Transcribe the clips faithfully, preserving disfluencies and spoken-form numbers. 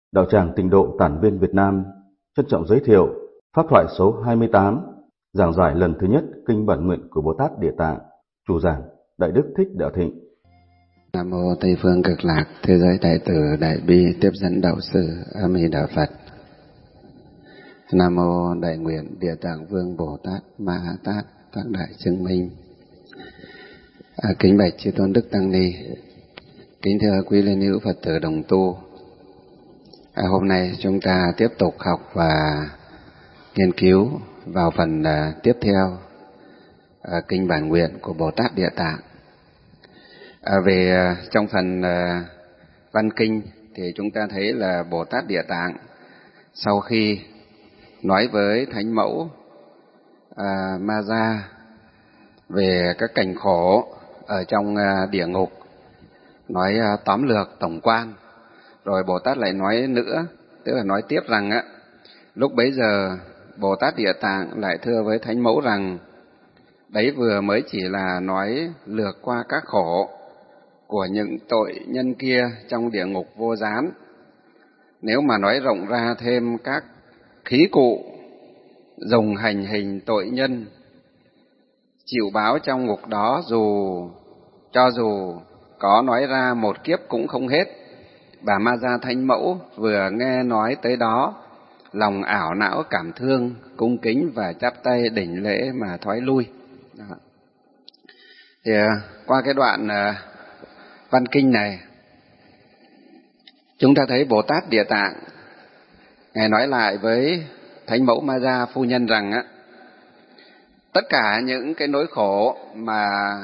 Đạo tràng Tịnh Độ Tản Viên Việt Nam trân trọng giới thiệu pháp thoại số hai mươi tám, giảng giải lần thứ nhất kinh bản nguyện của Bồ Tát Địa Tạng. Chủ giảng Đại Đức Thích Đạo Thịnh. Nam mô Tây phương Cực Lạc Thế giới Đại Từ Đại Bi Tiếp dẫn Đạo Sư A Di Đà Phật. Nam mô Đại Nguyện Địa Tạng Vương Bồ Tát Ma Ha Tát Tác Đại Chứng Minh. À, kính bạch chư tôn đức tăng ni, kính thưa quý liên hữu Phật tử đồng tu. À, hôm nay chúng ta tiếp tục học và nghiên cứu vào phần à, tiếp theo à, kinh bản nguyện của Bồ Tát Địa Tạng. À, về à, trong phần à, văn kinh thì chúng ta thấy là Bồ Tát Địa Tạng sau khi nói với Thánh Mẫu à, Ma Gia về các cảnh khổ ở trong à, địa ngục, nói à, tóm lược tổng quan, rồi Bồ Tát lại nói nữa, tức là nói tiếp rằng á, lúc bấy giờ Bồ Tát Địa Tạng lại thưa với Thánh Mẫu rằng đấy vừa mới chỉ là nói lược qua các khổ của những tội nhân kia trong địa ngục vô gián. Nếu mà nói rộng ra thêm các khí cụ dùng hành hình tội nhân chịu báo trong ngục đó, dù cho dù có nói ra một kiếp cũng không hết. Bà Ma Gia Thánh Mẫu vừa nghe nói tới đó, lòng ảo não cảm thương, cung kính và chắp tay đảnh lễ mà thoái lui. Đó. Thì qua cái đoạn uh, văn kinh này, chúng ta thấy Bồ Tát Địa Tạng Ngài nói lại với Thánh Mẫu Ma Gia phu nhân rằng á, tất cả những cái nỗi khổ mà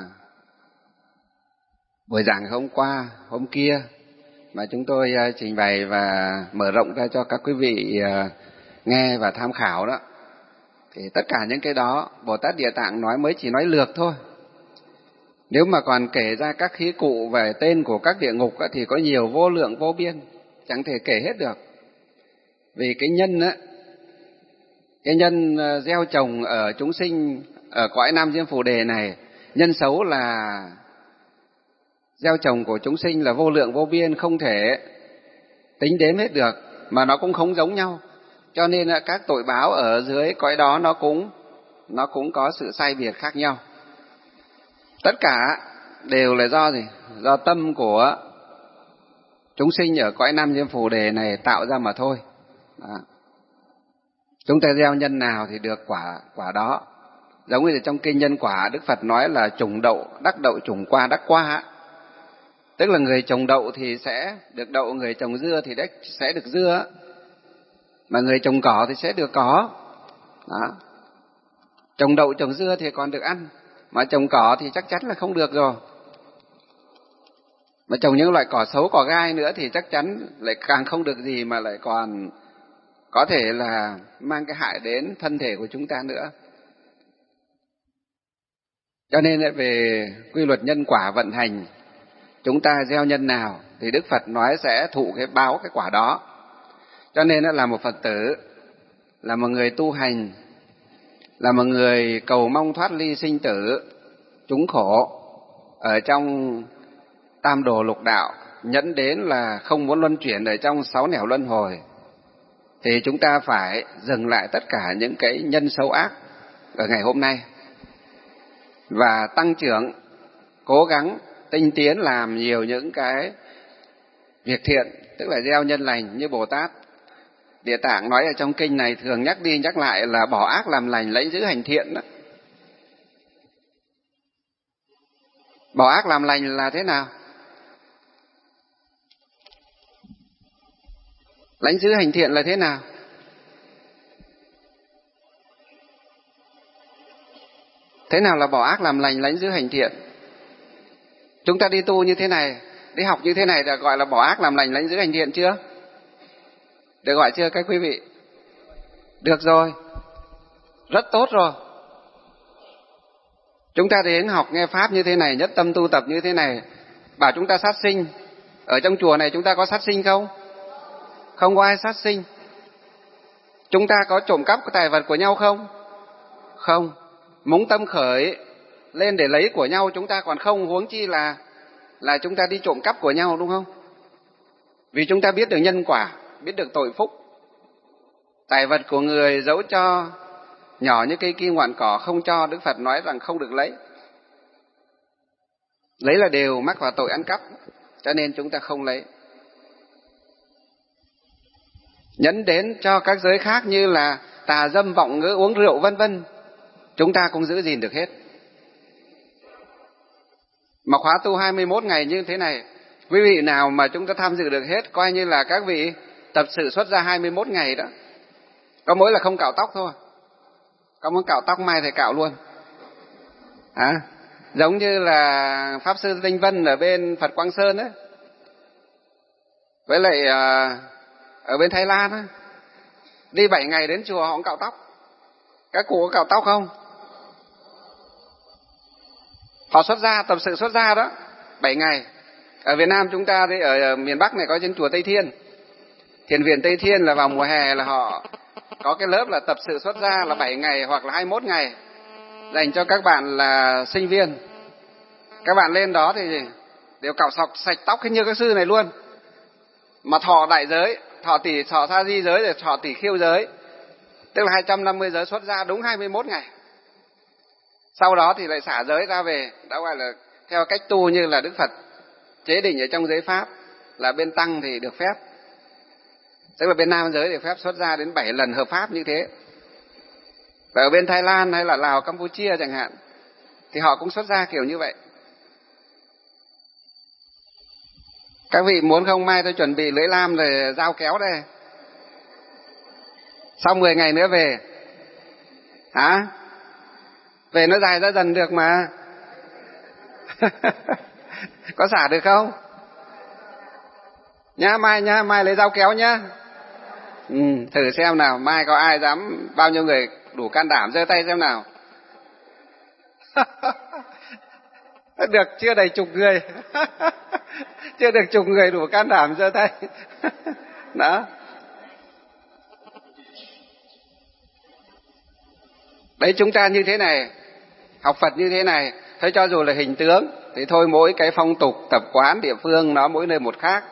buổi giảng hôm qua, hôm kia mà chúng tôi uh, trình bày và mở rộng ra cho các quý vị uh, nghe và tham khảo đó, thì tất cả những cái đó Bồ Tát Địa Tạng nói mới chỉ nói lược thôi. Nếu mà còn kể ra các khí cụ về tên của các địa ngục á, thì có nhiều vô lượng vô biên, chẳng thể kể hết được. Vì cái nhân á, cái nhân uh, gieo trồng ở chúng sinh ở cõi Nam Diêm Phù Đề này, nhân xấu là gieo trồng của chúng sinh là vô lượng vô biên, không thể tính đếm hết được, mà nó cũng không giống nhau. Cho nên là các tội báo ở dưới cõi đó nó cũng nó cũng có sự sai biệt khác nhau. Tất cả đều là do gì? Do tâm của chúng sinh ở cõi Nam Diêm Phù Đề này tạo ra mà thôi. Đó. Chúng ta gieo nhân nào thì được quả quả đó. Giống như trong kinh Nhân Quả, Đức Phật nói là trùng đậu đắc đậu, trùng qua đắc qua. Tức là người trồng đậu thì sẽ được đậu, người trồng dưa thì sẽ được dưa, mà người trồng cỏ thì sẽ được cỏ. Đó. Trồng đậu trồng dưa thì còn được ăn, mà trồng cỏ thì chắc chắn là không được rồi. Mà trồng những loại cỏ xấu, cỏ gai nữa thì chắc chắn lại càng không được gì, mà lại còn có thể là mang cái hại đến thân thể của chúng ta nữa. Cho nên về quy luật nhân quả vận hành, chúng ta gieo nhân nào thì Đức Phật nói sẽ thụ cái báo cái quả đó. Cho nên là một Phật tử, là một người tu hành, là một người cầu mong thoát ly sinh tử, trúng khổ ở trong tam đồ lục đạo, nhẫn đến là không muốn luân chuyển ở trong sáu nẻo luân hồi, thì chúng ta phải dừng lại tất cả những cái nhân xấu ác ở ngày hôm nay và tăng trưởng, cố gắng tinh tiến làm nhiều những cái việc thiện, tức là gieo nhân lành. Như Bồ Tát Địa Tạng nói ở trong kinh này, thường nhắc đi nhắc lại là bỏ ác làm lành, lấy giữ hành thiện đó. Bỏ ác làm lành là thế nào? Lãnh giữ hành thiện là thế nào? Thế nào là bỏ ác làm lành, lãnh giữ hành thiện? Chúng ta đi tu như thế này, đi học như thế này đã gọi là bỏ ác làm lành, lãnh giữ hành thiện chưa? Được gọi chưa các quý vị? Được rồi, rất tốt rồi. Chúng ta đến học nghe Pháp như thế này, nhất tâm tu tập như thế này, bảo chúng ta sát sinh. Ở trong chùa này chúng ta có sát sinh không? Không có ai sát sinh. Chúng ta có trộm cắp cái tài vật của nhau không? Không. Múng tâm khởi lên để lấy của nhau chúng ta còn không, huống chi là là chúng ta đi trộm cắp của nhau, đúng không? Vì chúng ta biết được nhân quả. biết được tội phúc. Tài vật của người dẫu cho nhỏ như cây kim ngọn cỏ không cho, Đức Phật nói rằng không được lấy. Lấy là đều mắc vào tội ăn cắp, cho nên chúng ta không lấy. Nhấn đến cho các giới khác như là tà dâm, vọng ngữ, uống rượu vân vân, chúng ta cũng giữ gìn được hết. Mà khóa tu hai mươi mốt ngày như thế này, quý vị nào mà chúng ta tham dự được hết, coi như là các vị tập sự xuất gia hai mươi mốt ngày đó. Có mỗi là không cạo tóc thôi. Có muốn cạo tóc mai thì cạo luôn. À, giống như là Pháp Sư Tinh Vân ở bên Phật Quang Sơn ấy, với lại uh, ở bên Thái Lan ấy, đi bảy ngày đến chùa họ cũng cạo tóc. Các cụ có cạo tóc không? Họ xuất gia, tập sự xuất gia đó, bảy ngày. Ở Việt Nam chúng ta thì ở, ở miền Bắc này có trên chùa Tây Thiên, Thiền viện Tây Thiên, là vào mùa hè là họ có cái lớp là tập sự xuất gia là bảy ngày hoặc là hai mươi mốt ngày, dành cho các bạn là sinh viên. Các bạn lên đó thì đều cạo sọc sạch tóc như các sư này luôn. Mà thọ đại giới, thọ tỷ, thọ sa di giới, rồi thọ tỷ khiêu giới, tức là hai trăm năm mươi giới xuất gia đúng hai mươi mốt ngày. Sau đó thì lại xả giới ra về, đã gọi là theo cách tu như là Đức Phật chế định ở trong giới pháp, là bên tăng thì được phép. Tức là bên nam giới được phép xuất gia đến bảy lần hợp pháp như thế. Và ở bên Thái Lan hay là Lào, Campuchia chẳng hạn, thì họ cũng xuất gia kiểu như vậy. Các vị muốn không, mai tôi chuẩn bị lưỡi lam rồi dao kéo đây. Sau mười ngày nữa về. Hả? Về nó dài ra dần được mà. Có xả được không? Nhá, mai nhá, mai lấy dao kéo nhá. Ừ, thử xem nào, mai có ai dám, bao nhiêu người đủ can đảm giơ tay xem nào. Được chưa đầy chục người. Chưa được chục người đủ can đảm giơ tay. Đó. Đấy, chúng ta như thế này, học Phật như thế này, thế cho dù là hình tướng thì thôi, mỗi cái phong tục tập quán địa phương nó mỗi nơi một khác.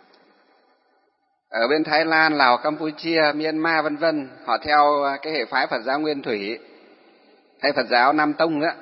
Ở bên Thái Lan, Lào, Campuchia, Myanmar vân vân, họ theo cái hệ phái Phật giáo Nguyên Thủy hay Phật giáo Nam Tông đó.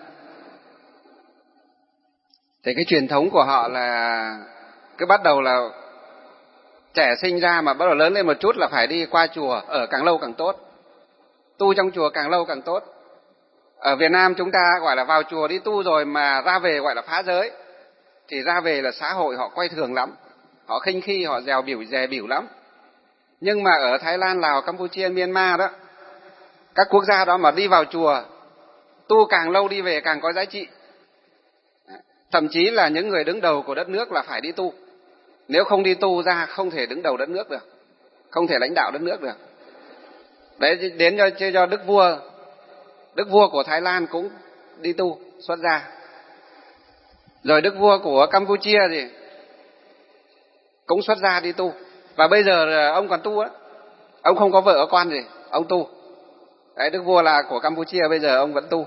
Thì cái truyền thống của họ là cứ bắt đầu là trẻ sinh ra mà bắt đầu lớn lên một chút là phải đi qua chùa, ở càng lâu càng tốt, tu trong chùa càng lâu càng tốt. Ở Việt Nam chúng ta gọi là vào chùa đi tu rồi mà ra về gọi là phá giới, thì ra về là xã hội họ coi thường lắm, họ khinh khi, họ dèo biểu dè biểu lắm. Nhưng mà ở Thái Lan, Lào, Campuchia, Myanmar đó, các quốc gia đó mà đi vào chùa tu càng lâu đi về càng có giá trị. Thậm chí là những người đứng đầu của đất nước là phải đi tu. Nếu không đi tu ra không thể đứng đầu đất nước được, không thể lãnh đạo đất nước được. Đấy, đến cho, cho Đức Vua, Đức Vua của Thái Lan cũng đi tu, xuất gia. Rồi Đức Vua của Campuchia thì cũng xuất gia đi tu. Và bây giờ ông còn tu á, ông không có vợ có con gì, ông tu. Đấy, Đức Vua là của Campuchia bây giờ ông vẫn tu.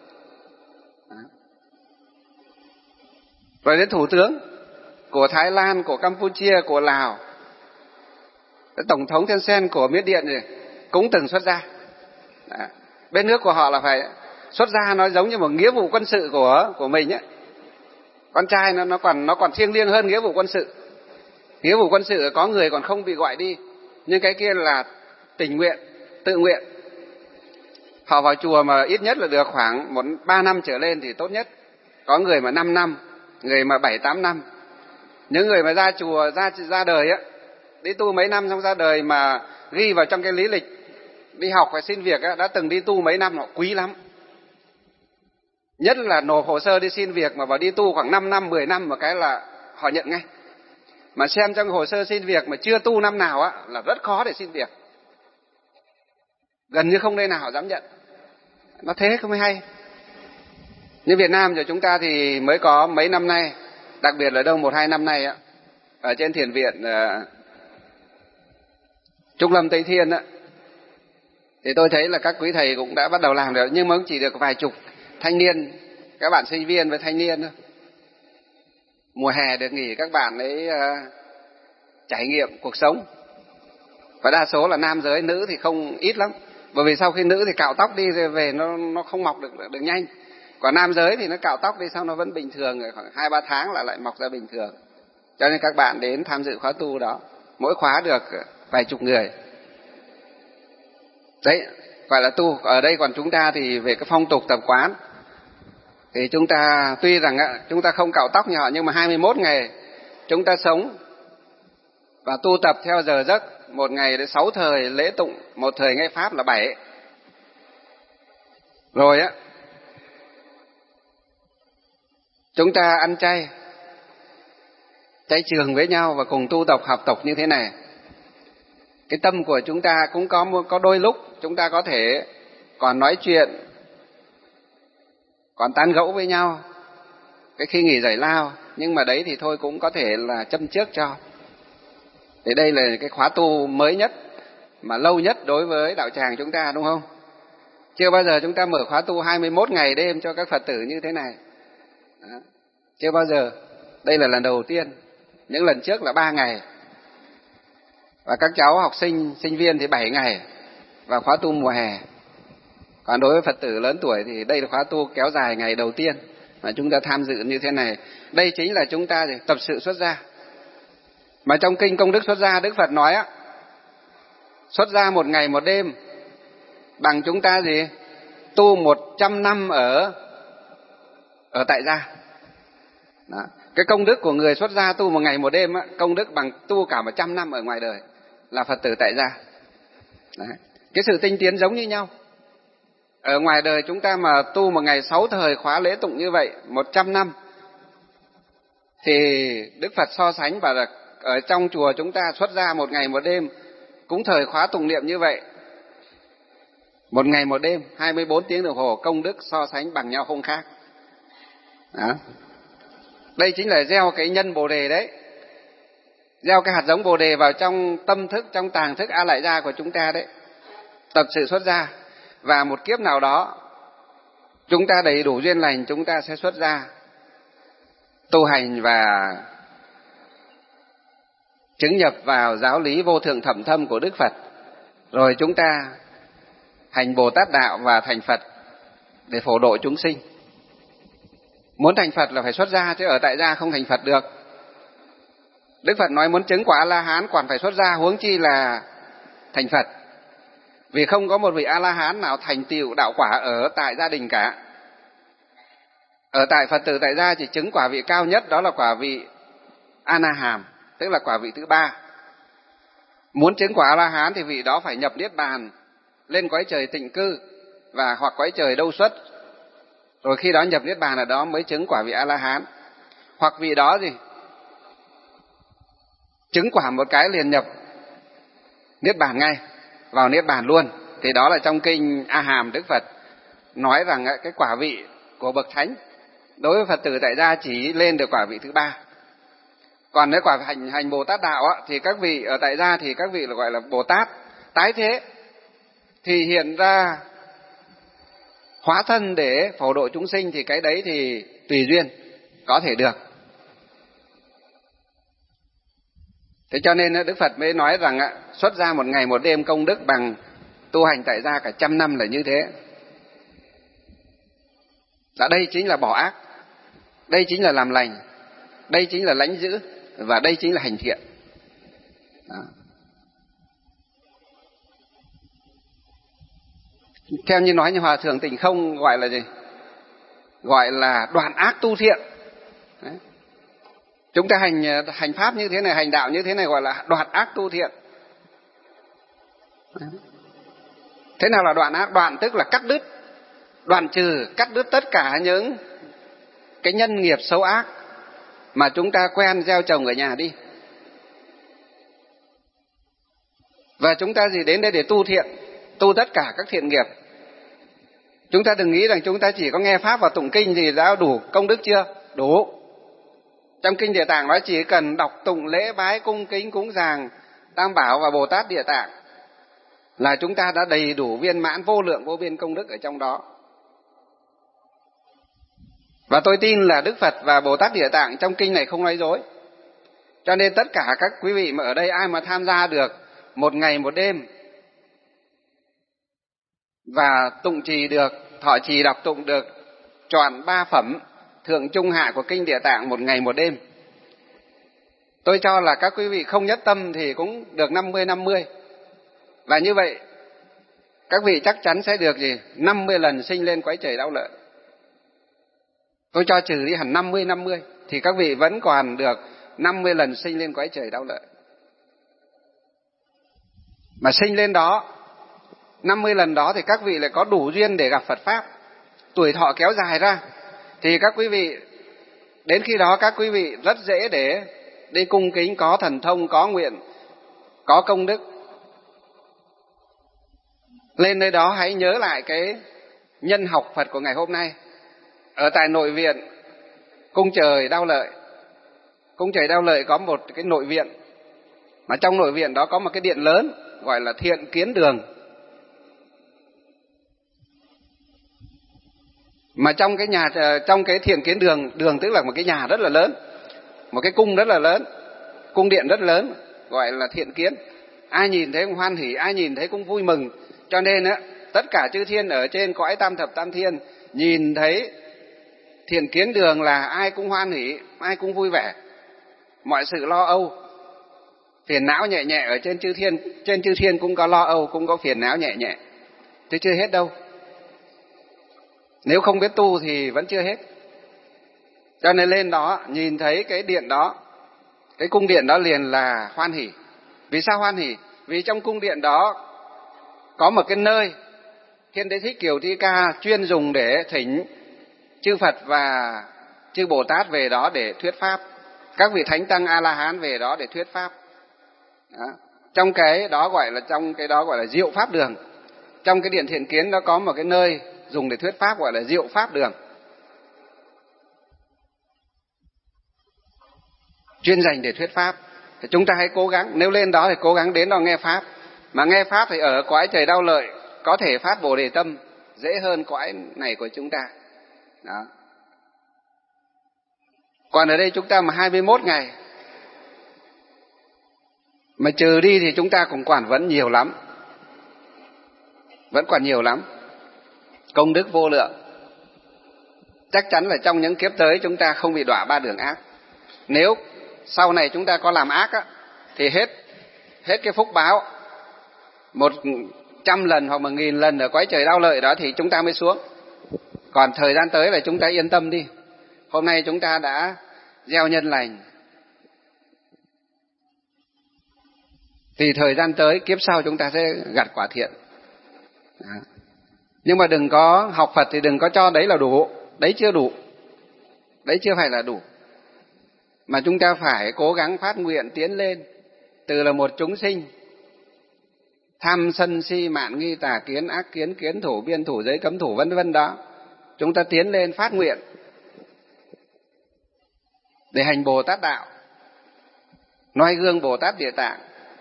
Rồi đến thủ tướng của Thái Lan, của Campuchia, của Lào, tổng thống Thein Sein của Miến Điện thì cũng từng xuất gia. Đó. Bên nước của họ là phải xuất gia, nó giống như một nghĩa vụ quân sự của của mình ấy. Con trai nó nó còn nó còn thiêng liêng hơn nghĩa vụ quân sự. Nghĩa vụ quân sự có người còn không bị gọi đi, nhưng cái kia là tình nguyện, tự nguyện. Họ vào chùa mà ít nhất là được khoảng một ba năm trở lên thì tốt nhất. Có người mà năm năm, người mà bảy tám năm. Những người mà ra chùa ra ra đời á, đi tu mấy năm xong ra đời mà ghi vào trong cái lý lịch đi học và xin việc á, đã từng đi tu mấy năm, họ quý lắm. Nhất là nộp hồ sơ đi xin việc mà vào đi tu khoảng năm năm, mười năm một cái là họ nhận ngay. Mà xem trong hồ sơ xin việc mà chưa tu năm nào á là rất khó để xin việc. Gần như không nơi nào họ dám nhận. Nó thế không mới hay. Như Việt Nam của chúng ta thì mới có mấy năm nay, đặc biệt là đâu một hai năm nay á, ở trên thiền viện uh, Trúc Lâm Tây Thiên á, thì tôi thấy là các quý thầy cũng đã bắt đầu làm được, nhưng mà cũng chỉ được vài chục thanh niên, các bạn sinh viên với thanh niên thôi. Mùa hè được nghỉ các bạn ấy uh, trải nghiệm cuộc sống. Và đa số là nam giới, nữ thì không ít lắm. Bởi vì sau khi nữ thì cạo tóc đi rồi về nó nó không mọc được được nhanh. Còn nam giới thì nó cạo tóc đi xong nó vẫn bình thường, rồi khoảng hai ba tháng là lại mọc ra bình thường. Cho nên các bạn đến tham dự khóa tu đó, mỗi khóa được vài chục người. Đấy, gọi là tu. Ở đây còn chúng ta thì về cái phong tục tập quán thì chúng ta tuy rằng chúng ta không cạo tóc như họ, nhưng mà hai mươi mốt ngày chúng ta sống và tu tập theo giờ giấc, một ngày đến sáu thời lễ tụng, một thời nghe pháp là bảy. Rồi á, chúng ta ăn chay, chay trường với nhau và cùng tu tập học tập như thế này. Cái tâm của chúng ta cũng có có đôi lúc chúng ta có thể còn nói chuyện, còn tán gẫu với nhau cái khi nghỉ giải lao, nhưng mà đấy thì thôi cũng có thể là châm trước cho. Thì đây là cái khóa tu mới nhất mà lâu nhất đối với đạo tràng chúng ta, đúng không? Chưa bao giờ chúng ta mở khóa tu hai mươi mốt ngày đêm cho các Phật tử như thế này. Đó. Chưa bao giờ. Đây là lần đầu tiên. Những lần trước là ba ngày. Và các cháu học sinh, sinh viên thì bảy ngày và khóa tu mùa hè. Còn đối với Phật tử lớn tuổi thì đây là khóa tu kéo dài ngày đầu tiên mà chúng ta tham dự như thế này. Đây chính là chúng ta tập sự xuất gia. Mà trong kinh Công đức xuất gia, Đức Phật nói á, xuất gia một ngày một đêm bằng chúng ta gì? Tu một trăm năm ở ở tại gia. Đó. Cái công đức của người xuất gia tu một ngày một đêm á, công đức bằng tu cả một trăm năm ở ngoài đời là Phật tử tại gia. Đấy. Cái sự tinh tiến giống như nhau. Ở ngoài đời chúng ta mà tu một ngày sáu thời khóa lễ tụng như vậy, một trăm năm, thì Đức Phật so sánh và là ở trong chùa chúng ta xuất gia một ngày một đêm, cũng thời khóa tụng niệm như vậy, một ngày một đêm, hai mươi bốn tiếng đồng hồ, công đức so sánh bằng nhau không khác. Đó. Đây chính là gieo cái nhân Bồ Đề đấy. Gieo cái hạt giống Bồ Đề vào trong tâm thức, trong tàng thức A Lại Gia của chúng ta đấy. Tập sự xuất gia. Và một kiếp nào đó, chúng ta đầy đủ duyên lành, chúng ta sẽ xuất gia, tu hành và chứng nhập vào giáo lý vô thượng thậm thâm của Đức Phật. Rồi chúng ta hành Bồ Tát Đạo và thành Phật để phổ độ chúng sinh. Muốn thành Phật là phải xuất gia, chứ ở tại gia không thành Phật được. Đức Phật nói muốn chứng quả A-la-hán còn phải xuất gia, huống chi là thành Phật. Vì không có một vị A-la-hán nào thành tựu đạo quả ở tại gia đình cả. Ở tại Phật tử tại gia chỉ chứng quả vị cao nhất, đó là quả vị A-na-hàm, tức là quả vị thứ ba. Muốn chứng quả A-la-hán thì vị đó phải nhập niết bàn, lên cõi trời tịnh cư và hoặc cõi trời đâu xuất. Rồi khi đó nhập niết bàn ở đó mới chứng quả vị A-la-hán. Hoặc vị đó gì? Chứng quả một cái liền nhập niết bàn ngay, vào niết bàn luôn. Thì đó là trong kinh A Hàm Đức Phật nói rằng cái quả vị của bậc thánh đối với Phật tử tại gia chỉ lên được quả vị thứ ba. Còn nếu quả hành hành Bồ Tát Đạo á, thì các vị ở tại gia thì các vị là gọi là Bồ Tát tái thế, thì hiện ra hóa thân để phổ độ chúng sinh, thì cái đấy thì tùy duyên có thể được. Thế cho nên Đức Phật mới nói rằng xuất gia một ngày một đêm công đức bằng tu hành tại gia cả trăm năm là như thế. Đã đây chính là bỏ ác, đây chính là làm lành, đây chính là lãnh giữ, và đây chính là hành thiện. Đó. Theo như nói như Hòa Thượng Tịnh Không gọi là gì? Gọi là đoạn ác tu thiện. Đấy. Chúng ta hành hành pháp như thế này, hành đạo như thế này gọi là đoạn ác tu thiện. Đấy. Thế nào là đoạn ác? Đoạn tức là cắt đứt, đoạn trừ, cắt đứt tất cả những cái nhân nghiệp xấu ác mà chúng ta quen gieo trồng ở nhà đi. Và chúng ta gì đến đây để tu thiện, tu tất cả các thiện nghiệp. Chúng ta đừng nghĩ rằng chúng ta chỉ có nghe pháp và tụng kinh thì đã đủ công đức chưa? Đủ. Trong kinh Địa Tạng nói chỉ cần đọc tụng lễ bái cung kính cúng dường Tam Bảo và Bồ Tát Địa Tạng là chúng ta đã đầy đủ viên mãn vô lượng vô biên công đức ở trong đó. Và tôi tin là Đức Phật và Bồ Tát Địa Tạng trong kinh này không nói dối. Cho nên tất cả các quý vị mà ở đây ai mà tham gia được một ngày một đêm, và tụng trì được, thọ trì đọc tụng được trọn ba phẩm thượng trung hạ của kinh Địa Tạng một ngày một đêm. Tôi cho là các quý vị không nhất tâm thì cũng được năm mươi năm mươi. Và như vậy, các vị chắc chắn sẽ được gì? năm mươi lần sinh lên cõi trời đau lợi. Tôi cho trừ đi hẳn năm mươi năm mươi, thì các vị vẫn còn được năm mươi lần sinh lên cõi trời đau lợi. Mà sinh lên đó, năm mươi lần đó thì các vị lại có đủ duyên để gặp Phật Pháp. Tuổi thọ kéo dài ra, thì các quý vị, đến khi đó các quý vị rất dễ để đi cung kính, có thần thông, có nguyện, có công đức. Lên nơi đó hãy nhớ lại cái nhân học Phật của ngày hôm nay. Ở tại nội viện cung trời đau lợi, cung trời đau lợi có một cái nội viện, mà trong nội viện đó có một cái điện lớn gọi là Thiện Kiến Đường. Mà trong cái nhà, trong cái Thiện Kiến Đường, đường tức là một cái nhà rất là lớn, một cái cung rất là lớn, cung điện rất lớn, gọi là Thiện Kiến. Ai nhìn thấy cũng hoan hỉ, ai nhìn thấy cũng vui mừng. Cho nên á, tất cả chư thiên ở trên cõi tam thập tam thiên nhìn thấy Thiện Kiến Đường là ai cũng hoan hỉ, ai cũng vui vẻ. Mọi sự lo âu, phiền não nhẹ nhẹ ở trên chư thiên, trên chư thiên cũng có lo âu, cũng có phiền não nhẹ nhẹ, chứ chưa hết đâu. Nếu không biết tu thì vẫn chưa hết. Cho nên lên đó nhìn thấy cái điện đó, cái cung điện đó liền là hoan hỉ. Vì sao hoan hỉ? Vì trong cung điện đó có một cái nơi Thiên Đế Thích Kiều Thi Ca chuyên dùng để thỉnh chư Phật và chư Bồ Tát về đó để thuyết pháp. Các vị Thánh Tăng A-la-hán về đó để thuyết pháp. Đó. Trong cái đó gọi là trong cái đó gọi là Diệu Pháp Đường. Trong cái điện Thiện Kiến đó có một cái nơi dùng để thuyết pháp gọi là Diệu Pháp Đường, chuyên dành để thuyết pháp. Thì chúng ta hãy cố gắng, nếu lên đó thì cố gắng đến đó nghe pháp. Mà nghe pháp thì ở cõi trời đau lợi có thể phát Bồ Đề tâm dễ hơn cõi này của chúng ta. Đó. Còn ở đây chúng ta mà hai mươi mốt ngày mà trừ đi thì chúng ta cũng còn vẫn nhiều lắm, vẫn còn nhiều lắm, công đức vô lượng. Chắc chắn là trong những kiếp tới chúng ta không bị đọa ba đường ác. Nếu sau này chúng ta có làm ác á, thì hết hết cái phúc báo một trăm lần hoặc một nghìn lần ở cõi trời đau lợi đó thì chúng ta mới xuống. Còn thời gian tới là chúng ta yên tâm đi. Hôm nay chúng ta đã gieo nhân lành, thì thời gian tới kiếp sau chúng ta sẽ gặt quả thiện. Đó. Nhưng mà đừng có học Phật thì đừng có cho đấy là đủ, đấy chưa đủ, đấy chưa phải là đủ. Mà chúng ta phải cố gắng phát nguyện tiến lên, từ là một chúng sinh tham sân si mạn nghi tà kiến ác kiến kiến thủ biên thủ giới cấm thủ vân vân đó, chúng ta tiến lên phát nguyện để hành Bồ Tát đạo, noi gương Bồ Tát Địa Tạng,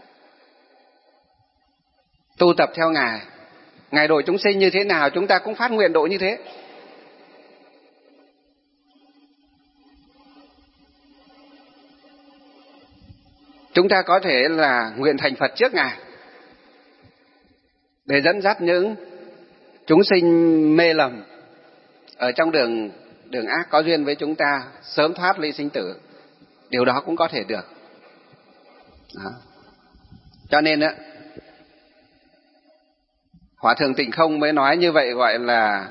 tu tập theo Ngài. Ngài độ chúng sinh như thế nào chúng ta cũng phát nguyện độ như thế. Chúng ta có thể là nguyện thành Phật trước Ngài để dẫn dắt những chúng sinh mê lầm ở trong đường đường ác có duyên với chúng ta sớm thoát ly sinh tử. Điều đó cũng có thể được. Đó. Cho nên á, Hòa Thượng Tịnh Không mới nói như vậy, gọi là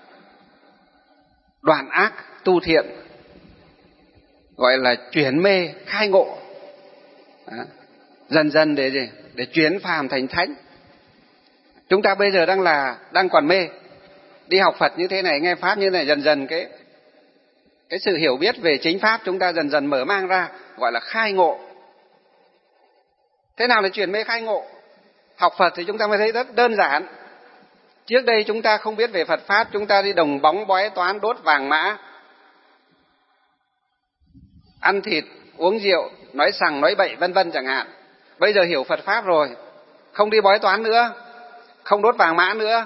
đoạn ác tu thiện, gọi là chuyển mê khai ngộ. Đó. Dần dần để gì? Để chuyển phàm thành thánh. Chúng ta bây giờ đang là đang còn mê, đi học Phật như thế này, nghe pháp như thế này, dần dần cái cái sự hiểu biết về chính pháp chúng ta dần dần mở mang ra, gọi là khai ngộ. Thế nào là chuyển mê khai ngộ? Học Phật thì chúng ta mới thấy rất đơn giản. Trước đây chúng ta không biết về Phật pháp, chúng ta đi đồng bóng bói toán đốt vàng mã, ăn thịt uống rượu, nói sằng nói bậy vân vân chẳng hạn. Bây giờ hiểu Phật pháp rồi, không đi bói toán nữa, không đốt vàng mã nữa,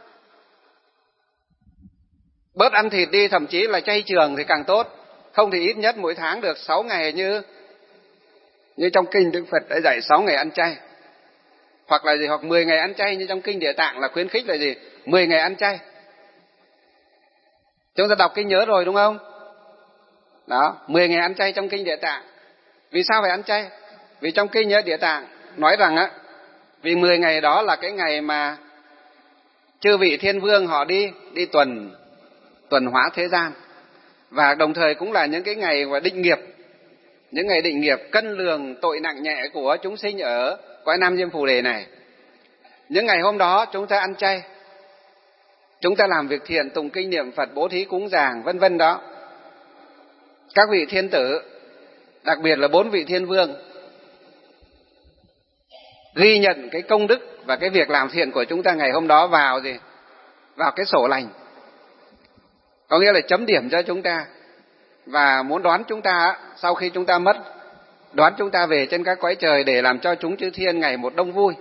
bớt ăn thịt đi, thậm chí là chay trường thì càng tốt. Không thì ít nhất mỗi tháng được sáu ngày, như như trong kinh Đức Phật đã dạy sáu ngày ăn chay. Hoặc là gì? Hoặc mười ngày ăn chay, như trong kinh Địa Tạng là khuyến khích là gì? mười ngày ăn chay. Chúng ta đọc kinh nhớ rồi đúng không? Đó, mười ngày ăn chay trong kinh Địa Tạng. Vì sao phải ăn chay? Vì trong kinh Địa Tạng nói rằng á, vì mười ngày đó là cái ngày mà chư vị thiên vương họ đi đi tuần tuần hóa thế gian, và đồng thời cũng là những cái ngày mà định nghiệp, những ngày định nghiệp cân lường tội nặng nhẹ của chúng sinh ở cõi Nam Diêm Phù Đề này. Những ngày hôm đó chúng ta ăn chay, chúng ta làm việc thiện, tụng kinh niệm Phật, bố thí cúng dường vân vân đó. Các vị thiên tử, đặc biệt là bốn vị thiên vương, ghi nhận cái công đức và cái việc làm thiện của chúng ta ngày hôm đó vào gì? Vào cái sổ lành. Có nghĩa là chấm điểm cho chúng ta, và muốn đoán chúng ta sau khi chúng ta mất, đoán chúng ta về trên các cõi trời để làm cho chúng chư thiên ngày một đông vui.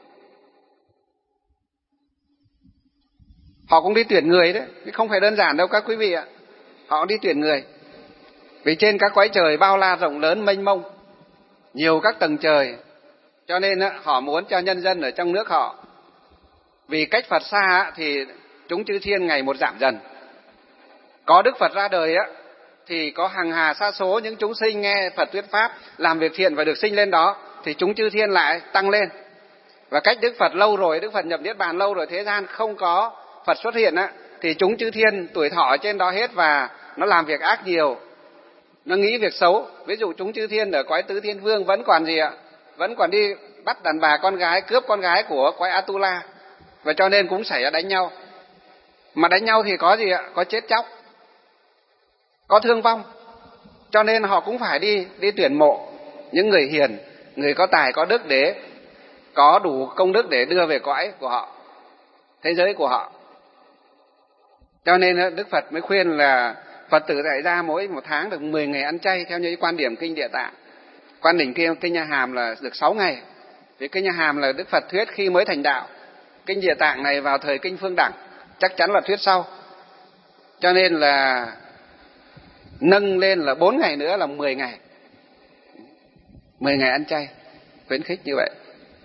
Họ cũng đi tuyển người đấy, không phải đơn giản đâu các quý vị ạ. Họ cũng đi tuyển người. Vì trên các cõi trời bao la rộng lớn mênh mông, nhiều các tầng trời, cho nên họ muốn cho nhân dân ở trong nước họ, vì cách Phật xa thì chúng chư thiên ngày một giảm dần. Có Đức Phật ra đời á, thì có hàng hà sa số những chúng sinh nghe Phật thuyết pháp, làm việc thiện và được sinh lên đó, thì chúng chư thiên lại tăng lên. Và cách Đức Phật lâu rồi, Đức Phật nhập Niết Bàn lâu rồi, thế gian không có Phật xuất hiện á, thì chúng chư thiên tuổi thọ ở trên đó hết, và nó làm việc ác nhiều, nó nghĩ việc xấu. Ví dụ chúng chư thiên ở cõi Tứ Thiên Vương vẫn còn gì ạ? Vẫn còn đi bắt đàn bà con gái, cướp con gái của cõi Atula, và cho nên cũng xảy ra đánh nhau. Mà đánh nhau thì có gì ạ? Có chết chóc, có thương vong. Cho nên họ cũng phải đi đi tuyển mộ những người hiền, người có tài có đức, để có đủ công đức để đưa về cõi của họ, thế giới của họ. Cho nên Đức Phật mới khuyên là Phật tử dạy ra mỗi một tháng được mười ngày ăn chay theo như quan điểm kinh Địa Tạng. Quan điểm kinh, kinh Nha Hàm là được sáu ngày. Vì kinh Nha Hàm là Đức Phật thuyết khi mới thành đạo. Kinh Địa Tạng này vào thời kinh Phương Đẳng, chắc chắn là thuyết sau. Cho nên là nâng lên là bốn ngày nữa là mười ngày. mười ngày ăn chay, khuyến khích như vậy.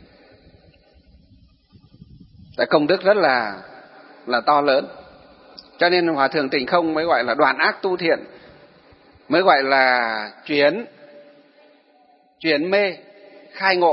Tại công đức rất là là to lớn. Cho nên Hòa Thượng Tịnh Không mới gọi là đoạn ác tu thiện, mới gọi là chuyển chuyển mê khai ngộ,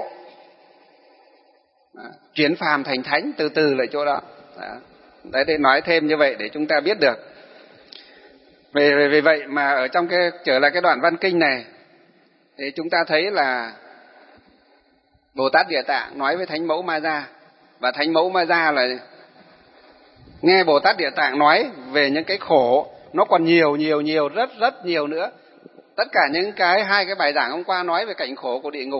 chuyển phàm thành thánh, từ từ lại chỗ đó. Đấy, để nói thêm như vậy để chúng ta biết được. Vì, vì vậy mà ở trong cái trở lại cái đoạn văn kinh này thì chúng ta thấy là Bồ Tát Địa Tạng nói với Thánh Mẫu Ma Gia, và Thánh Mẫu Ma Gia là nghe Bồ Tát Địa Tạng nói về những cái khổ, nó còn nhiều nhiều nhiều rất rất nhiều nữa. Tất cả những cái hai cái bài giảng hôm qua nói về cảnh khổ của địa ngục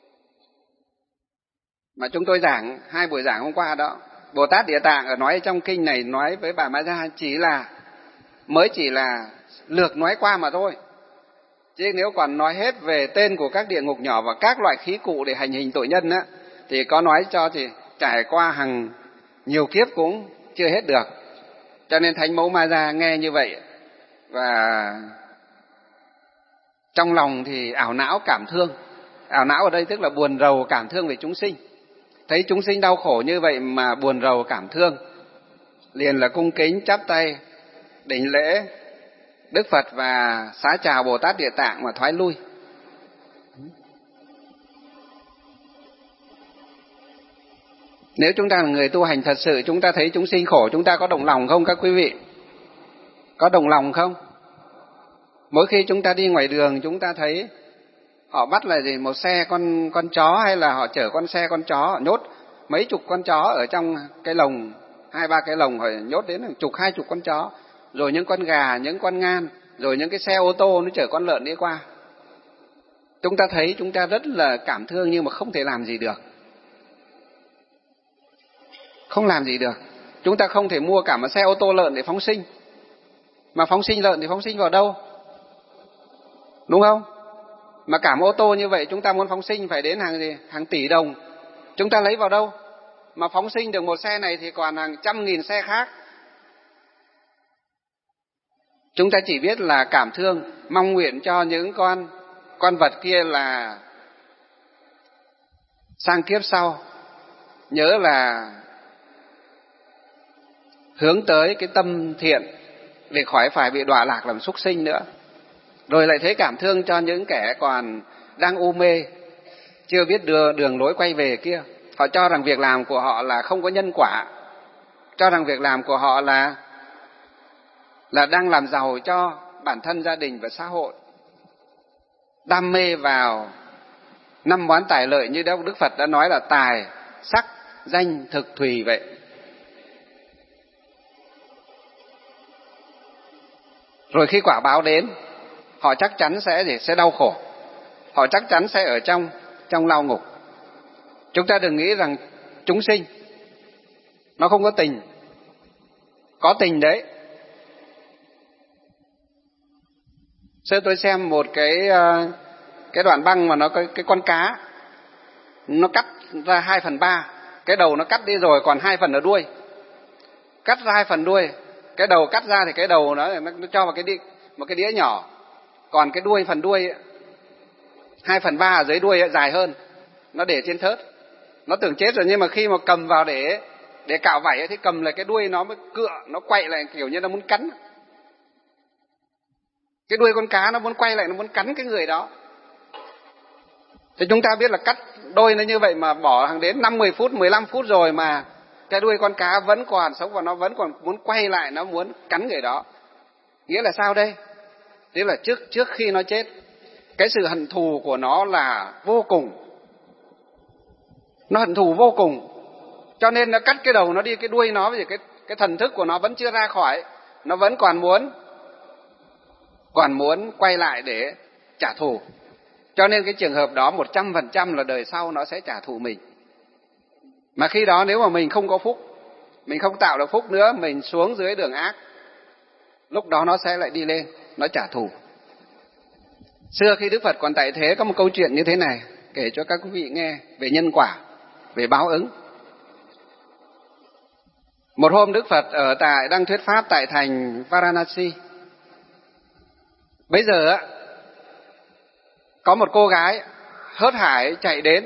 mà chúng tôi giảng hai buổi giảng hôm qua đó, Bồ Tát Địa Tạng ở nói trong kinh này nói với bà Ma Gia chỉ là mới chỉ là lược nói qua mà thôi. Chứ nếu còn nói hết về tên của các địa ngục nhỏ và các loại khí cụ để hành hình tội nhân á, thì có nói cho thì trải qua hàng nhiều kiếp cũng chưa hết được. Cho nên Thánh Mẫu Ma Gia nghe như vậy và trong lòng thì ảo não cảm thương. Ảo não ở đây tức là buồn rầu cảm thương về chúng sinh. Thấy chúng sinh đau khổ như vậy mà buồn rầu cảm thương, liền là cung kính chắp tay đảnh lễ Đức Phật và xá chào Bồ Tát Địa Tạng mà thoái lui. Nếu chúng ta là người tu hành thật sự, chúng ta thấy chúng sinh khổ, chúng ta có đồng lòng không các quý vị? Có đồng lòng không? Mỗi khi chúng ta đi ngoài đường, chúng ta thấy họ bắt là gì, một xe con con chó, hay là họ chở con xe con chó, họ nhốt mấy chục con chó ở trong cái lồng, hai ba cái lồng, họ nhốt đến hàng chục hai chục con chó, rồi những con gà, những con ngan, rồi những cái xe ô tô nó chở con lợn đi qua. Chúng ta thấy chúng ta rất là cảm thương nhưng mà không thể làm gì được. Không làm gì được. Chúng ta không thể mua cả một xe ô tô lợn để phóng sinh. Mà phóng sinh lợn thì phóng sinh vào đâu? Đúng không? Mà cả một ô tô như vậy chúng ta muốn phóng sinh phải đến hàng gì? Hàng tỷ đồng. Chúng ta lấy vào đâu? Mà phóng sinh được một xe này thì còn hàng trăm nghìn xe khác. Chúng ta chỉ biết là cảm thương, mong nguyện cho những con con vật kia là sang kiếp sau nhớ là hướng tới cái tâm thiện để khỏi phải bị đọa lạc làm súc sinh nữa. Rồi lại thấy cảm thương cho những kẻ còn đang u mê, chưa biết đưa đường lối quay về kia. Họ cho rằng việc làm của họ là không có nhân quả, cho rằng việc làm của họ là là đang làm giàu cho bản thân, gia đình và xã hội. Đam mê vào năm món tài lợi như Đức Phật đã nói là tài, sắc, danh, thực, thùy vậy. Rồi khi quả báo đến, họ chắc chắn sẽ gì? Sẽ đau khổ. Họ chắc chắn sẽ ở trong trong lao ngục. Chúng ta đừng nghĩ rằng chúng sinh nó không có tình. Có tình đấy. Sơ tôi xem một cái cái đoạn băng mà nó có cái con cá, nó cắt ra hai phần ba, cái đầu nó cắt đi rồi, còn hai phần ở đuôi. Cắt ra hai phần đuôi, cái đầu cắt ra thì cái đầu nó nó cho vào cái đĩa, một cái đĩa nhỏ, còn cái đuôi, phần đuôi hai phần ba ở dưới đuôi dài hơn, nó để trên thớt. Nó tưởng chết rồi, nhưng mà khi mà cầm vào để để cạo vảy thì cầm lại cái đuôi nó mới cựa, nó quay lại kiểu như nó muốn cắn. Cái đuôi con cá nó muốn quay lại, nó muốn cắn cái người đó. Thì chúng ta biết là cắt đôi nó như vậy mà bỏ hàng đến năm mươi phút, mười lăm phút rồi mà cái đuôi con cá vẫn còn sống và nó vẫn còn muốn quay lại, nó muốn cắn người đó. Nghĩa là sao đây? Tức là trước trước khi nó chết, cái sự hận thù của nó là vô cùng. Nó hận thù vô cùng. Cho nên nó cắt cái đầu nó đi, cái đuôi nó, vì cái cái thần thức của nó vẫn chưa ra khỏi, nó vẫn còn muốn còn muốn quay lại để trả thù. Cho nên cái trường hợp đó một trăm phần trăm là đời sau nó sẽ trả thù mình. Mà khi đó nếu mà mình không có phúc, mình không tạo được phúc nữa, mình xuống dưới đường ác, lúc đó nó sẽ lại đi lên, nó trả thù. Xưa khi Đức Phật còn tại thế có một câu chuyện như thế này, kể cho các quý vị nghe về nhân quả, về báo ứng. Một hôm Đức Phật ở tại đang thuyết pháp tại thành Varanasi. Bây giờ có một cô gái hớt hải chạy đến,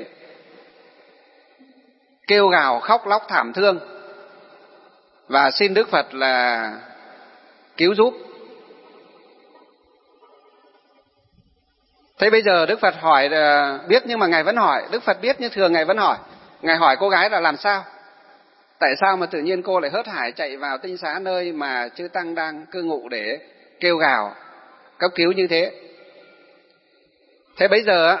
kêu gào khóc lóc thảm thương và xin Đức Phật là cứu giúp. Thế bây giờ Đức Phật hỏi, biết nhưng mà Ngài vẫn hỏi, Đức Phật biết như thường Ngài vẫn hỏi. Ngài hỏi cô gái là làm sao? Tại sao mà tự nhiên cô lại hớt hải chạy vào tinh xá nơi mà chư Tăng đang cư ngụ để kêu gào cấp cứu như thế? Thế bây giờ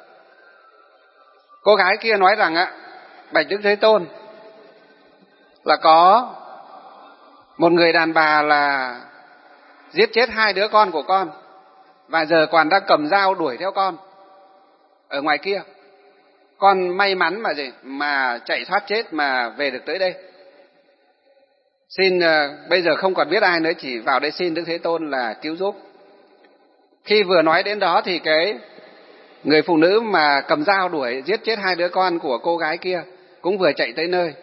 cô gái kia nói rằng bạch Đức Thế Tôn, là có một người đàn bà là giết chết hai đứa con của con và giờ còn đang cầm dao đuổi theo con ở ngoài kia. Con may mắn mà gì mà chạy thoát chết mà về được tới đây. Xin uh, bây giờ không còn biết ai nữa, chỉ vào đây xin Đức Thế Tôn là cứu giúp. Khi vừa nói đến đó thì cái người phụ nữ mà cầm dao đuổi giết chết hai đứa con của cô gái kia cũng vừa chạy tới nơi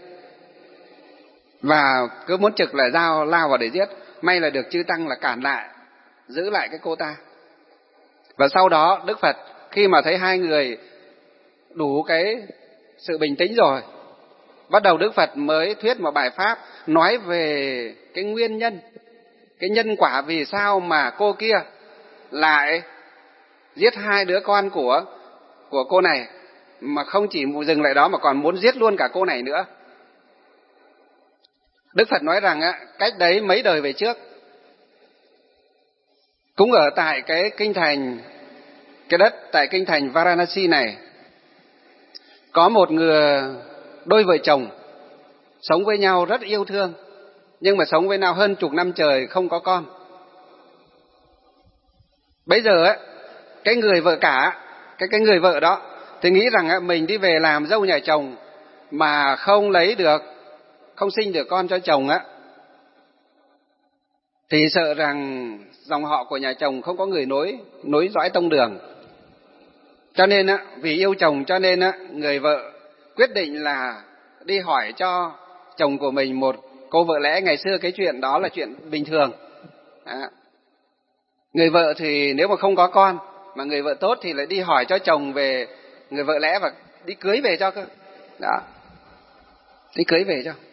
và cứ muốn trực là dao lao vào để giết. May là được chư Tăng là cản lại, giữ lại cái cô ta. Và sau đó Đức Phật khi mà thấy hai người đủ cái sự bình tĩnh rồi, bắt đầu Đức Phật mới thuyết một bài pháp nói về cái nguyên nhân, cái nhân quả vì sao mà cô kia lại giết hai đứa con của của cô này, mà không chỉ dừng lại đó mà còn muốn giết luôn cả cô này nữa. Đức Phật nói rằng cách đấy mấy đời về trước, cũng ở tại cái kinh thành, cái đất tại kinh thành Varanasi này, có một người đôi vợ chồng sống với nhau rất yêu thương, nhưng mà sống với nhau hơn chục năm trời không có con. Bây giờ ấy, cái người vợ cả, cái cái người vợ đó thì nghĩ rằng mình đi về làm dâu nhà chồng mà không lấy được, không sinh được con cho chồng á, thì sợ rằng dòng họ của nhà chồng không có người nối nối dõi tông đường. Cho nên á, vì yêu chồng cho nên á, người vợ quyết định là đi hỏi cho chồng của mình một cô vợ lẽ. Ngày xưa cái chuyện đó là chuyện bình thường. Đó. Người vợ thì nếu mà không có con, mà người vợ tốt thì lại đi hỏi cho chồng về người vợ lẽ và đi cưới về cho cơ. Đó. Thì cưới về cho.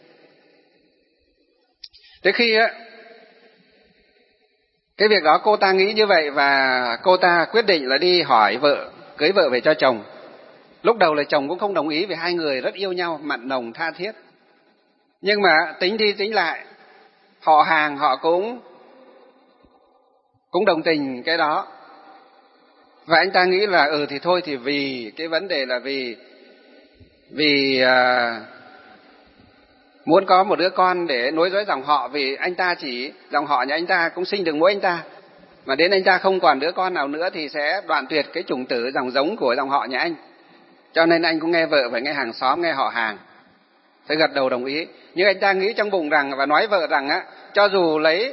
Thế khi á, cái việc đó cô ta nghĩ như vậy và cô ta quyết định là đi hỏi vợ, cưới vợ về cho chồng. Lúc đầu là chồng cũng không đồng ý vì hai người rất yêu nhau, mặn nồng tha thiết. Nhưng mà tính đi tính lại, họ hàng họ cũng cũng đồng tình cái đó. Và anh ta nghĩ là ừ thì thôi, thì vì cái vấn đề là vì vì à, muốn có một đứa con để nối dõi dòng họ, vì anh ta chỉ dòng họ nhà anh ta cũng sinh được mỗi anh ta, mà đến anh ta không còn đứa con nào nữa thì sẽ đoạn tuyệt cái chủng tử dòng giống của dòng họ nhà anh. Cho nên anh cũng nghe vợ và nghe hàng xóm, nghe họ hàng, phải gật đầu đồng ý. Nhưng anh ta nghĩ trong bụng rằng và nói vợ rằng á, cho dù lấy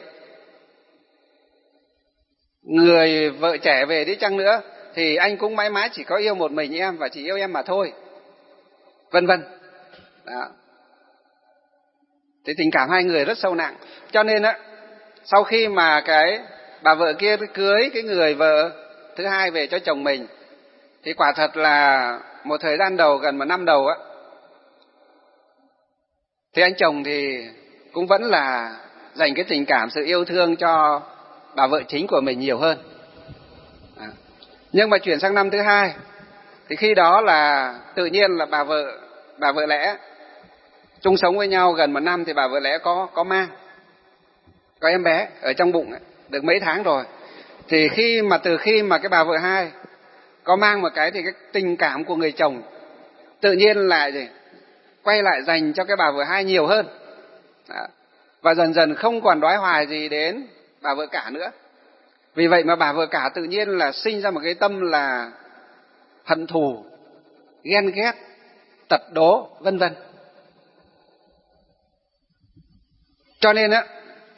người vợ trẻ về đi chăng nữa thì anh cũng mãi mãi chỉ có yêu một mình em và chỉ yêu em mà thôi, vân vân. Đó. Thì tình cảm hai người rất sâu nặng. Cho nên á, sau khi mà cái bà vợ kia cưới cái người vợ thứ hai về cho chồng mình, thì quả thật là một thời gian đầu, gần một năm đầu á, thì anh chồng thì cũng vẫn là dành cái tình cảm, sự yêu thương cho bà vợ chính của mình nhiều hơn. À. Nhưng mà chuyển sang năm thứ hai, thì khi đó là tự nhiên là bà vợ bà vợ lẽ chung sống với nhau gần một năm thì bà vợ lẽ có có mang, có em bé ở trong bụng ấy, được mấy tháng rồi. Thì khi mà từ khi mà cái bà vợ hai có mang một cái thì cái tình cảm của người chồng tự nhiên lại gì quay lại dành cho cái bà vợ hai nhiều hơn. Đó. Và dần dần không còn đoái hoài gì đến bà vợ cả nữa. Vì vậy mà bà vợ cả tự nhiên là sinh ra một cái tâm là hận thù, ghen ghét, tật đố, vân vân. Cho nên á,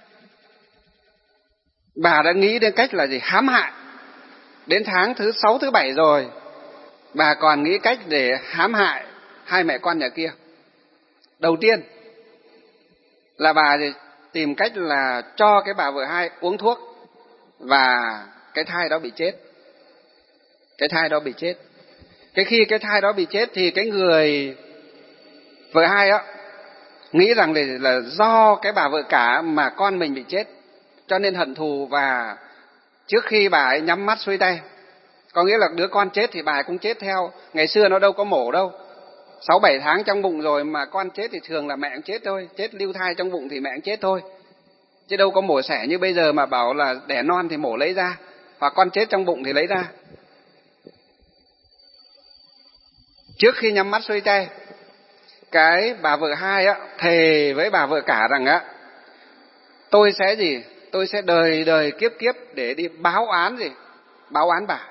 bà đã nghĩ đến cách là gì? Hãm hại. Đến tháng thứ sáu, thứ bảy rồi, bà còn nghĩ cách để hãm hại hai mẹ con nhà kia. Đầu tiên là bà tìm cách là cho cái bà vợ hai uống thuốc và cái thai đó bị chết. Cái thai đó bị chết. Cái khi cái thai đó bị chết thì cái người vợ hai á nghĩ rằng là, là do cái bà vợ cả mà con mình bị chết, cho nên hận thù, và trước khi bà ấy nhắm mắt xuôi tay, có nghĩa là đứa con chết thì bà ấy cũng chết theo. Ngày xưa nó đâu có mổ đâu, sáu bảy tháng trong bụng rồi mà con chết thì thường là mẹ cũng chết thôi, chết lưu thai trong bụng thì mẹ cũng chết thôi, chứ đâu có mổ xẻ như bây giờ mà bảo là đẻ non thì mổ lấy ra, hoặc con chết trong bụng thì lấy ra. Trước khi nhắm mắt xuôi tay, cái bà vợ hai á thề với bà vợ cả rằng á, tôi sẽ gì tôi sẽ đời đời kiếp kiếp để đi báo án gì báo án bà,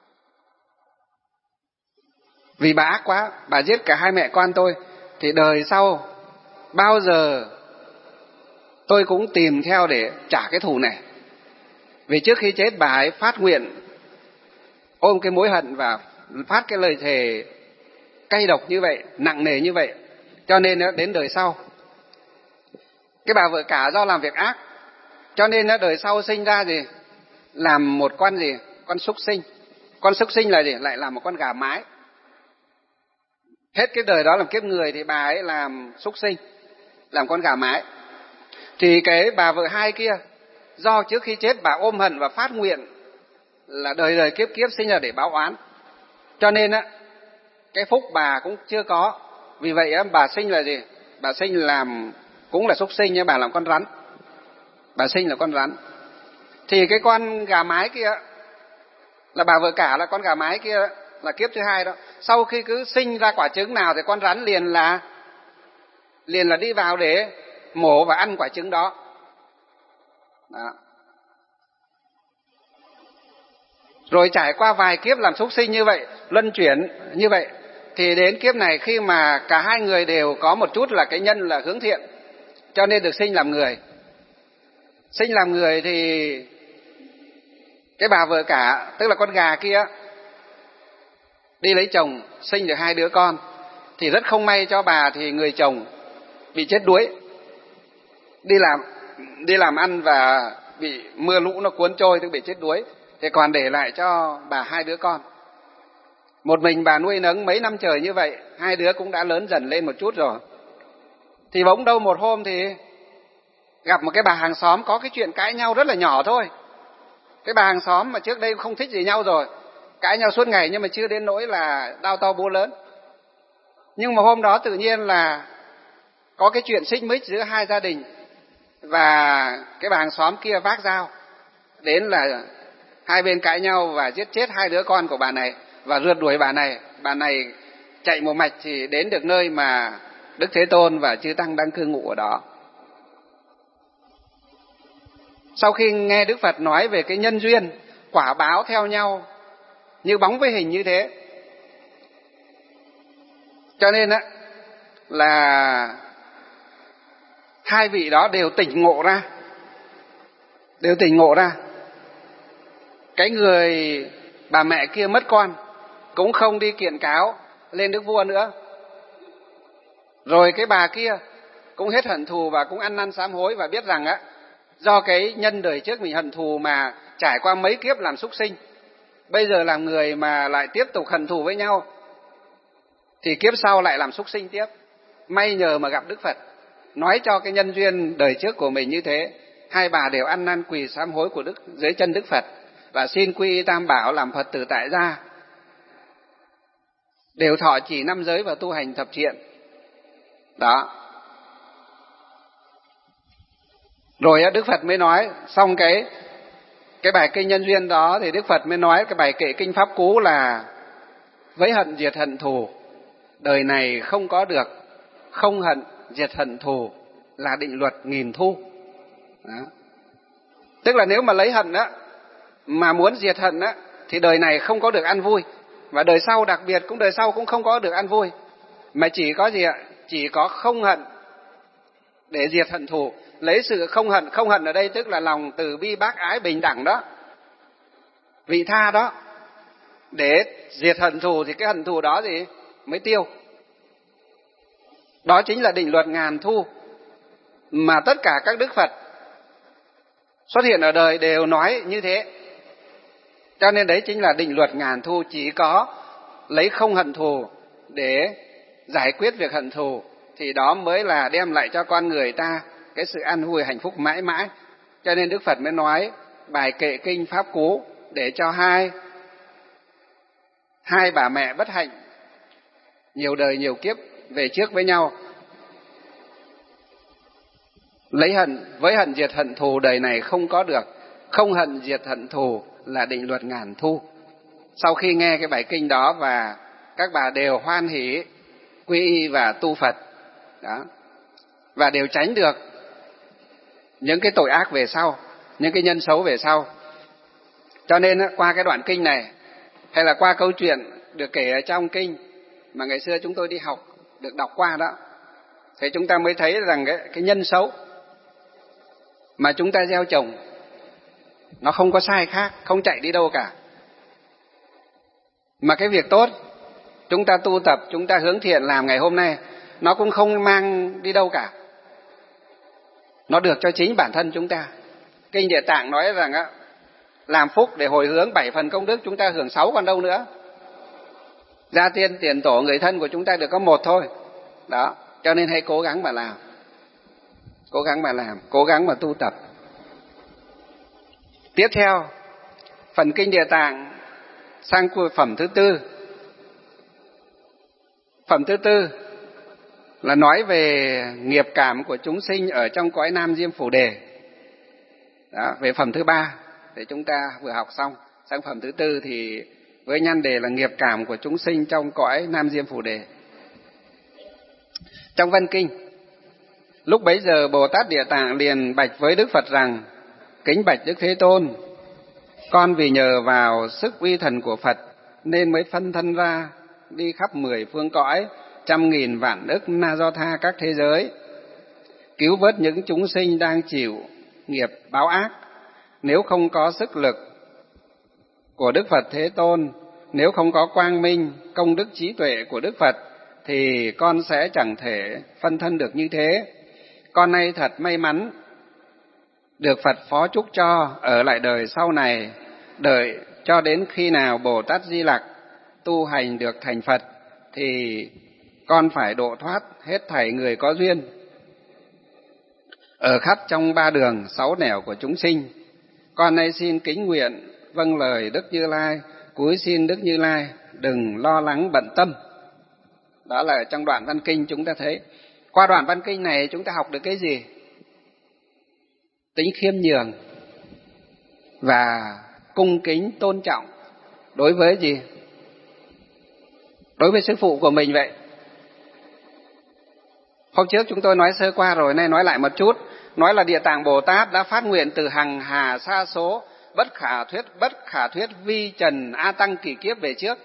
vì bà ác quá, bà giết cả hai mẹ con tôi, thì đời sau bao giờ tôi cũng tìm theo để trả cái thù này. Vì trước khi chết bà ấy phát nguyện ôm cái mối hận và phát cái lời thề cay độc như vậy, nặng nề như vậy. Cho nên đến đời sau, cái bà vợ cả do làm việc ác, cho nên đời sau sinh ra gì làm một con gì con súc sinh. Con súc sinh là gì lại làm một con gà mái. Hết cái đời đó làm kiếp người thì bà ấy làm súc sinh, làm con gà mái. Thì cái bà vợ hai kia, do trước khi chết bà ôm hận và phát nguyện là đời đời kiếp kiếp sinh ra để báo oán, cho nên á cái phúc bà cũng chưa có. Vì vậy á, bà sinh là gì bà sinh làm cũng là súc sinh, nhưng bà làm con rắn. Bà sinh là con rắn. Thì cái con gà mái kia là bà vợ cả, là con gà mái kia là kiếp thứ hai đó. Sau khi cứ sinh ra quả trứng nào thì con rắn liền là liền là đi vào để mổ và ăn quả trứng đó. Đó. Rồi trải qua vài kiếp làm súc sinh như vậy, luân chuyển như vậy, thì đến kiếp này khi mà cả hai người đều có một chút là cái nhân là hướng thiện, cho nên được sinh làm người. Sinh làm người thì cái bà vợ cả, tức là con gà kia, đi lấy chồng, sinh được hai đứa con. Thì rất không may cho bà thì người chồng bị chết đuối, đi làm đi làm ăn và bị mưa lũ nó cuốn trôi, tức bị chết đuối. Thì còn để lại cho bà hai đứa con. Một mình bà nuôi nấng mấy năm trời như vậy, hai đứa cũng đã lớn dần lên một chút rồi. Thì bỗng đâu một hôm thì gặp một cái bà hàng xóm có cái chuyện cãi nhau rất là nhỏ thôi. Cái bà hàng xóm mà trước đây không thích gì nhau rồi, cãi nhau suốt ngày nhưng mà chưa đến nỗi là đao to búa lớn. Nhưng mà hôm đó tự nhiên là có cái chuyện xích mích giữa hai gia đình, và cái bà hàng xóm kia vác dao đến là hai bên cãi nhau và giết chết hai đứa con của bà này và rượt đuổi bà này. Bà này chạy một mạch thì đến được nơi mà Đức Thế Tôn và Chư Tăng đang cư ngụ ở đó. Sau khi nghe Đức Phật nói về cái nhân duyên, quả báo theo nhau như bóng với hình như thế, cho nên á là hai vị đó đều tỉnh ngộ ra, đều tỉnh ngộ ra. Cái người bà mẹ kia mất con cũng không đi kiện cáo lên Đức Vua nữa. Rồi cái bà kia cũng hết hận thù và cũng ăn năn sám hối và biết rằng á, do cái nhân đời trước mình hận thù mà trải qua mấy kiếp làm súc sinh, bây giờ làm người mà lại tiếp tục hận thù với nhau thì kiếp sau lại làm súc sinh tiếp. May nhờ mà gặp Đức Phật nói cho cái nhân duyên đời trước của mình như thế. Hai bà đều ăn năn quỳ sám hối của Đức dưới chân Đức Phật và xin quy y Tam Bảo làm Phật tử tại gia, đều thọ trì năm giới và tu hành thập thiện. Đó. Rồi Đức Phật mới nói xong cái cái bài kinh nhân duyên đó thì Đức Phật mới nói cái bài kệ kinh Pháp Cú là với hận diệt hận thù, đời này không có được, không hận diệt hận thù là định luật nghìn thu. Đó. Tức là nếu mà lấy hận á, mà muốn diệt hận á, thì đời này không có được ăn vui, và đời sau đặc biệt cũng đời sau cũng không có được ăn vui, mà chỉ có gì ạ? Chỉ có không hận để diệt hận thù. Lấy sự không hận, không hận ở đây tức là lòng từ bi bác ái bình đẳng đó, vị tha đó, để diệt hận thù thì cái hận thù đó gì mới tiêu. Đó chính là định luật ngàn thu mà tất cả các Đức Phật xuất hiện ở đời đều nói như thế. Cho nên đấy chính là định luật ngàn thu, chỉ có lấy không hận thù để giải quyết việc hận thù thì đó mới là đem lại cho con người ta cái sự an vui hạnh phúc mãi mãi. Cho nên Đức Phật mới nói bài kệ kinh Pháp Cú để cho hai hai bà mẹ bất hạnh nhiều đời nhiều kiếp về trước với nhau. Lấy hận với hận diệt hận thù đời này không có được, không hận diệt hận thù là định luật ngàn thu. Sau khi nghe cái bài kinh đó và các bà đều hoan hỷ quy y và tu Phật đó, và đều tránh được những cái tội ác về sau, những cái nhân xấu về sau. Cho nên qua cái đoạn kinh này hay là qua câu chuyện được kể ở trong kinh mà ngày xưa chúng tôi đi học được đọc qua đó, thì chúng ta mới thấy rằng cái, cái nhân xấu mà chúng ta gieo trồng nó không có sai khác, không chạy đi đâu cả. Mà cái việc tốt chúng ta tu tập, chúng ta hướng thiện làm ngày hôm nay, nó cũng không mang đi đâu cả. Nó được cho chính bản thân chúng ta. Kinh Địa Tạng nói rằng á, làm phúc để hồi hướng bảy phần công đức, chúng ta hưởng sáu còn đâu nữa. Gia tiên tiền tổ người thân của chúng ta được có một thôi. Đó, cho nên hãy cố gắng mà làm. Cố gắng mà làm, cố gắng mà tu tập. Tiếp theo, phần Kinh Địa Tạng sang phẩm thứ tư. Phẩm thứ tư là nói về nghiệp cảm của chúng sinh ở trong cõi Nam Diêm Phù Đề. Đó, về phẩm thứ ba thì chúng ta vừa học xong. Sang phẩm thứ tư thì với nhan đề là nghiệp cảm của chúng sinh trong cõi Nam Diêm Phù Đề. Trong văn kinh, lúc bấy giờ Bồ Tát Địa Tạng liền bạch với Đức Phật rằng: kính bạch Đức Thế Tôn, con vì nhờ vào sức uy thần của Phật nên mới phân thân ra đi khắp mười phương cõi, trăm nghìn vạn ức na do tha các thế giới, cứu vớt những chúng sinh đang chịu nghiệp báo ác. Nếu không có sức lực của Đức Phật Thế Tôn, nếu không có quang minh, công đức trí tuệ của Đức Phật, thì con sẽ chẳng thể phân thân được như thế. Con nay thật may mắn được Phật phó chúc cho ở lại đời sau này, đợi cho đến khi nào Bồ Tát Di Lặc tu hành được thành Phật, thì con phải độ thoát hết thảy người có duyên ở khắp trong ba đường sáu nẻo của chúng sinh. Con nay xin kính nguyện vâng lời Đức Như Lai, cúi xin Đức Như Lai đừng lo lắng bận tâm. Đó là trong đoạn văn kinh chúng ta thấy. Qua đoạn văn kinh này chúng ta học được cái gì? Tính khiêm nhường và cung kính tôn trọng đối với gì? Đối với sư phụ của mình vậy. Hôm trước chúng tôi nói sơ qua rồi, nay nói lại một chút. Nói là Địa Tạng Bồ Tát đã phát nguyện từ hằng hà sa số, bất khả thuyết, bất khả thuyết vi trần A Tăng kỷ kiếp về trước.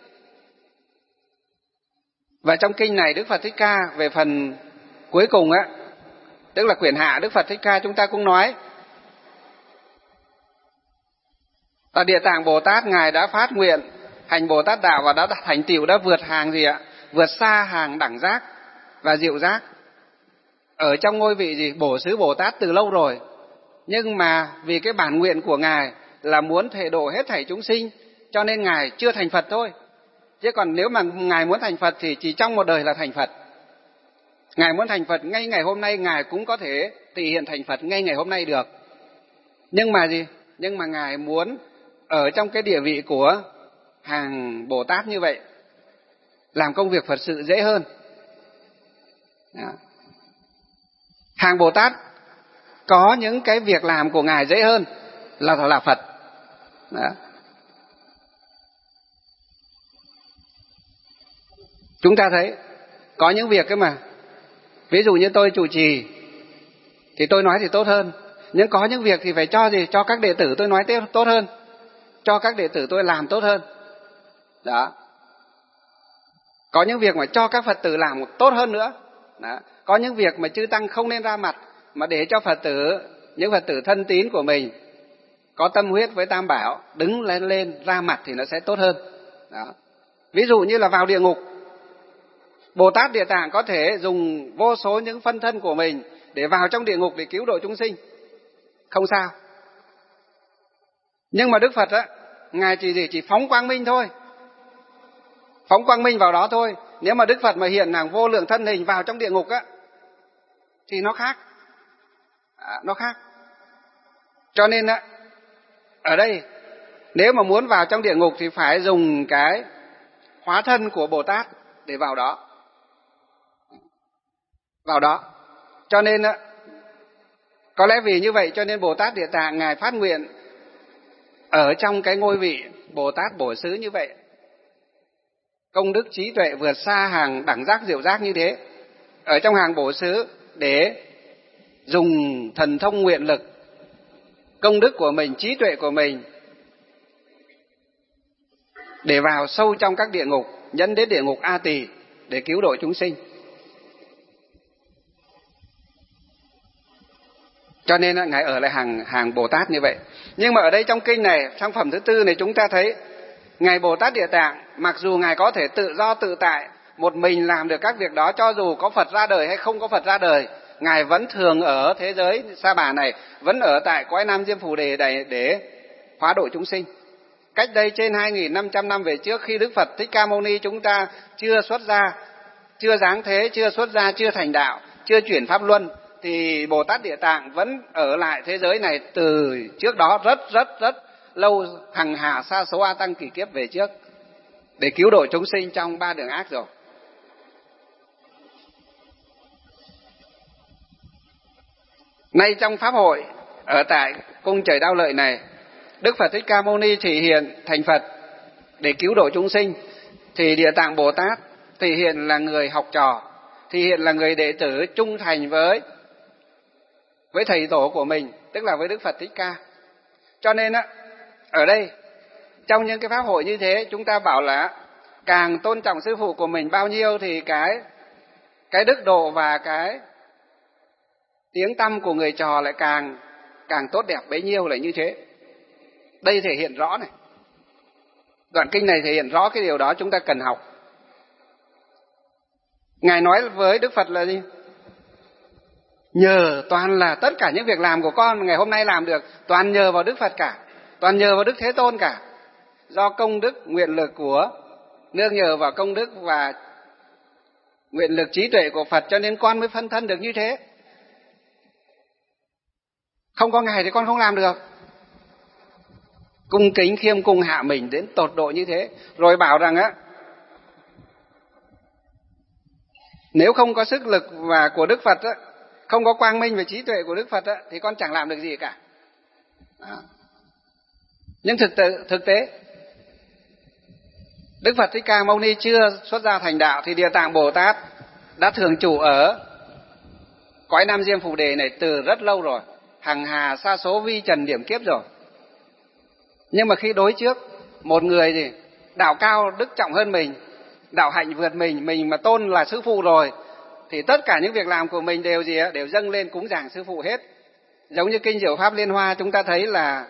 Và trong kinh này Đức Phật Thích Ca về phần cuối cùng á, tức là quyển hạ Đức Phật Thích Ca chúng ta cũng nói là Địa Tạng Bồ Tát Ngài đã phát nguyện hành Bồ Tát đạo và đã thành tựu, đã vượt hàng gì ạ? Vượt xa hàng đẳng giác và diệu giác. Ở trong ngôi vị gì? Bổ xứ Bồ Tát từ lâu rồi. Nhưng mà vì cái bản nguyện của Ngài là muốn thể độ hết thảy chúng sinh, cho nên Ngài chưa thành Phật thôi. Chứ còn nếu mà Ngài muốn thành Phật thì chỉ trong một đời là thành Phật. Ngài muốn thành Phật ngay ngày hôm nay, Ngài cũng có thể tỳ hiện thành Phật ngay ngày hôm nay được. Nhưng mà gì? Nhưng mà Ngài muốn ở trong cái địa vị của hàng Bồ Tát như vậy, làm công việc Phật sự dễ hơn. Đó. Hàng Bồ Tát có những cái việc làm của Ngài dễ hơn là là Phật. Đó. Chúng ta thấy có những việc cái mà ví dụ như tôi chủ trì thì tôi nói thì tốt hơn, nhưng có những việc thì phải cho gì? Cho các đệ tử tôi nói tốt hơn, cho các đệ tử tôi làm tốt hơn. Đó. Có những việc mà cho các Phật tử làm tốt hơn nữa. Đó. Có những việc mà chư tăng không nên ra mặt, mà để cho Phật tử, những Phật tử thân tín của mình có tâm huyết với Tam Bảo đứng lên lên ra mặt thì nó sẽ tốt hơn. Đó. Ví dụ như là vào địa ngục, Bồ Tát Địa Tạng có thể dùng vô số những phân thân của mình để vào trong địa ngục để cứu độ chúng sinh, không sao. Nhưng mà Đức Phật á, Ngài chỉ gì? Chỉ phóng quang minh thôi, phóng quang minh vào đó thôi. Nếu mà Đức Phật mà hiện hàng vô lượng thân hình vào trong địa ngục á, thì nó khác, à, nó khác. Cho nên á, ở đây nếu mà muốn vào trong địa ngục thì phải dùng cái hóa thân của Bồ Tát để vào đó, vào đó. Cho nên á, có lẽ vì như vậy cho nên Bồ Tát Địa Tạng Ngài phát nguyện ở trong cái ngôi vị Bồ Tát Bổ Xứ như vậy, công đức trí tuệ vượt xa hàng đẳng giác diệu giác như thế, ở trong hàng Bổ Xứ để dùng thần thông nguyện lực, công đức của mình, trí tuệ của mình để vào sâu trong các địa ngục, nhấn đến địa ngục A Tỳ để cứu độ chúng sinh. Cho nên Ngài ở lại hàng hàng Bồ Tát như vậy. Nhưng mà ở đây trong kinh này, trong phẩm thứ tư này chúng ta thấy Ngài Bồ Tát Địa Tạng, mặc dù Ngài có thể tự do tự tại một mình làm được các việc đó, cho dù có Phật ra đời hay không có Phật ra đời, Ngài vẫn thường ở thế giới Sa Bà này, vẫn ở tại cõi Nam Diêm Phù Đề để, để hóa độ chúng sinh. Cách đây trên hai nghìn năm trăm năm về trước, khi Đức Phật Thích Ca Mâu Ni chúng ta chưa xuất gia, chưa giáng thế, chưa xuất gia, chưa thành đạo, chưa chuyển pháp luân, thì Bồ Tát Địa Tạng vẫn ở lại thế giới này từ trước đó rất rất rất lâu, hằng hà sa số A Tăng kỷ kiếp về trước, để cứu độ chúng sinh trong ba đường ác rồi. Nay trong Pháp hội ở tại cung Trời Đao Lợi này, Đức Phật Thích Ca Mâu Ni thị hiện thành Phật để cứu độ chúng sinh, thì Địa Tạng Bồ Tát thị hiện là người học trò, thị hiện là người đệ tử trung thành với với thầy tổ của mình, tức là với Đức Phật Thích Ca. Cho nên á, ở đây trong những cái pháp hội như thế, chúng ta bảo là càng tôn trọng sư phụ của mình bao nhiêu thì cái cái đức độ và cái tiếng tăm của người trò lại càng càng tốt đẹp bấy nhiêu, là như thế. Đây thể hiện rõ này. Đoạn kinh này thể hiện rõ cái điều đó chúng ta cần học. Ngài nói với Đức Phật là gì? Nhờ toàn là tất cả những việc làm của con ngày hôm nay làm được, toàn nhờ vào Đức Phật cả, toàn nhờ vào Đức Thế Tôn cả. Do công đức nguyện lực của, nương nhờ vào công đức và nguyện lực trí tuệ của Phật, cho nên con mới phân thân được như thế. Không có Ngài thì con không làm được. Cung kính khiêm cung hạ mình đến tột độ như thế. Rồi bảo rằng á, nếu không có sức lực và của Đức Phật á, không có quang minh và trí tuệ của Đức Phật á, thì con chẳng làm được gì cả. Đó. Nhưng thực tế, thực tế Đức Phật Thích Ca Mâu Ni chưa xuất gia thành đạo thì Địa Tạng Bồ Tát đã thường trụ ở cõi Nam Diêm Phù Đề này từ rất lâu rồi, hằng hà sa số vi trần điểm kiếp rồi. Nhưng mà khi đối trước một người gì đạo cao đức trọng hơn mình, đạo hạnh vượt mình, mình mà tôn là sư phụ rồi, thì tất cả những việc làm của mình đều gì đều dâng lên cúng dường sư phụ hết. Giống như kinh Diệu Pháp Liên Hoa chúng ta thấy là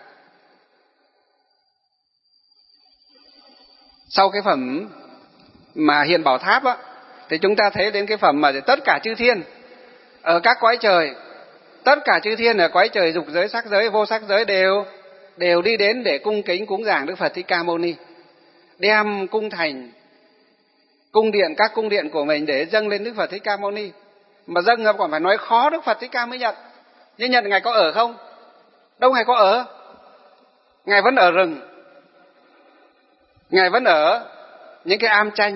sau cái phẩm mà Hiện Bảo Tháp á, thì chúng ta thấy đến cái phẩm mà tất cả chư thiên ở các cõi trời, tất cả chư thiên ở cõi trời dục giới, sắc giới, vô sắc giới đều đều đi đến để cung kính cúng dường Đức Phật Thích Ca Mâu Ni, đem cung thành cung điện, các cung điện của mình để dâng lên Đức Phật Thích Ca Mâu Ni. Mà dâng còn phải nói khó Đức Phật Thích Ca mới nhận. Nhưng nhận Ngài có ở không? Đâu Ngài có ở. Ngài vẫn ở rừng, Ngài vẫn ở những cái am tranh,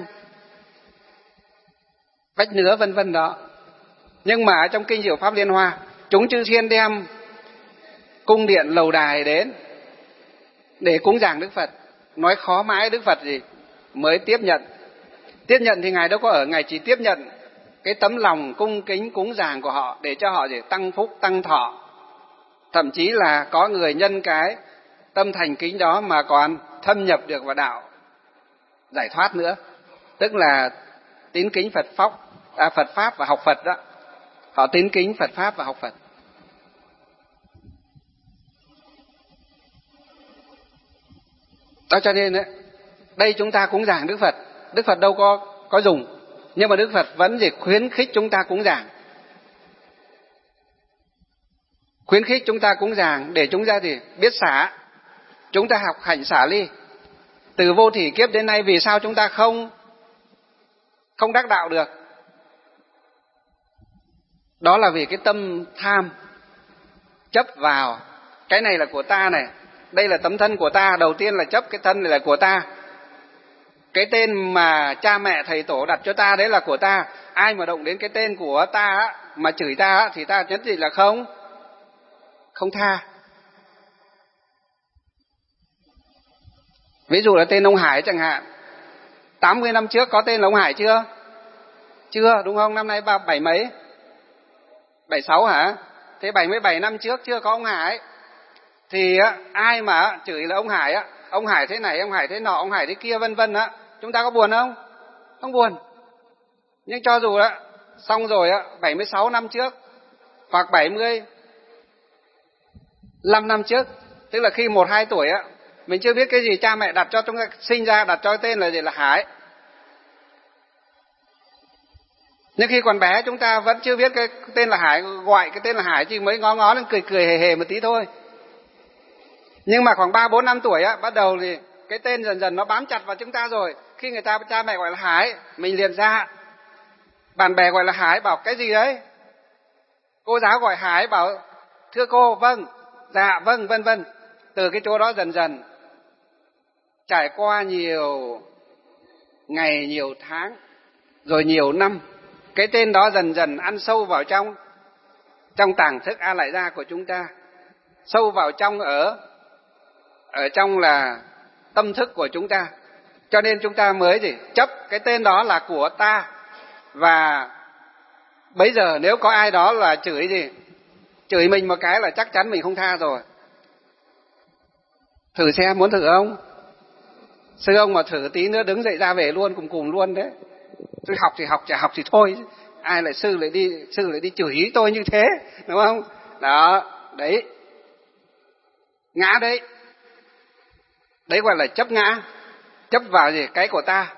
vách nứa vân vân đó. Nhưng mà trong kinh Diệu Pháp Liên Hoa, chúng chư thiên đem cung điện lầu đài đến để cúng dường Đức Phật. Nói khó mãi Đức Phật gì mới tiếp nhận. Tiếp nhận thì Ngài đâu có ở, Ngài chỉ tiếp nhận cái tấm lòng cung kính cúng dường của họ để cho họ gì tăng phúc, tăng thọ. Thậm chí là có người nhân cái tâm thành kính đó mà còn thâm nhập được vào đạo giải thoát nữa. Tức là tín kính Phật Pháp, à, Phật Pháp và học Phật đó. Họ tín kính Phật Pháp và học Phật. Đó cho nên đấy, đây chúng ta cúng dường Đức Phật, Đức Phật đâu có có dùng, nhưng mà Đức Phật vẫn gì khuyến khích chúng ta cúng dường, khuyến khích chúng ta cúng dường để chúng ta gì biết xả, chúng ta học hành xả ly. Từ vô thỉ kiếp đến nay vì sao chúng ta không không đắc đạo được? Đó là vì cái tâm tham chấp vào cái này là của ta này, đây là tấm thân của ta. Đầu tiên là chấp cái thân này là của ta, cái tên mà cha mẹ thầy tổ đặt cho ta đấy là của ta. Ai mà động đến cái tên của ta mà chửi ta thì ta nhất định là không không tha. Ví dụ là tên ông Hải chẳng hạn, tám mươi năm trước có tên là ông Hải chưa? Chưa, đúng không? Năm nay ba bảy mấy? bảy sáu hả? Thế bảy mươi bảy năm trước chưa có ông Hải. Thì á, ai mà chửi là ông Hải á, ông Hải thế này, ông Hải thế nọ, ông Hải thế kia vân vân á, chúng ta có buồn không? Không buồn. Nhưng cho dù á, xong rồi á, bảy mươi sáu năm trước hoặc bảy mươi lăm năm trước, tức là khi một hai tuổi á, mình chưa biết cái gì, cha mẹ đặt cho chúng ta sinh ra đặt cho tên là gì là Hải. Nhưng khi còn bé chúng ta vẫn chưa biết cái tên là Hải, gọi cái tên là Hải chỉ mới ngó ngó lên cười cười hề hề một tí thôi. Nhưng mà khoảng ba bốn năm tuổi á, bắt đầu thì cái tên dần dần nó bám chặt vào chúng ta rồi. Khi người ta cha mẹ gọi là Hải, mình liền ra. Bạn bè gọi là Hải, bảo cái gì đấy? Cô giáo gọi Hải, bảo thưa cô, vâng, dạ, vâng, vân vân. Từ cái chỗ đó dần dần trải qua nhiều ngày, nhiều tháng, rồi nhiều năm, cái tên đó dần dần ăn sâu vào trong trong tàng thức A Lại Gia của chúng ta, sâu vào trong ở ở trong là tâm thức của chúng ta. Cho nên chúng ta mới gì chấp cái tên đó là của ta. Và bây giờ nếu có ai đó là chửi gì, chửi mình một cái là chắc chắn mình không tha rồi. Thử xem, muốn thử không? Sư ông mà thử tí nữa đứng dậy ra về luôn, cùng cùng luôn đấy. Tôi học thì học, chả học thì thôi. Ai lại sư lại đi sư lại đi chửi tôi như thế, đúng không? Đó, đấy. Ngã đấy. Đấy gọi là chấp ngã. Chấp vào gì? Cái của ta.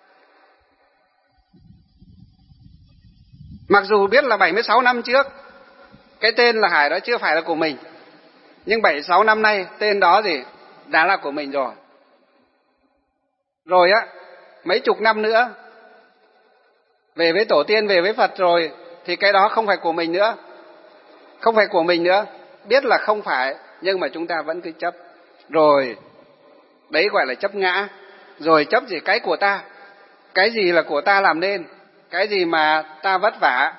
Mặc dù biết là bảy mươi sáu năm trước cái tên là Hải đó chưa phải là của mình, nhưng bảy mươi sáu năm nay tên đó gì đã là của mình rồi. Rồi á, mấy chục năm nữa về với tổ tiên, về với Phật rồi thì cái đó không phải của mình nữa. Không phải của mình nữa. biết là không phải, nhưng mà chúng ta vẫn cứ chấp. Rồi, đấy gọi là chấp ngã. Rồi chấp gì? Cái của ta. Cái gì là của ta làm nên, cái gì mà ta vất vả,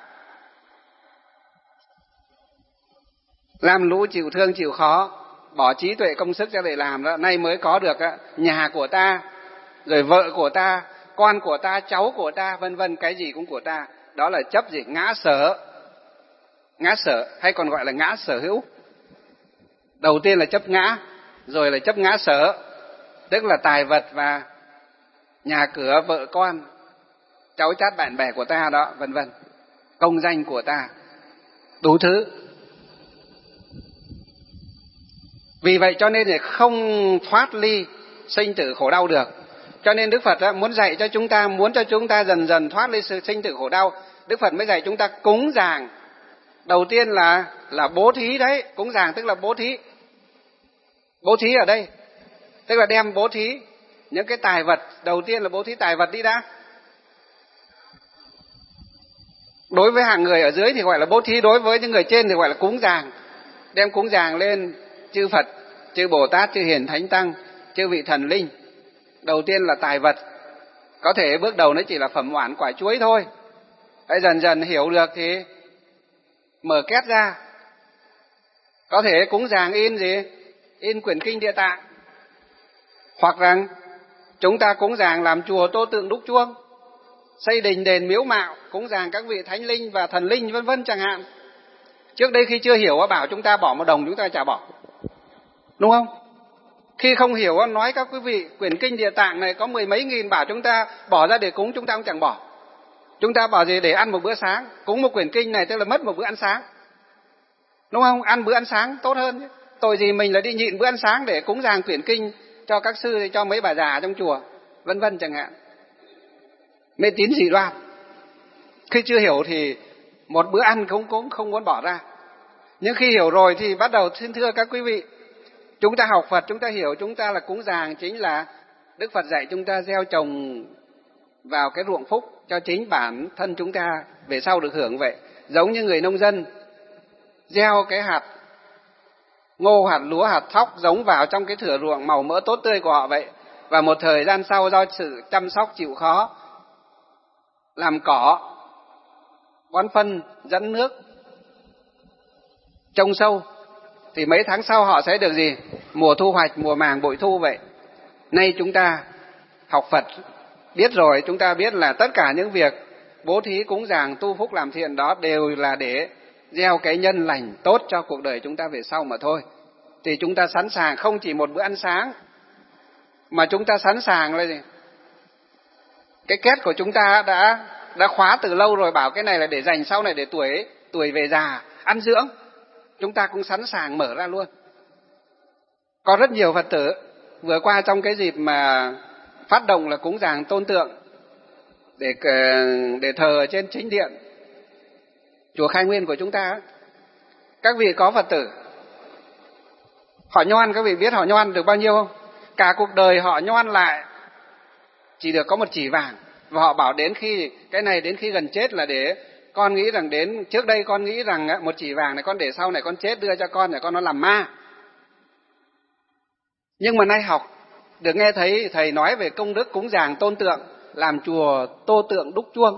làm lũ chịu thương chịu khó, bỏ trí tuệ công sức ra để làm đó, nay mới có được đó. Nhà của ta, rồi vợ của ta, con của ta, cháu của ta, vân vân, cái gì cũng của ta. Đó là chấp gì? Ngã sở. Ngã sở hay còn gọi là ngã sở hữu. Đầu tiên là chấp ngã, rồi là chấp ngã sở, tức là tài vật và nhà cửa, vợ con, cháu chát bạn bè của ta đó, vân vân, công danh của ta, đủ thứ. Vì vậy cho nên là không thoát ly sinh tử khổ đau được. Cho nên Đức Phật đó, muốn dạy cho chúng ta, muốn cho chúng ta dần dần thoát ly sự sinh tử khổ đau, Đức Phật mới dạy chúng ta cúng dường. Đầu tiên là là bố thí đấy, cúng dường tức là bố thí. Bố thí ở đây tức là đem bố thí những cái tài vật. Đầu tiên là bố thí tài vật đi đã. Đối với hàng người ở dưới thì gọi là bố thí, đối với những người trên thì gọi là cúng dường. Đem cúng dường lên chư Phật, chư Bồ Tát, chư Hiền Thánh Tăng, chư vị thần linh. Đầu tiên là tài vật. Có thể bước đầu nó chỉ là phẩm oản quả chuối thôi. Hãy dần dần hiểu được thì mở két ra. Có thể cúng dường in gì? In quyển kinh Địa Tạng. Hoặc rằng chúng ta cúng dường làm chùa tô tượng đúc chuông, xây đình đền miếu mạo, cúng dường các vị thánh linh và thần linh vân vân chẳng hạn. Trước đây khi chưa hiểu bảo chúng ta bỏ một đồng chúng ta chả bỏ, đúng không? Khi không hiểu nói các quý vị quyển kinh Địa Tạng này có mười mấy nghìn, bảo chúng ta bỏ ra để cúng chúng ta cũng chẳng bỏ. Chúng ta bảo gì? Để ăn một bữa sáng. Cúng một quyển kinh này tức là mất một bữa ăn sáng, đúng không? Ăn bữa ăn sáng tốt hơn chứ. Tội gì mình là đi nhịn bữa ăn sáng để cúng dường quyển kinh cho các sư, cho mấy bà già trong chùa, vân vân chẳng hạn. Mê tín dị đoan. Khi chưa hiểu thì một bữa ăn cũng cũng không muốn bỏ ra. Nhưng khi hiểu rồi thì bắt đầu, xin thưa các quý vị, chúng ta học Phật, chúng ta hiểu chúng ta là cúng dường chính là Đức Phật dạy chúng ta gieo trồng vào cái ruộng phúc cho chính bản thân chúng ta về sau được hưởng vậy. Giống như người nông dân gieo cái hạt ngô, hạt lúa, hạt thóc giống vào trong cái thửa ruộng màu mỡ tốt tươi của họ vậy. Và một thời gian sau do sự chăm sóc chịu khó, làm cỏ, bón phân, dẫn nước, trông sâu, thì mấy tháng sau họ sẽ được gì? Mùa thu hoạch, mùa màng bội thu vậy. Nay chúng ta học Phật biết rồi, chúng ta biết là tất cả những việc bố thí, cúng dường, tu phúc làm thiện đó đều là để gieo cái nhân lành tốt cho cuộc đời chúng ta về sau mà thôi. Thì chúng ta sẵn sàng không chỉ một bữa ăn sáng, mà chúng ta sẵn sàng là gì? Cái két của chúng ta đã đã khóa từ lâu rồi, bảo cái này là để dành sau này để tuổi tuổi về già ăn dưỡng. Chúng ta cũng sẵn sàng mở ra luôn. Có rất nhiều Phật tử vừa qua trong cái dịp mà phát động là cúng dường tôn tượng để để thờ ở trên chính điện chùa Khai Nguyên của chúng ta, các vị có Phật tử họ nhoan, các vị biết họ nhoan được bao nhiêu không? Cả cuộc đời họ nhoan lại chỉ được có một chỉ vàng, và họ bảo đến khi cái này đến khi gần chết là để con nghĩ rằng đến trước đây con nghĩ rằng một chỉ vàng này con để sau này con chết đưa cho con để con nó làm ma. Nhưng mà nay học được nghe thấy thầy nói về công đức cúng dường tôn tượng, làm chùa tô tượng đúc chuông.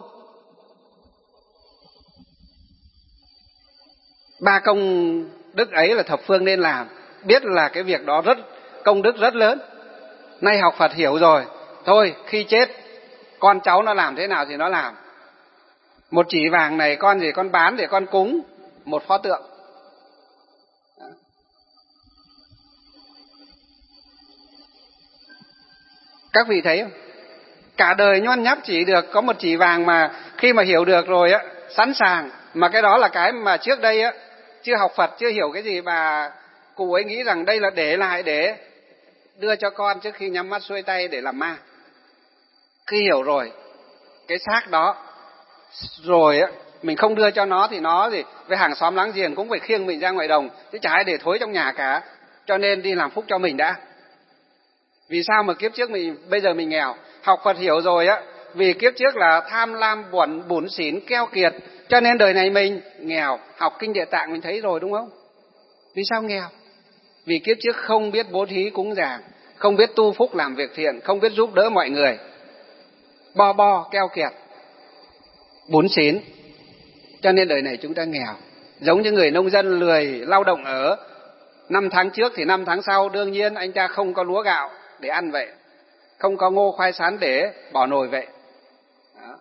Ba công đức ấy là thập phương nên làm, biết là cái việc đó rất công đức rất lớn. Nay học Phật hiểu rồi, thôi khi chết con cháu nó làm thế nào thì nó làm. Một chỉ vàng này con gì con bán để con cúng một pho tượng. Các vị thấy không? Cả đời nhoăn nhắp chỉ được có một chỉ vàng, mà khi mà hiểu được rồi á, sẵn sàng. Mà cái đó là cái mà trước đây á, chưa học Phật, chưa hiểu cái gì, bà cụ ấy nghĩ rằng đây là để lại để đưa cho con trước khi nhắm mắt xuôi tay để làm ma. Khi hiểu rồi cái xác đó rồi á, mình không đưa cho nó thì nó gì với hàng xóm láng giềng cũng phải khiêng mình ra ngoài đồng, chứ chả ai để thối trong nhà cả. Cho nên đi làm phúc cho mình đã. Vì sao mà kiếp trước mình bây giờ mình nghèo? Học Phật hiểu rồi á, vì kiếp trước là tham lam bủn bủn xỉn keo kiệt, cho nên đời này mình nghèo. Học kinh Địa Tạng mình thấy rồi đúng không? Vì sao nghèo? Vì kiếp trước không biết bố thí cúng dường, không biết tu phúc làm việc thiện, không biết giúp đỡ mọi người, bo bo keo kiệt, bún xín, cho nên đời này chúng ta nghèo. Giống như người nông dân lười lao động ở năm tháng trước thì năm tháng sau đương nhiên anh ta không có lúa gạo để ăn vậy, không có ngô khoai sắn để bỏ nồi vậy. Đó.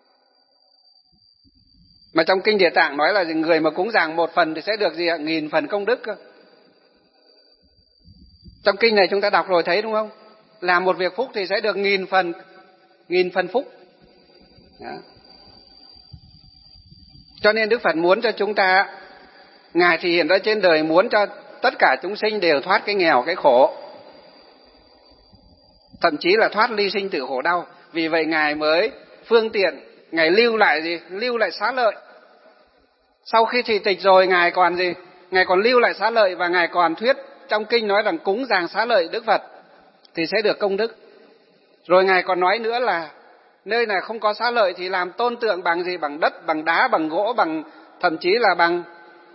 Mà trong kinh Địa Tạng nói là người mà cúng dường một phần thì sẽ được gì ạ? Nghìn phần công đức cơ. Trong kinh này chúng ta đọc rồi thấy đúng không? Làm một việc phúc thì sẽ được nghìn phần, nghìn phần phúc. Đó. Cho nên Đức Phật muốn cho chúng ta, Ngài thì hiện ra trên đời muốn cho tất cả chúng sinh đều thoát cái nghèo, cái khổ, thậm chí là thoát ly sinh tử khổ đau. Vì vậy Ngài mới phương tiện, Ngài lưu lại gì? Lưu lại xá lợi. Sau khi thị tịch rồi Ngài còn gì? Ngài còn lưu lại xá lợi, và Ngài còn thuyết trong kinh nói rằng cúng dường xá lợi Đức Phật thì sẽ được công đức. Rồi Ngài còn nói nữa là nơi này không có xá lợi thì làm tôn tượng bằng gì? Bằng đất, bằng đá, bằng gỗ, bằng thậm chí là bằng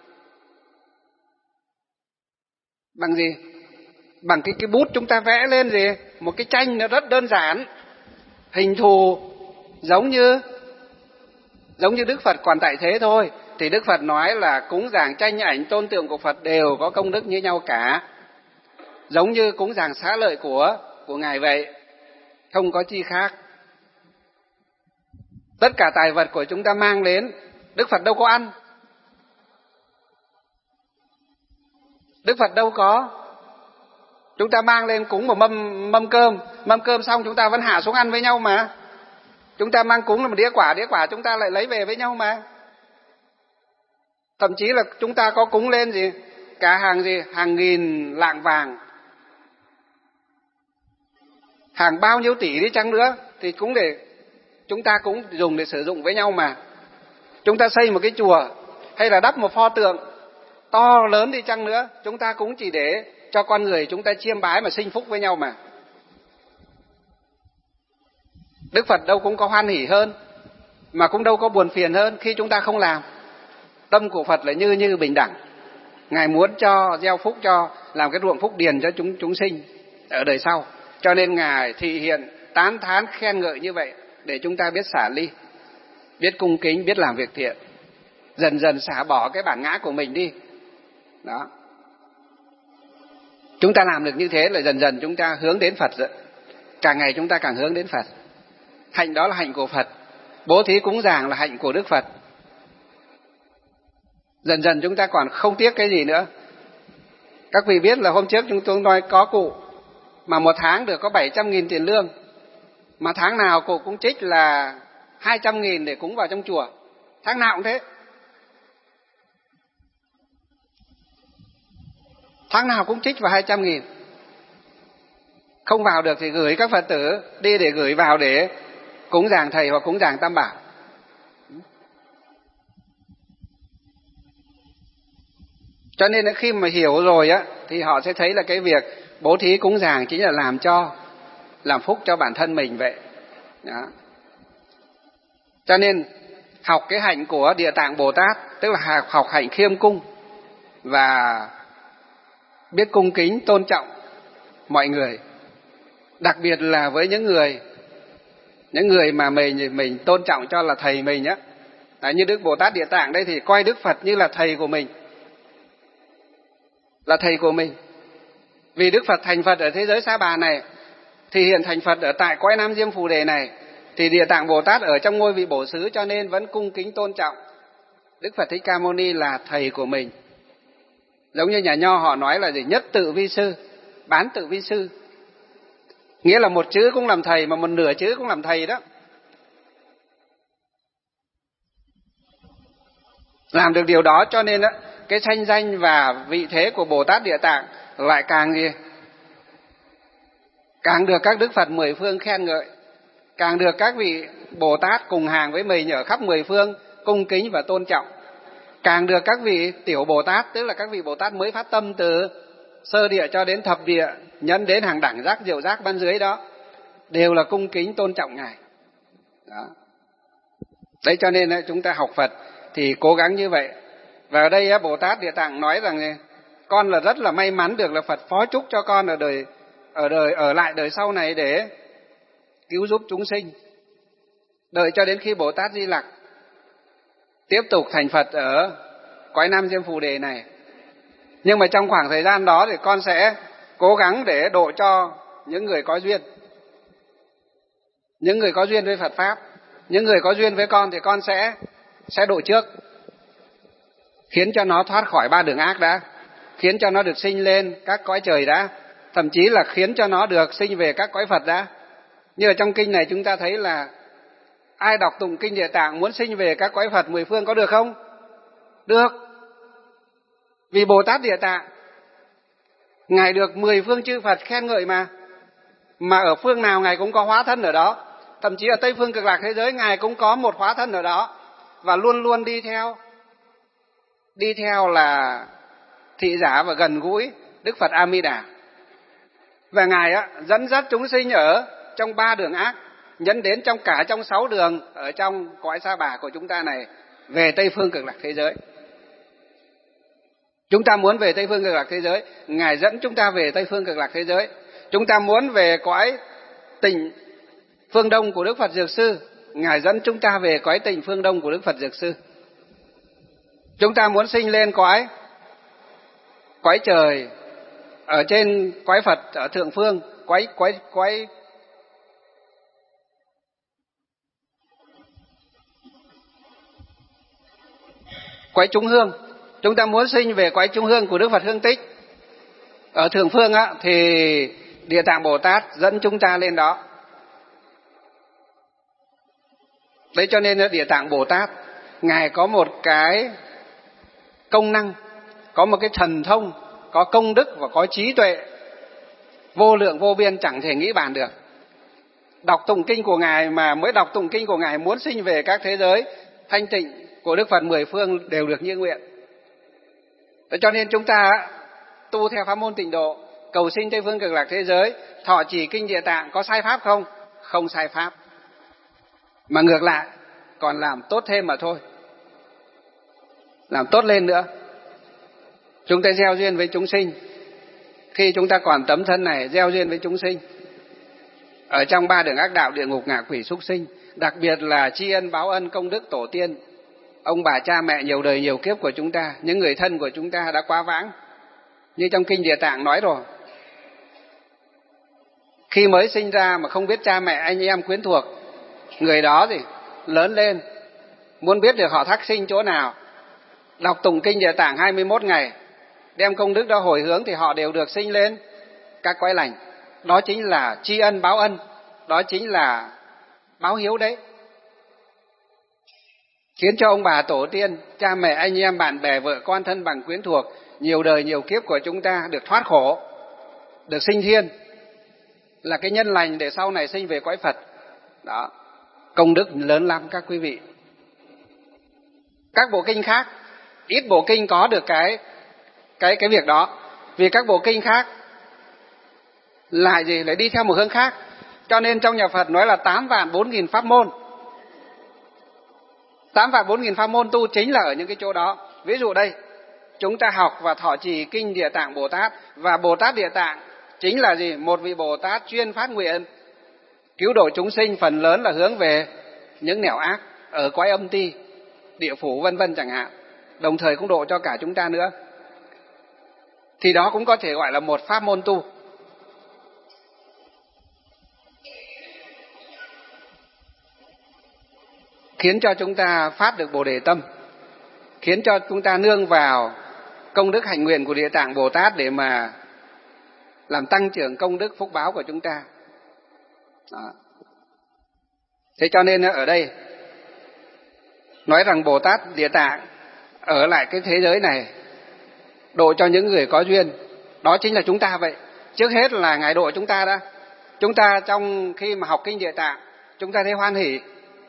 bằng gì? Bằng cái cái bút chúng ta vẽ lên gì? Một cái tranh nó rất đơn giản, hình thù giống như giống như Đức Phật còn tại thế thôi. Thì Đức Phật nói là cúng dường tranh ảnh tôn tượng của Phật đều có công đức như nhau cả, giống như cúng dường xá lợi của của Ngài vậy, không có chi khác. Tất cả tài vật của chúng ta mang đến, Đức Phật đâu có ăn, Đức Phật đâu có. Chúng ta mang lên cúng một mâm mâm cơm, mâm cơm xong chúng ta vẫn hạ xuống ăn với nhau mà. Chúng ta mang cúng là một đĩa quả, đĩa quả chúng ta lại lấy về với nhau mà. Thậm chí là chúng ta có cúng lên gì? Cả hàng gì? Hàng nghìn lạng vàng, hàng bao nhiêu tỷ đi chăng nữa thì cũng để chúng ta cũng dùng để sử dụng với nhau mà. Chúng ta xây một cái chùa hay là đắp một pho tượng to lớn đi chăng nữa, chúng ta cũng chỉ để cho con người chúng ta chiêm bái mà sinh phúc với nhau mà. Đức Phật đâu cũng có hoan hỉ hơn, mà cũng đâu có buồn phiền hơn khi chúng ta không làm. Tâm của Phật là như như bình đẳng. Ngài muốn cho gieo phúc, cho làm cái ruộng phúc điền cho chúng chúng sinh ở đời sau. Cho nên Ngài thị hiện tán thán khen ngợi như vậy để chúng ta biết xả ly, biết cung kính, biết làm việc thiện, dần dần xả bỏ cái bản ngã của mình đi. Đó. Chúng ta làm được như thế là dần dần chúng ta hướng đến Phật rồi. Càng ngày chúng ta càng hướng đến Phật. Hạnh đó là hạnh của Phật. Bố thí cúng dường là hạnh của Đức Phật. Dần dần chúng ta còn không tiếc cái gì nữa. Các vị biết là hôm trước chúng tôi nói có cụ mà một tháng được có bảy trăm nghìn tiền lương, mà tháng nào cụ cũng trích là hai trăm nghìn để cúng vào trong chùa. Tháng nào cũng thế. Tháng nào cũng trích vào hai trăm nghìn. Không vào được thì gửi các Phật tử đi để gửi vào để cúng dường Thầy hoặc cúng dường Tam Bảo. Cho nên khi mà hiểu rồi á thì họ sẽ thấy là cái việc bố thí cúng dường chính là làm cho làm phúc cho bản thân mình vậy. Đó. Cho nên học cái hạnh của Địa Tạng Bồ Tát, tức là học hạnh khiêm cung và biết cung kính tôn trọng mọi người, đặc biệt là với những người những người mà mình mình tôn trọng cho là thầy mình á. Đấy, như Đức Bồ Tát Địa Tạng đây thì coi Đức Phật như là thầy của mình, là thầy của mình. Vì Đức Phật thành Phật ở thế giới Sa Bà này, thì hiện thành Phật ở tại cõi Nam Diêm Phù Đề này, thì Địa Tạng Bồ Tát ở trong ngôi vị bổ xứ, cho nên vẫn cung kính tôn trọng Đức Phật Thích Ca Mâu Ni là thầy của mình. Giống như nhà Nho họ nói là gì? Nhất tự vi sư, bán tự vi sư. Nghĩa là một chữ cũng làm thầy, mà một nửa chữ cũng làm thầy đó. Làm được điều đó cho nên đó, cái thanh danh và vị thế của Bồ Tát Địa Tạng lại càng gì? Càng được các Đức Phật mười phương khen ngợi, càng được các vị Bồ Tát cùng hàng với mình ở khắp mười phương cung kính và tôn trọng, càng được các vị tiểu Bồ Tát, tức là các vị Bồ Tát mới phát tâm từ sơ địa cho đến thập địa, nhân đến hàng đẳng giác, diệu giác ban dưới đó, đều là cung kính tôn trọng Ngài. Đó. Đấy, cho nên chúng ta học Phật thì cố gắng như vậy. Và ở đây Bồ Tát Địa Tạng nói rằng con là rất là may mắn được là Phật phó chúc cho con ở đời ở đời ở lại đời sau này để cứu giúp chúng sinh, đợi cho đến khi Bồ Tát Di Lặc tiếp tục thành Phật ở cõi Nam Diêm Phù Đề này. Nhưng mà trong khoảng thời gian đó thì con sẽ cố gắng để độ cho những người có duyên, những người có duyên với Phật Pháp, những người có duyên với con thì con sẽ sẽ độ trước, khiến cho nó thoát khỏi ba đường ác đã, khiến cho nó được sinh lên các cõi trời đã, thậm chí là khiến cho nó được sinh về các cõi Phật đã. Như ở trong kinh này chúng ta thấy là ai đọc tụng kinh Địa Tạng muốn sinh về các cõi Phật mười phương có được không? Được. Vì Bồ Tát Địa Tạng Ngài được mười phương chư Phật khen ngợi mà. Mà ở phương nào Ngài cũng có hóa thân ở đó. Thậm chí ở Tây phương Cực Lạc thế giới Ngài cũng có một hóa thân ở đó. Và luôn luôn đi theo Đi theo là thị giả và gần gũi Đức Phật A Di Đà. Và Ngài á, dẫn dắt chúng sinh ở trong ba đường ác, nhấn đến trong cả trong sáu đường ở trong cõi Sa Bà của chúng ta này về Tây phương Cực Lạc thế giới. Chúng ta muốn về Tây phương Cực Lạc thế giới, Ngài dẫn chúng ta về Tây phương Cực Lạc thế giới. Chúng ta muốn về cõi tỉnh phương Đông của Đức Phật Dược Sư, Ngài dẫn chúng ta về cõi tỉnh phương Đông của Đức Phật Dược Sư. Chúng ta muốn sinh lên cõi cõi trời ở trên cõi Phật ở thượng phương, cõi cõi cõi cõi Trung Hương. Chúng ta muốn sinh về cõi Trung Hương của Đức Phật Hương Tích ở thượng phương á, thì Địa Tạng Bồ Tát dẫn chúng ta lên đó. Đấy cho nên Địa Tạng Bồ Tát Ngài có một cái công năng, có một cái thần thông, có công đức và có trí tuệ vô lượng vô biên, chẳng thể nghĩ bàn được. Đọc tụng kinh của Ngài mà mới đọc tụng kinh của Ngài muốn sinh về các thế giới thanh tịnh của Đức Phật mười phương đều được như nguyện. Đấy cho nên chúng ta tu theo pháp môn tịnh độ, cầu sinh Tây phương Cực Lạc thế giới, thọ trì kinh Địa Tạng có sai pháp không? Không sai pháp. Mà ngược lại còn làm tốt thêm mà thôi. Làm tốt lên nữa. Chúng ta gieo duyên với chúng sinh. Khi chúng ta còn tấm thân này, gieo duyên với chúng sinh ở trong ba đường ác đạo, địa ngục, ngạ quỷ, súc sinh. Đặc biệt là tri ân báo ân công đức tổ tiên, ông bà cha mẹ nhiều đời nhiều kiếp của chúng ta, những người thân của chúng ta đã quá vãng. Như trong kinh Địa Tạng nói rồi, khi mới sinh ra mà không biết cha mẹ anh em quyến thuộc, người đó gì lớn lên muốn biết được họ thác sinh chỗ nào, đọc tụng kinh Địa Tạng hai mươi mốt ngày, đem công đức đó hồi hướng thì họ đều được sinh lên các cõi lành. Đó chính là tri ân báo ân, đó chính là báo hiếu đấy. Khiến cho ông bà tổ tiên, cha mẹ anh em bạn bè vợ con thân bằng quyến thuộc nhiều đời nhiều kiếp của chúng ta được thoát khổ, được sinh thiên, là cái nhân lành để sau này sinh về cõi Phật. Đó, công đức lớn lắm các quý vị. Các bộ kinh khác, ít bộ kinh có được cái cái cái việc đó, vì các bộ kinh khác lại gì lại đi theo một hướng khác. Cho nên trong nhà Phật nói là tám vạn bốn nghìn pháp môn. Tám vạn bốn nghìn pháp môn tu chính là ở những cái chỗ đó. Ví dụ đây, chúng ta học và thọ trì kinh Địa Tạng Bồ Tát, và Bồ Tát Địa Tạng chính là gì? Một vị Bồ Tát chuyên phát nguyện cứu độ chúng sinh, phần lớn là hướng về những nẻo ác ở cõi âm ti, địa phủ vân vân chẳng hạn, đồng thời cũng độ cho cả chúng ta nữa. Thì đó cũng có thể gọi là một pháp môn tu. Khiến cho chúng ta phát được Bồ Đề tâm, khiến cho chúng ta nương vào công đức hạnh nguyện của Địa Tạng Bồ Tát để mà làm tăng trưởng công đức phúc báo của chúng ta. Đó. Thế cho nên ở đây nói rằng Bồ Tát Địa Tạng ở lại cái thế giới này độ cho những người có duyên, đó chính là chúng ta vậy. Trước hết là Ngài độ chúng ta đã. Chúng ta trong khi mà học kinh Địa Tạng, chúng ta thấy hoan hỷ.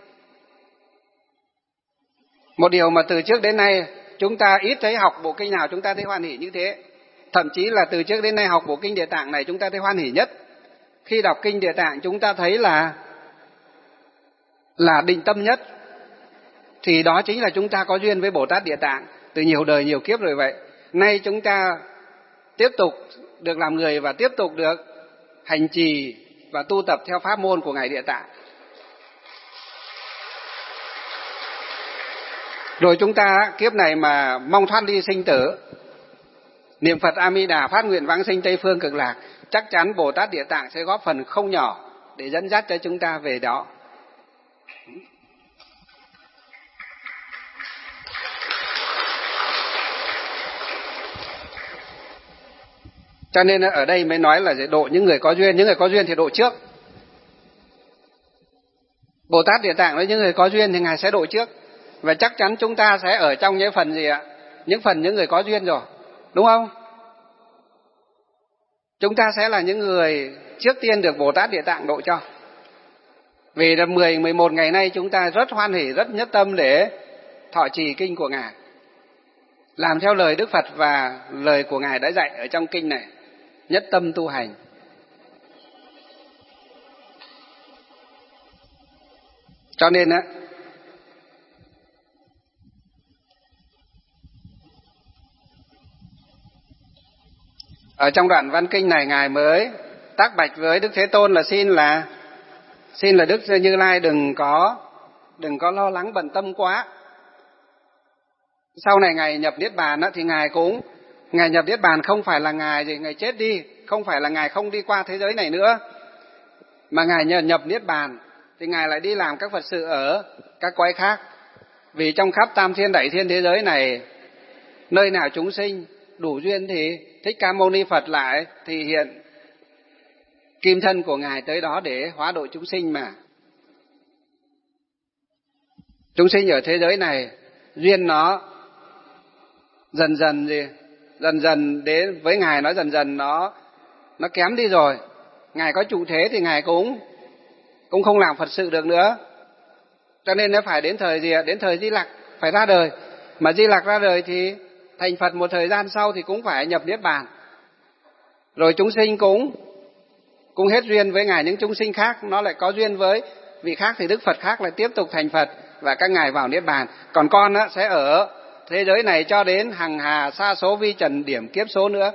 Một điều mà từ trước đến nay chúng ta ít thấy học bộ kinh nào chúng ta thấy hoan hỷ như thế. Thậm chí là từ trước đến nay học bộ kinh Địa Tạng này chúng ta thấy hoan hỷ nhất. Khi đọc kinh Địa Tạng chúng ta thấy là là định tâm nhất. Thì đó chính là chúng ta có duyên với Bồ Tát Địa Tạng từ nhiều đời nhiều kiếp rồi vậy. Nay chúng ta tiếp tục được làm người và tiếp tục được hành trì và tu tập theo pháp môn của Ngài Địa Tạng. Rồi chúng ta kiếp này mà mong thoát ly sinh tử, niệm Phật A Di Đà phát nguyện vãng sinh Tây Phương Cực Lạc, chắc chắn Bồ Tát Địa Tạng sẽ góp phần không nhỏ để dẫn dắt cho chúng ta về đó. Cho nên ở đây mới nói là độ những người có duyên, những người có duyên thì độ trước. Bồ Tát Địa Tạng nói những người có duyên thì Ngài sẽ độ trước. Và chắc chắn chúng ta sẽ ở trong những phần gì ạ? Những phần những người có duyên rồi, đúng không? Chúng ta sẽ là những người trước tiên được Bồ Tát Địa Tạng độ cho. Vì là mười, mười một ngày nay chúng ta rất hoan hỉ, rất nhất tâm để thọ trì kinh của Ngài. Làm theo lời Đức Phật và lời của Ngài đã dạy ở trong kinh này. Nhất tâm tu hành. Cho nên á, ở trong đoạn văn kinh này Ngài mới tác bạch với Đức Thế Tôn là xin là xin là Đức Như Lai đừng có đừng có lo lắng bận tâm quá. Sau này Ngài nhập Niết Bàn á, thì Ngài cũng Ngài nhập Niết Bàn không phải là Ngài gì Ngài chết đi, không phải là Ngài không đi qua thế giới này nữa, mà Ngài nhập Niết Bàn thì Ngài lại đi làm các Phật sự ở các cõi khác. Vì trong khắp tam thiên đại thiên thế giới này, nơi nào chúng sinh đủ duyên thì Thích Ca Mâu Ni Phật lại thì hiện kim thân của Ngài tới đó để hóa độ chúng sinh mà. Chúng sinh ở thế giới này duyên nó dần dần gì dần dần đến với Ngài, nó dần dần nó nó kém đi rồi. Ngài có trụ thế thì Ngài cũng cũng không làm Phật sự được nữa. Cho nên nó phải đến thời gì ạ? Đến thời Di Lặc phải ra đời. Mà Di Lặc ra đời thì thành Phật một thời gian sau thì cũng phải nhập Niết Bàn. Rồi chúng sinh cũng cũng hết duyên với Ngài, những chúng sinh khác nó lại có duyên với vị khác thì Đức Phật khác lại tiếp tục thành Phật và các ngài vào Niết Bàn. Còn con á, sẽ ở thế giới này cho đến hằng hà sa số vi trần điểm kiếp số nữa.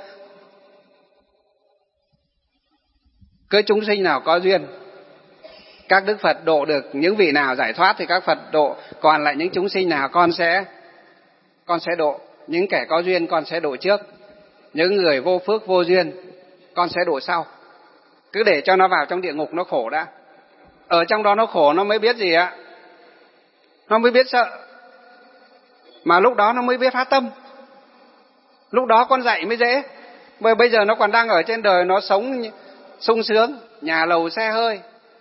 Cứ chúng sinh nào có duyên, các Đức Phật độ được những vị nào giải thoát thì các Phật độ, còn lại những chúng sinh nào con sẽ con sẽ độ. Những kẻ có duyên con sẽ độ trước, những người vô phước vô duyên con sẽ độ sau. Cứ để cho nó vào trong địa ngục nó khổ đã. Ở trong đó nó khổ nó mới biết gì ạ? Nó mới biết sợ. Mà lúc đó nó mới biết phát tâm. Lúc đó con dạy mới dễ. Bởi bây giờ nó còn đang ở trên đời, nó sống sung sướng, nhà lầu xe hơi,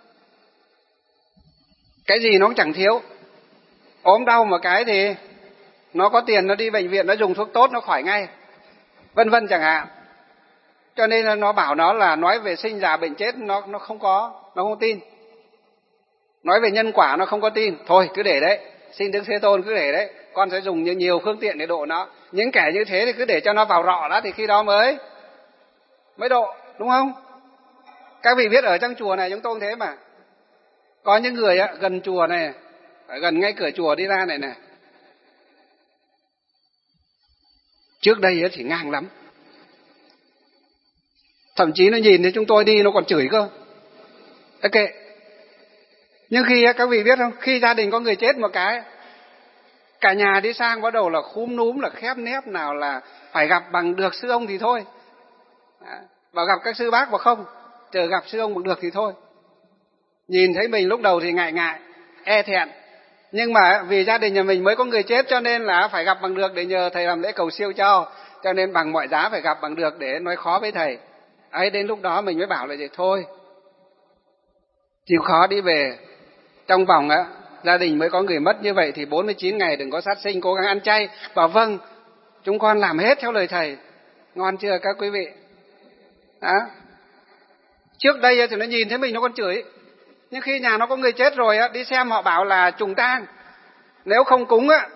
cái gì nó cũng chẳng thiếu. Ốm đau một cái thì nó có tiền, nó đi bệnh viện, nó dùng thuốc tốt, nó khỏi ngay, vân vân chẳng hạn. Cho nên là nó bảo nó là nói về sinh già bệnh chết, nó nó không có, nó không tin. Nói về nhân quả nó không có tin. Thôi cứ để đấy, xin Đức Thế Tôn cứ để đấy, con sẽ dùng nhiều, nhiều phương tiện để độ nó. Những kẻ như thế thì cứ để cho nó vào rọ đó thì khi đó mới mới độ, đúng không? Các vị biết ở trong chùa này chúng tôi cũng thế mà. Có những người á, gần chùa này, ở gần ngay cửa chùa đi ra này này, trước đây á, thì ngang lắm. Thậm chí nó nhìn thấy chúng tôi đi nó còn chửi cơ. Thế kệ. Nhưng khi các vị biết không, khi gia đình có người chết một cái, cả nhà đi sang bắt đầu là khúm núm, là khép nép, nào là phải gặp bằng được sư ông thì thôi. Bảo gặp các sư bác mà không, chờ gặp sư ông bằng được thì thôi. Nhìn thấy mình lúc đầu thì ngại ngại, e thẹn. Nhưng mà vì gia đình nhà mình mới có người chết cho nên là phải gặp bằng được để nhờ thầy làm lễ cầu siêu cho. Cho nên bằng mọi giá phải gặp bằng được để nói khó với thầy. Ấy đến lúc đó mình mới bảo là gì? Thôi, chịu khó đi về. Trong vòng á, gia đình mới có người mất như vậy thì bốn mươi chín ngày đừng có sát sinh, cố gắng ăn chay. Bảo vâng, chúng con làm hết theo lời thầy. Ngon chưa các quý vị? Đó. Trước đây thì nó nhìn thấy mình nó còn chửi. Nhưng khi nhà nó có người chết rồi á, đi xem họ bảo là trùng tang, nếu không cúng á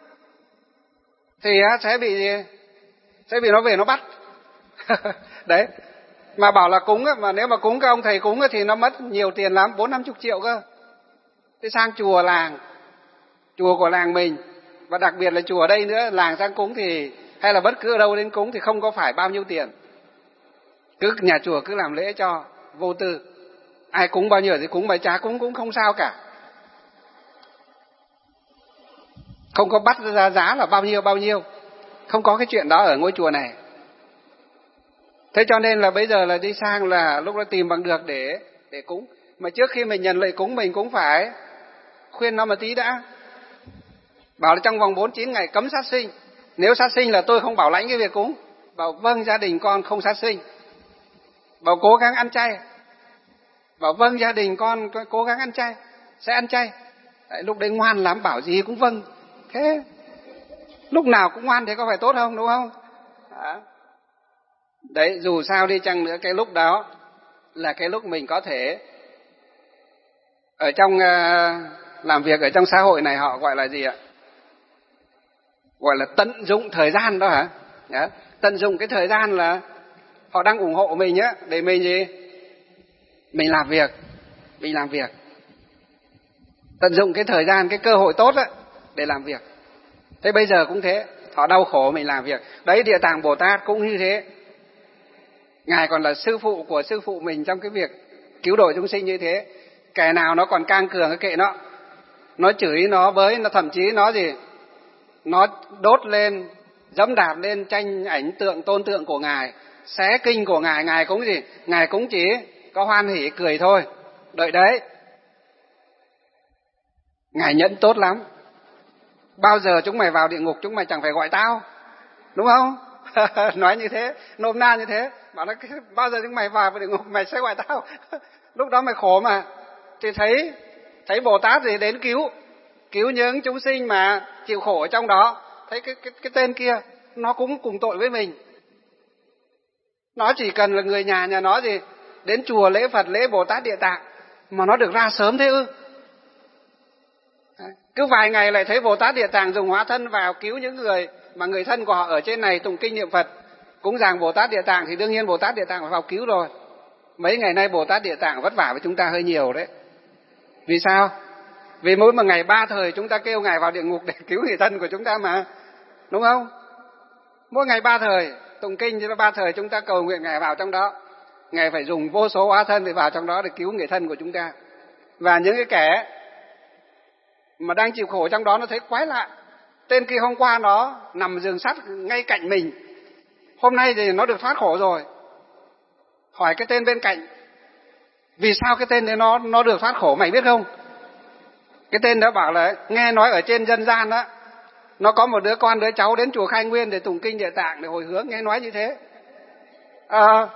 thì á, sẽ bị sẽ bị nó về nó bắt. Đấy. Mà bảo là cúng á, mà nếu mà cúng các ông thầy cúng á, thì nó mất nhiều tiền lắm, bốn năm chục triệu cơ. Thế sang chùa làng, chùa của làng mình, và đặc biệt là chùa ở đây nữa, làng sang cúng thì hay là bất cứ ở đâu đến cúng thì không có phải bao nhiêu tiền. Cứ nhà chùa cứ làm lễ cho vô tư. Ai cúng bao nhiêu thì cúng, mà chả cúng cũng không sao cả. Không có bắt ra giá là bao nhiêu bao nhiêu. Không có cái chuyện đó ở ngôi chùa này. Thế cho nên là bây giờ là đi sang là lúc đó tìm bằng được để để cúng. Mà trước khi mình nhận lệ cúng mình cũng phải khuyên nó một tí đã. Bảo là trong vòng bốn mươi chín ngày cấm sát sinh. Nếu sát sinh là tôi không bảo lãnh cái việc cúng. Bảo vâng, gia đình con không sát sinh. Bảo cố gắng ăn chay. Bảo vâng, gia đình con cố gắng ăn chay, sẽ ăn chay. Đấy, lúc đấy ngoan lắm, bảo gì cũng vâng. Thế lúc nào cũng ngoan thế có phải tốt không, đúng không? Đó. Đấy, dù sao đi chăng nữa cái lúc đó là cái lúc mình có thể ở trong uh, làm việc ở trong xã hội này họ gọi là gì ạ? Gọi là tận dụng thời gian đó hả? Đó. Tận dụng cái thời gian là họ đang ủng hộ mình á, để mình gì? Mình làm việc, mình làm việc. Tận dụng cái thời gian, cái cơ hội tốt á để làm việc. Thế bây giờ cũng thế, họ đau khổ mình làm việc. Đấy, Địa Tạng Bồ Tát cũng như thế. Ngài còn là sư phụ của sư phụ mình trong cái việc cứu độ chúng sinh như thế. Kẻ nào nó còn cang cường cái kệ nó. Nó chửi, nó với, nó thậm chí nó gì? Nó đốt lên, dẫm đạp lên tranh ảnh tượng, tôn tượng của Ngài, xé kinh của Ngài. Ngài cũng gì? Ngài cũng chỉ có hoan hỉ cười thôi. Đợi đấy. Ngài nhẫn tốt lắm. Bao giờ chúng mày vào địa ngục chúng mày chẳng phải gọi tao, đúng không? Nói như thế, nôm na như thế. Bảo nó bao giờ chúng mày vào địa ngục mày sẽ gọi tao. Lúc đó mày khổ mà. Thì thấy thấy Bồ Tát gì đến cứu, cứu những chúng sinh mà chịu khổ ở trong đó. Thấy cái cái cái tên kia nó cũng cùng tội với mình. Nó chỉ cần là người nhà nhà nó gì đến chùa lễ Phật, lễ Bồ Tát Địa Tạng mà nó được ra sớm thế ư? Cứ vài ngày lại thấy Bồ Tát Địa Tạng dùng hóa thân vào cứu những người mà người thân của họ ở trên này tụng kinh niệm Phật, cúng dường Bồ Tát Địa Tạng, thì đương nhiên Bồ Tát Địa Tạng phải vào cứu rồi. Mấy ngày nay Bồ Tát Địa Tạng vất vả với chúng ta hơi nhiều đấy. Vì sao? Vì mỗi một ngày ba thời chúng ta kêu Ngài vào địa ngục để cứu người thân của chúng ta mà, đúng không? Mỗi ngày ba thời tụng kinh cho ba thời chúng ta cầu nguyện Ngài vào trong đó. Ngài phải dùng vô số hóa thân để vào trong đó để cứu người thân của chúng ta. Và những cái kẻ mà đang chịu khổ trong đó nó thấy quái lạ. Tên kia hôm qua nó nằm giường sắt ngay cạnh mình, hôm nay thì nó được thoát khổ rồi. Hỏi cái tên bên cạnh, vì sao cái tên đấy nó nó được thoát khổ mày biết không? Cái tên đó bảo là nghe nói ở trên dân gian đó, nó có một đứa con đứa cháu đến chùa Khai Nguyên để tụng kinh Địa Tạng để hồi hướng, nghe nói như thế. À.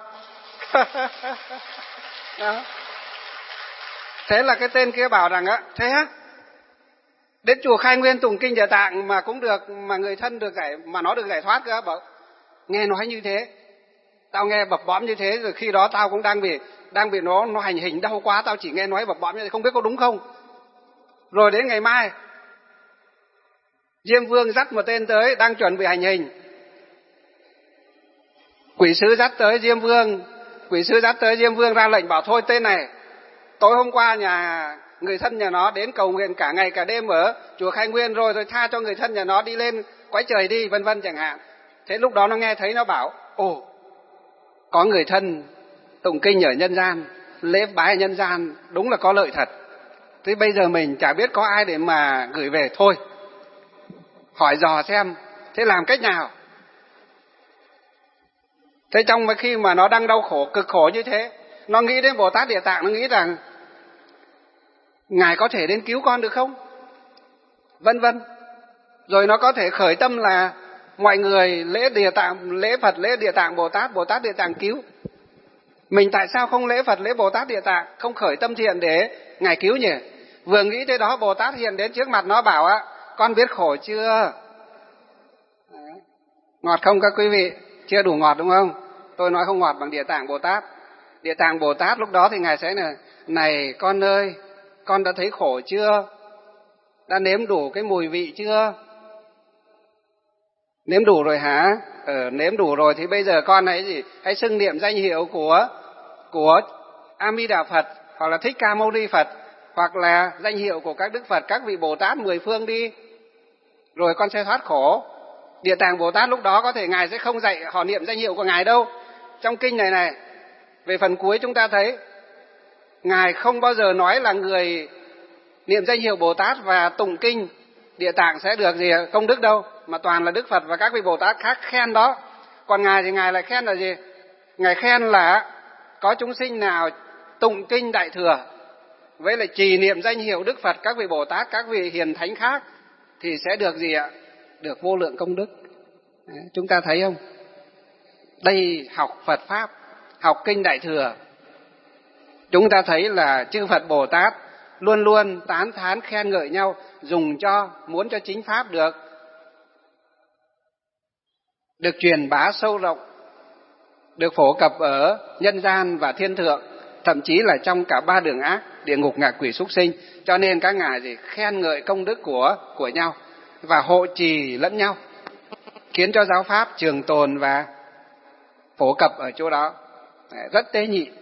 Đó. Thế là cái tên kia bảo rằng á, thế á, đến chùa Khai Nguyên tụng kinh Địa Tạng mà cũng được, mà người thân được giải, mà nó được giải thoát cơ. Bảo nghe nói như thế, tao nghe bập bõm như thế, rồi khi đó tao cũng đang bị đang bị nó nó hành hình đau quá, tao chỉ nghe nói bập bõm như thế, không biết có đúng không. Rồi đến ngày mai Diêm Vương dắt một tên tới đang chuẩn bị hành hình. Quỷ sứ dắt tới Diêm Vương, quỷ sứ dắt tới Diêm Vương ra lệnh bảo thôi tên này, tối hôm qua nhà người thân nhà nó đến cầu nguyện cả ngày cả đêm ở chùa Khai Nguyên rồi, rồi tha cho người thân nhà nó đi lên cõi trời đi, vân vân chẳng hạn. Thế lúc đó nó nghe thấy nó bảo, ồ, có người thân tụng kinh ở nhân gian, lễ bái ở nhân gian, đúng là có lợi thật. Thế bây giờ mình chả biết có ai để mà gửi về, thôi hỏi dò xem thế làm cách nào. Thế trong khi mà nó đang đau khổ, cực khổ như thế, nó nghĩ đến Bồ Tát Địa Tạng, nó nghĩ rằng Ngài có thể đến cứu con được không? Vân vân. Rồi nó có thể khởi tâm là mọi người lễ Địa Tạng, lễ Phật, lễ Địa Tạng Bồ Tát, Bồ Tát Địa Tạng cứu. Mình tại sao không lễ Phật, lễ Bồ Tát Địa Tạng, không khởi tâm thiện để Ngài cứu nhỉ? Vừa nghĩ tới đó, Bồ Tát hiện đến trước mặt nó bảo á, con biết khổ chưa? Đấy. Ngọt không các quý vị? Chưa đủ ngọt đúng không? Tôi nói không ngọt bằng Địa Tạng Bồ Tát. Địa Tạng Bồ Tát lúc đó thì Ngài sẽ là, này con ơi, con đã thấy khổ chưa? Đã nếm đủ cái mùi vị chưa? Nếm đủ rồi hả? Ờ, nếm đủ rồi thì bây giờ con hãy gì? Hãy xưng niệm danh hiệu của của A Di Đà Phật, hoặc là Thích Ca Mâu Ni Phật, hoặc là danh hiệu của các Đức Phật, các vị Bồ Tát mười phương đi. Rồi con sẽ thoát khổ. Địa Tạng Bồ Tát lúc đó có thể Ngài sẽ không dạy họ niệm danh hiệu của Ngài đâu. Trong kinh này này, về phần cuối chúng ta thấy Ngài không bao giờ nói là người niệm danh hiệu Bồ Tát và tụng kinh Địa Tạng sẽ được gì công đức đâu, mà toàn là Đức Phật và các vị Bồ Tát khác khen đó. Còn Ngài thì Ngài lại khen là gì? Ngài khen là có chúng sinh nào tụng kinh Đại Thừa với lại trì niệm danh hiệu Đức Phật, các vị Bồ Tát, các vị hiền thánh khác thì sẽ được gì ạ? Được vô lượng công đức. Đấy, chúng ta thấy không? Đây học Phật Pháp, học kinh Đại Thừa, chúng ta thấy là chư Phật Bồ Tát luôn luôn tán thán khen ngợi nhau, dùng cho, muốn cho chính Pháp được được truyền bá sâu rộng, được phổ cập ở nhân gian và thiên thượng, thậm chí là trong cả ba đường ác, địa ngục, ngạ quỷ, súc sinh. Cho nên các ngài gì khen ngợi công đức của của nhau và hộ trì lẫn nhau, khiến cho giáo pháp trường tồn và phổ cập ở chỗ đó. Rất tế nhị.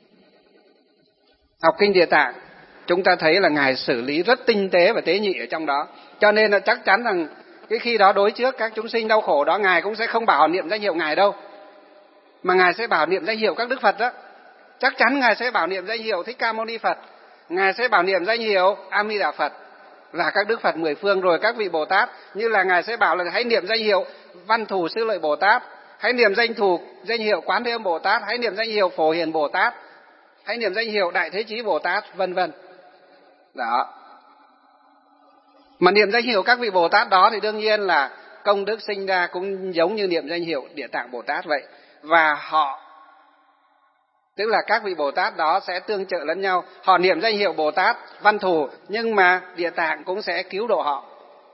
Học kinh Địa Tạng chúng ta thấy là Ngài xử lý rất tinh tế và tế nhị ở trong đó. Cho nên là chắc chắn rằng cái khi đó đối trước các chúng sinh đau khổ đó, Ngài cũng sẽ không bảo niệm danh hiệu Ngài đâu, mà Ngài sẽ bảo niệm danh hiệu các Đức Phật đó. Chắc chắn Ngài sẽ bảo niệm danh hiệu Thích Ca Mâu Ni Phật, Ngài sẽ bảo niệm danh hiệu A Di Đà Phật và các Đức Phật mười phương, rồi các vị Bồ Tát. Như là Ngài sẽ bảo là hãy niệm danh hiệu Văn Thù Sư Lợi Bồ Tát, hãy niệm danh thù danh hiệu Quán Thế Âm Bồ Tát, hãy niệm danh hiệu Phổ Hiền Bồ Tát, hãy niệm danh hiệu Đại Thế Chí Bồ Tát, vân vân. Đó. Mà niệm danh hiệu các vị Bồ Tát đó thì đương nhiên là công đức sinh ra cũng giống như niệm danh hiệu Địa Tạng Bồ Tát vậy. Và họ, tức là các vị Bồ Tát đó sẽ tương trợ lẫn nhau. Họ niệm danh hiệu Bồ Tát Văn Thù, nhưng mà Địa Tạng cũng sẽ cứu độ họ.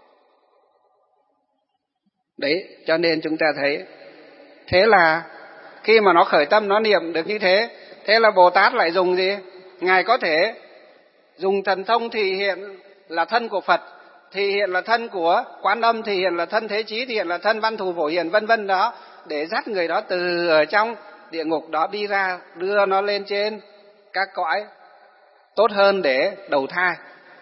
Đấy, cho nên chúng ta thấy, thế là khi mà nó khởi tâm, nó niệm được như thế, thế là Bồ Tát lại dùng gì? Ngài có thể dùng thần thông thì hiện là thân của Phật, thì hiện là thân của Quán Âm, thì hiện là thân Thế Chí, thì hiện là thân Văn Thù Phổ Hiền, vân vân đó, để dắt người đó từ ở trong địa ngục đó đi ra, đưa nó lên trên các cõi tốt hơn để đầu thai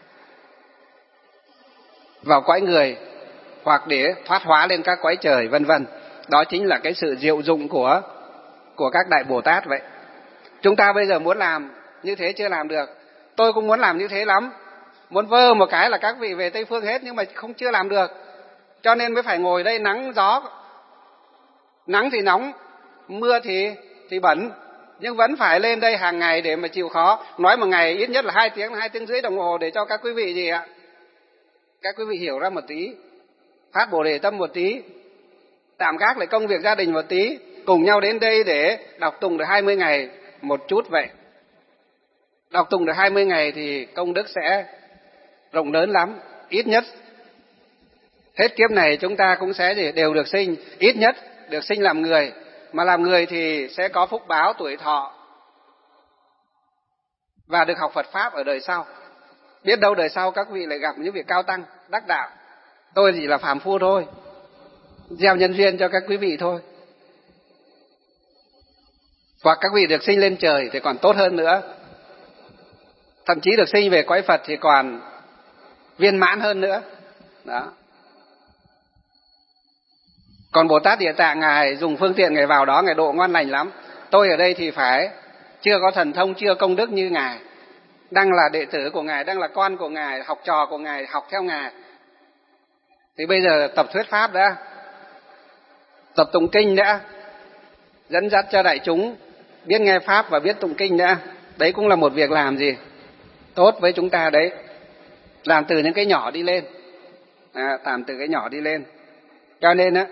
vào cõi người, hoặc để thoát hóa lên các cõi trời, vân vân. Đó chính là cái sự diệu dụng của của các đại Bồ Tát vậy. Chúng ta bây giờ muốn làm như thế chưa làm được. Tôi cũng muốn làm như thế lắm, muốn vơ một cái là các vị về Tây Phương hết, nhưng mà không chưa làm được. Cho nên mới phải ngồi đây nắng gió, nắng thì nóng, mưa thì thì bẩn, nhưng vẫn phải lên đây hàng ngày để mà chịu khó. Nói một ngày ít nhất là hai tiếng, hai tiếng rưỡi đồng hồ để cho các quý vị gì ạ? Các quý vị hiểu ra một tí, phát Bồ Đề tâm một tí, tạm gác lại công việc gia đình một tí, cùng nhau đến đây để đọc tụng được hai mươi ngày một chút vậy. Đọc tụng được hai mươi ngày thì công đức sẽ rộng lớn lắm. Ít nhất hết kiếp này chúng ta cũng sẽ đều được sinh, ít nhất được sinh làm người. Mà làm người thì sẽ có phúc báo tuổi thọ và được học Phật Pháp ở đời sau. Biết đâu đời sau các vị lại gặp những việc cao tăng, đắc đạo. Tôi chỉ là phàm phu thôi, gieo nhân duyên cho các quý vị thôi. Hoặc các vị được sinh lên trời thì còn tốt hơn nữa. Thậm chí được sinh về cõi Phật thì còn viên mãn hơn nữa. Đó. Còn Bồ Tát Địa Tạng, Ngài dùng phương tiện Ngài vào đó, Ngài độ ngon lành lắm. Tôi ở đây thì phải chưa có thần thông, chưa công đức như Ngài, đang là đệ tử của Ngài, đang là con của Ngài, học trò của Ngài, học theo Ngài. Thì bây giờ tập thuyết Pháp đã, tập tụng kinh đã, dẫn dắt cho đại chúng biết nghe Pháp và biết tụng kinh đã. Đấy cũng là một việc làm gì tốt với chúng ta đấy. Làm từ những cái nhỏ đi lên, à, làm từ cái nhỏ đi lên. Cho nên á,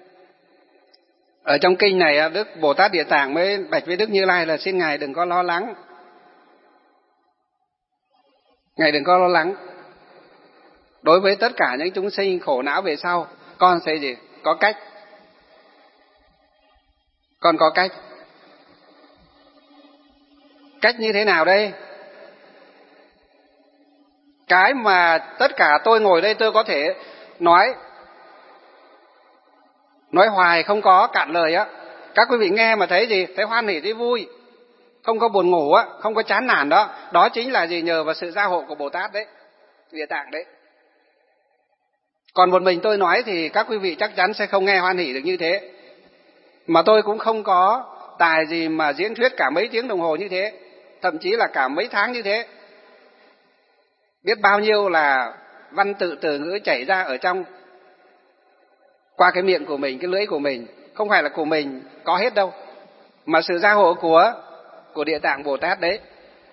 ở trong kinh này Đức Bồ Tát Địa Tạng mới bạch với Đức Như Lai là xin Ngài đừng có lo lắng. Ngài đừng có lo lắng. Đối với tất cả những chúng sinh khổ não về sau, con sẽ gì? Có cách. Con có cách. Cách như thế nào đây? Cái mà tất cả tôi ngồi đây tôi có thể nói Nói hoài không có cạn lời á. Các quý vị nghe mà thấy gì? Thấy hoan hỉ, thấy vui, không có buồn ngủ á, không có chán nản đó. Đó chính là gì? Nhờ vào sự gia hộ của Bồ Tát đấy, Địa Tạng đấy. Còn một mình tôi nói thì các quý vị chắc chắn sẽ không nghe hoan hỉ được như thế. Mà tôi cũng không có tài gì mà diễn thuyết cả mấy tiếng đồng hồ như thế, thậm chí là cả mấy tháng như thế. Biết bao nhiêu là văn tự từ ngữ chảy ra ở trong, qua cái miệng của mình, cái lưỡi của mình. Không phải là của mình có hết đâu, mà sự gia hộ của của Địa Tạng Bồ Tát đấy.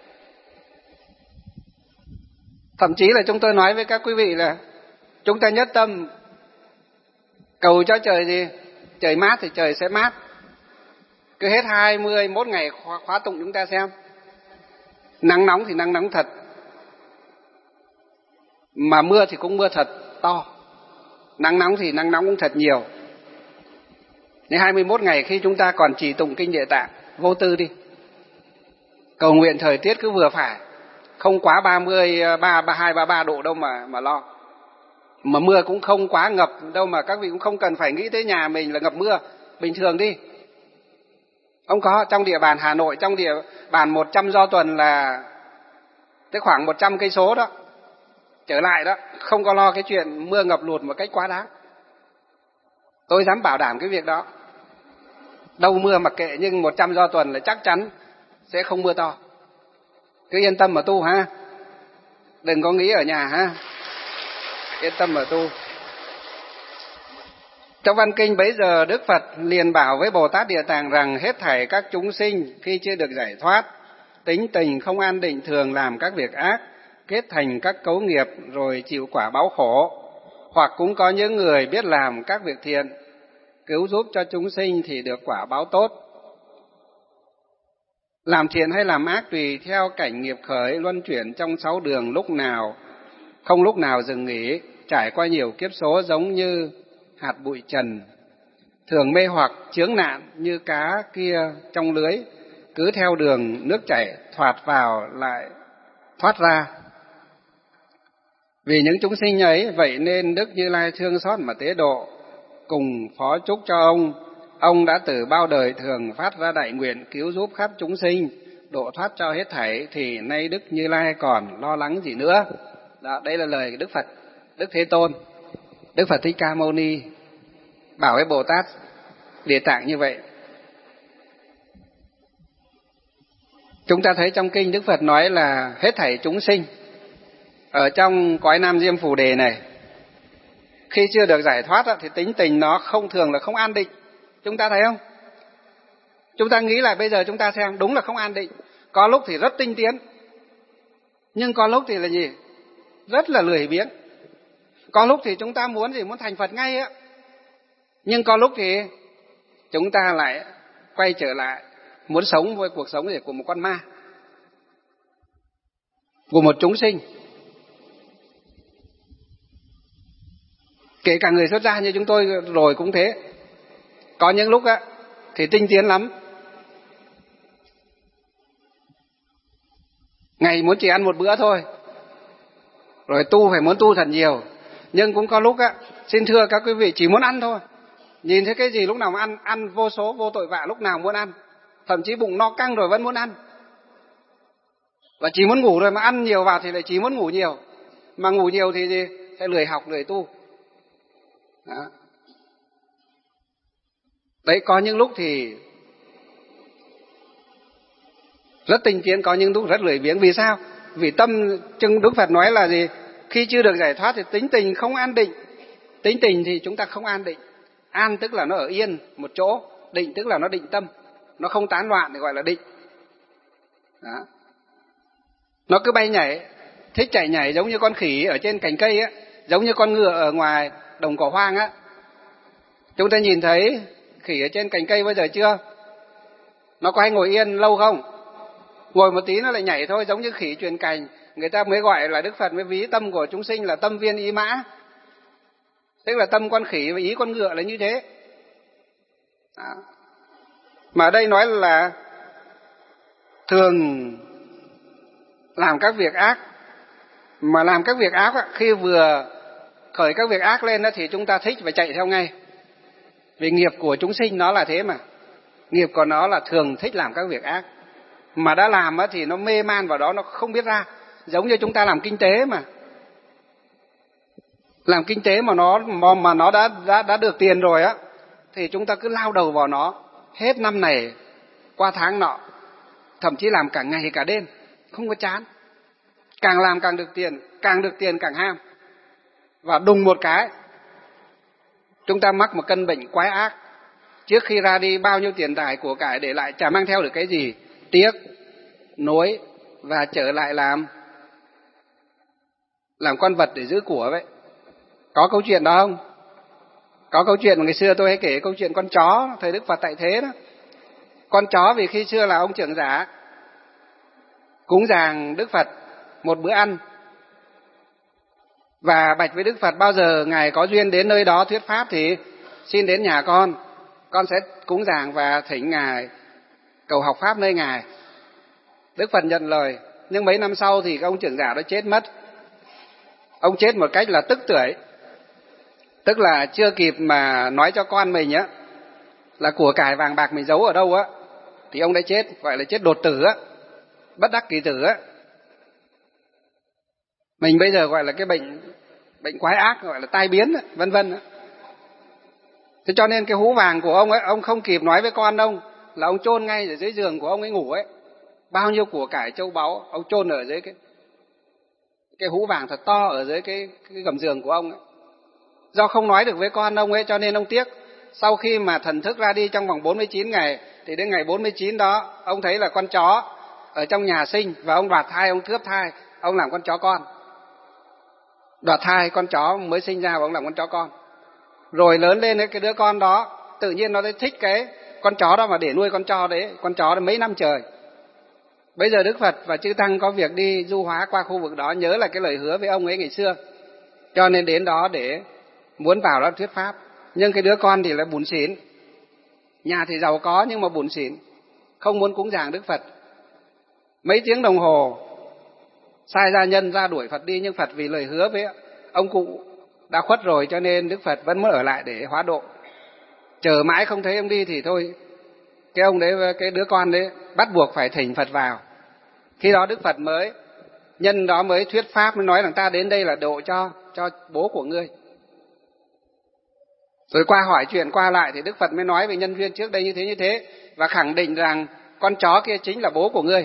Thậm chí là chúng tôi nói với các quý vị là chúng ta nhất tâm cầu cho trời gì? Trời mát thì trời sẽ mát. Cứ hết hai mươi mốt ngày khóa, khóa tụng chúng ta xem. Nắng nóng thì nắng nóng thật, mà mưa thì cũng mưa thật to. Nắng nóng thì nắng nóng cũng thật nhiều. Nên hai mươi mốt ngày khi chúng ta còn chỉ tụng kinh Địa Tạng vô tư đi, cầu nguyện thời tiết cứ vừa phải, không quá ba mươi ba, ba mươi hai, ba mươi ba độ đâu mà mà lo. Mà mưa cũng không quá ngập đâu, mà các vị cũng không cần phải nghĩ tới nhà mình là ngập mưa, bình thường đi. Không có, trong địa bàn Hà Nội, trong địa bàn một trăm do tuần là tới khoảng một trăm cây số đó trở lại đó, không có lo cái chuyện mưa ngập lụt một cách quá đáng. Tôi dám bảo đảm cái việc đó. Đâu mưa mặc kệ, nhưng một trăm do tuần là chắc chắn sẽ không mưa to. Cứ yên tâm mà tu ha, đừng có nghĩ ở nhà ha, yên tâm mà tu. Trong văn kinh bấy giờ Đức Phật liền bảo với Bồ Tát Địa Tạng rằng hết thảy các chúng sinh khi chưa được giải thoát, tính tình không an định, thường làm các việc ác, kết thành các cấu nghiệp rồi chịu quả báo khổ. Hoặc cũng có những người biết làm các việc thiện, cứu giúp cho chúng sinh thì được quả báo tốt. Làm thiện hay làm ác tùy theo cảnh nghiệp khởi, luân chuyển trong sáu đường, lúc nào không lúc nào dừng nghỉ, trải qua nhiều kiếp số giống như hạt bụi trần, thường mê hoặc chướng nạn như cá kia trong lưới, cứ theo đường nước chảy thoạt vào lại thoát ra. Vì những chúng sinh ấy, vậy nên Đức Như Lai thương xót mà tế độ, cùng phó chúc cho ông. Ông đã từ bao đời thường phát ra đại nguyện cứu giúp khắp chúng sinh, độ thoát cho hết thảy, thì nay Đức Như Lai còn lo lắng gì nữa. Đó, đây là lời Đức Phật, Đức Thế Tôn, Đức Phật Thích Ca Mâu Ni bảo với Bồ Tát Địa Tạng như vậy. Chúng ta thấy trong kinh Đức Phật nói là hết thảy chúng sinh ở trong cõi Nam Diêm Phù Đề này, khi chưa được giải thoát thì tính tình nó không thường là không an định. Chúng ta thấy không? Chúng ta nghĩ lại bây giờ chúng ta xem, đúng là không an định. Có lúc thì rất tinh tiến, nhưng có lúc thì là gì? Rất là lười biếng. Có lúc thì chúng ta muốn gì? Muốn thành Phật ngay á. Nhưng có lúc thì chúng ta lại quay trở lại muốn sống với cuộc sống của một con ma, của một chúng sinh. Kể cả người xuất gia như chúng tôi rồi cũng thế. Có những lúc á thì tinh tiến lắm, ngày muốn chỉ ăn một bữa thôi, rồi tu phải muốn tu thật nhiều. Nhưng cũng có lúc á, xin thưa các quý vị, chỉ muốn ăn thôi. Nhìn thấy cái gì lúc nào mà ăn, ăn vô số vô tội vạ, lúc nào muốn ăn. Thậm chí bụng no căng rồi vẫn muốn ăn. Và chỉ muốn ngủ rồi, mà ăn nhiều vào thì lại chỉ muốn ngủ nhiều. Mà ngủ nhiều thì gì? Sẽ lười học, lười tu. Đó. Đấy, có những lúc thì rất tinh tiến, có những lúc rất lười biếng. Vì sao? Vì tâm, chừng Đức Phật nói là gì? Khi chưa được giải thoát thì tính tình không an định. Tính tình thì chúng ta không an định. An tức là nó ở yên một chỗ, định tức là nó định tâm, nó không tán loạn thì gọi là định. Đó. Nó cứ bay nhảy, thích chạy nhảy giống như con khỉ ở trên cành cây á, giống như con ngựa ở ngoài đồng cỏ hoang á. Chúng ta nhìn thấy khỉ ở trên cành cây bao giờ chưa? Nó có hay ngồi yên lâu không? Ngồi một tí nó lại nhảy thôi, giống như khỉ truyền cành. Người ta mới gọi là Đức Phật mới ví tâm của chúng sinh là tâm viên ý mã. Tức là tâm con khỉ và ý con ngựa là như thế. Đó. Mà ở đây nói là thường làm các việc ác. Mà làm các việc ác khi vừa khởi các việc ác lên thì chúng ta thích và chạy theo ngay. Vì nghiệp của chúng sinh nó là thế mà. Nghiệp của nó là thường thích làm các việc ác. Mà đã làm thì nó mê man vào đó, nó không biết ra. Giống như chúng ta làm kinh tế mà. Làm kinh tế mà nó mà nó đã đã đã được tiền rồi á, thì chúng ta cứ lao đầu vào nó hết năm này qua tháng nọ, thậm chí làm cả ngày cả đêm, không có chán. Càng làm càng được tiền, càng được tiền càng ham. Và đùng một cái, chúng ta mắc một căn bệnh quái ác. Trước khi ra đi bao nhiêu tiền tài của cải để lại chả mang theo được cái gì, tiếc, nuối và trở lại làm làm con vật để giữ của vậy. Có câu chuyện đó không? Có câu chuyện mà ngày xưa tôi hay kể, câu chuyện con chó thời Đức Phật tại thế đó. Con chó vì khi xưa là ông trưởng giả cúng dường Đức Phật một bữa ăn, và bạch với Đức Phật bao giờ ngài có duyên đến nơi đó thuyết pháp thì xin đến nhà con, con sẽ cúng dường và thỉnh ngài cầu học pháp nơi ngài. Đức Phật nhận lời, nhưng mấy năm sau thì ông trưởng giả đó chết mất. Ông chết một cách là tức tưởi, tức là chưa kịp mà nói cho con mình á là của cải vàng bạc mình giấu ở đâu á, thì ông đã chết, gọi là chết đột tử á, bất đắc kỳ tử á. Mình bây giờ gọi là cái bệnh bệnh quái ác, gọi là tai biến á, vân vân á. Thế cho nên cái hũ vàng của ông ấy, ông không kịp nói với con ông là ông chôn ngay ở dưới giường của ông ấy ngủ ấy. Bao nhiêu của cải châu báu ông chôn ở dưới cái cái hũ vàng thật to ở dưới cái, cái gầm giường của ông ấy. Do không nói được với con ông ấy cho nên ông tiếc. Sau khi mà thần thức ra đi trong vòng bốn mươi chín ngày, thì đến ngày bốn mươi chín đó ông thấy là con chó ở trong nhà sinh, và ông đoạt thai, ông cướp thai, ông làm con chó con. Đoạt thai con chó mới sinh ra và ông làm con chó con. Rồi lớn lên ấy, cái đứa con đó tự nhiên nó thích cái con chó đó mà để nuôi con chó đấy, con chó đó mấy năm trời. Bây giờ Đức Phật và Chư Tăng có việc đi du hóa qua khu vực đó, nhớ là cái lời hứa với ông ấy ngày xưa, cho nên đến đó để muốn vào đó thuyết pháp. Nhưng cái đứa con thì là bủn xỉn, nhà thì giàu có nhưng mà bủn xỉn, không muốn cúng dường Đức Phật. Mấy tiếng đồng hồ sai gia nhân ra đuổi Phật đi, nhưng Phật vì lời hứa với ông cụ đã khuất rồi cho nên Đức Phật vẫn muốn ở lại để hóa độ. Chờ mãi không thấy ông đi thì thôi, cái ông đấy, cái đứa con đấy bắt buộc phải thỉnh Phật vào. Khi đó Đức Phật mới nhân đó mới thuyết pháp, mới nói rằng ta đến đây là độ cho cho bố của ngươi. Rồi qua hỏi chuyện qua lại thì Đức Phật mới nói về nhân duyên trước đây như thế như thế, và khẳng định rằng con chó kia chính là bố của ngươi.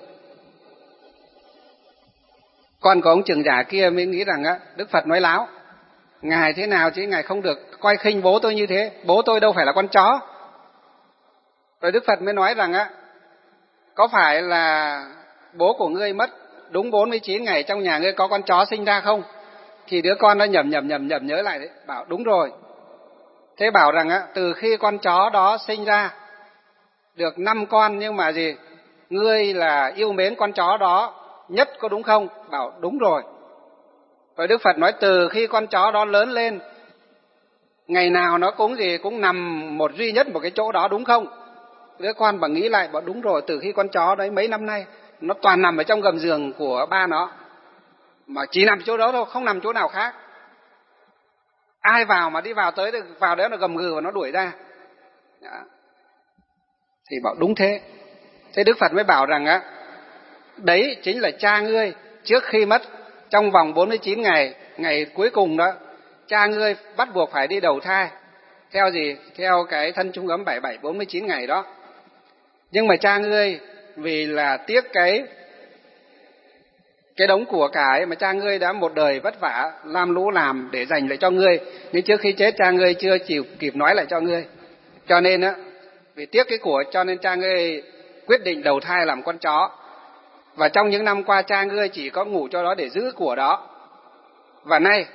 Con của ông trưởng giả kia mới nghĩ rằng á, Đức Phật nói láo, ngài thế nào chứ ngài không được coi khinh bố tôi như thế, bố tôi đâu phải là con chó. Rồi Đức Phật mới nói rằng á, có phải là bố của ngươi mất đúng bốn mươi chín ngày trong nhà ngươi có con chó sinh ra không? Thì đứa con nó nhầm nhầm nhầm nhầm nhớ lại đấy, bảo đúng rồi. Thế bảo rằng á, từ khi con chó đó sinh ra được năm con, nhưng mà gì, ngươi là yêu mến con chó đó nhất có đúng không? Bảo đúng rồi. Rồi Đức Phật nói từ khi con chó đó lớn lên, ngày nào nó cũng gì cũng nằm một duy nhất một cái chỗ đó đúng không? Đứa con bảo nghĩ lại, bảo đúng rồi, từ khi con chó đấy mấy năm nay nó toàn nằm ở trong gầm giường của ba nó, mà chỉ nằm chỗ đó thôi, không nằm chỗ nào khác. Ai vào mà đi vào tới được vào đấy nó gầm gừ và nó đuổi ra. Đó. Thì bảo đúng thế. Thế Đức Phật mới bảo rằng á, đấy chính là cha ngươi trước khi mất trong vòng bốn mươi chín ngày, ngày cuối cùng đó, cha ngươi bắt buộc phải đi đầu thai. Theo gì? Theo cái thân trung ấm bảy bảy bốn mươi chín ngày đó. Nhưng mà cha ngươi vì là tiếc cái cái đống của cải mà cha ngươi đã một đời vất vả lam lũ làm để dành lại cho ngươi, nhưng trước khi chết cha ngươi chưa chịu kịp nói lại cho ngươi. Cho nên á, vì tiếc cái của cho nên cha ngươi quyết định đầu thai làm con chó. Và trong những năm qua cha ngươi chỉ có ngủ cho đó để giữ của đó. Và nay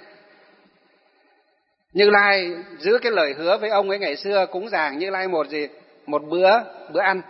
Như Lai giữ cái lời hứa với ông ấy ngày xưa cúng dường Như Lai một gì? Một bữa bữa ăn.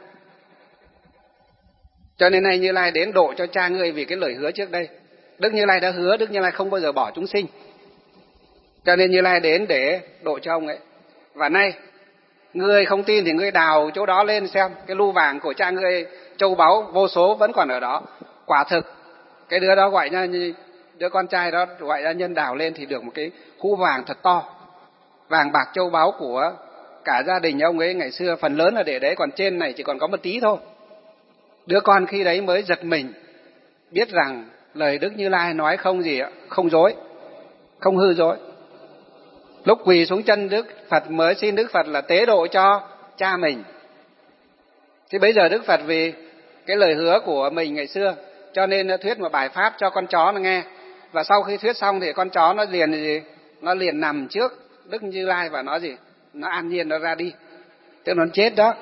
Cho nên nay Như Lai đến độ cho cha ngươi vì cái lời hứa trước đây. Đức Như Lai đã hứa, Đức Như Lai không bao giờ bỏ chúng sinh. Cho nên Như Lai đến để độ cho ông ấy. Và nay ngươi không tin thì ngươi đào chỗ đó lên xem, cái lu vàng của cha ngươi châu báu vô số vẫn còn ở đó. Quả thực cái đứa đó gọi ra, đứa con trai đó gọi ra nhân đào lên thì được một cái khu vàng thật to, vàng bạc châu báu của cả gia đình ông ấy ngày xưa phần lớn là để đấy, còn trên này chỉ còn có một tí thôi. Đứa con khi đấy mới giật mình, biết rằng lời Đức Như Lai nói không gì ạ, không dối, không hư dối. Lúc quỳ xuống chân Đức Phật mới xin Đức Phật là tế độ cho cha mình. Thì bây giờ Đức Phật vì cái lời hứa của mình ngày xưa cho nên thuyết một bài pháp cho con chó nó nghe. Và sau khi thuyết xong thì con chó nó liền gì? Nó liền nằm trước Đức Như Lai và nó gì? Nó an nhiên nó ra đi. Tức nó chết đó.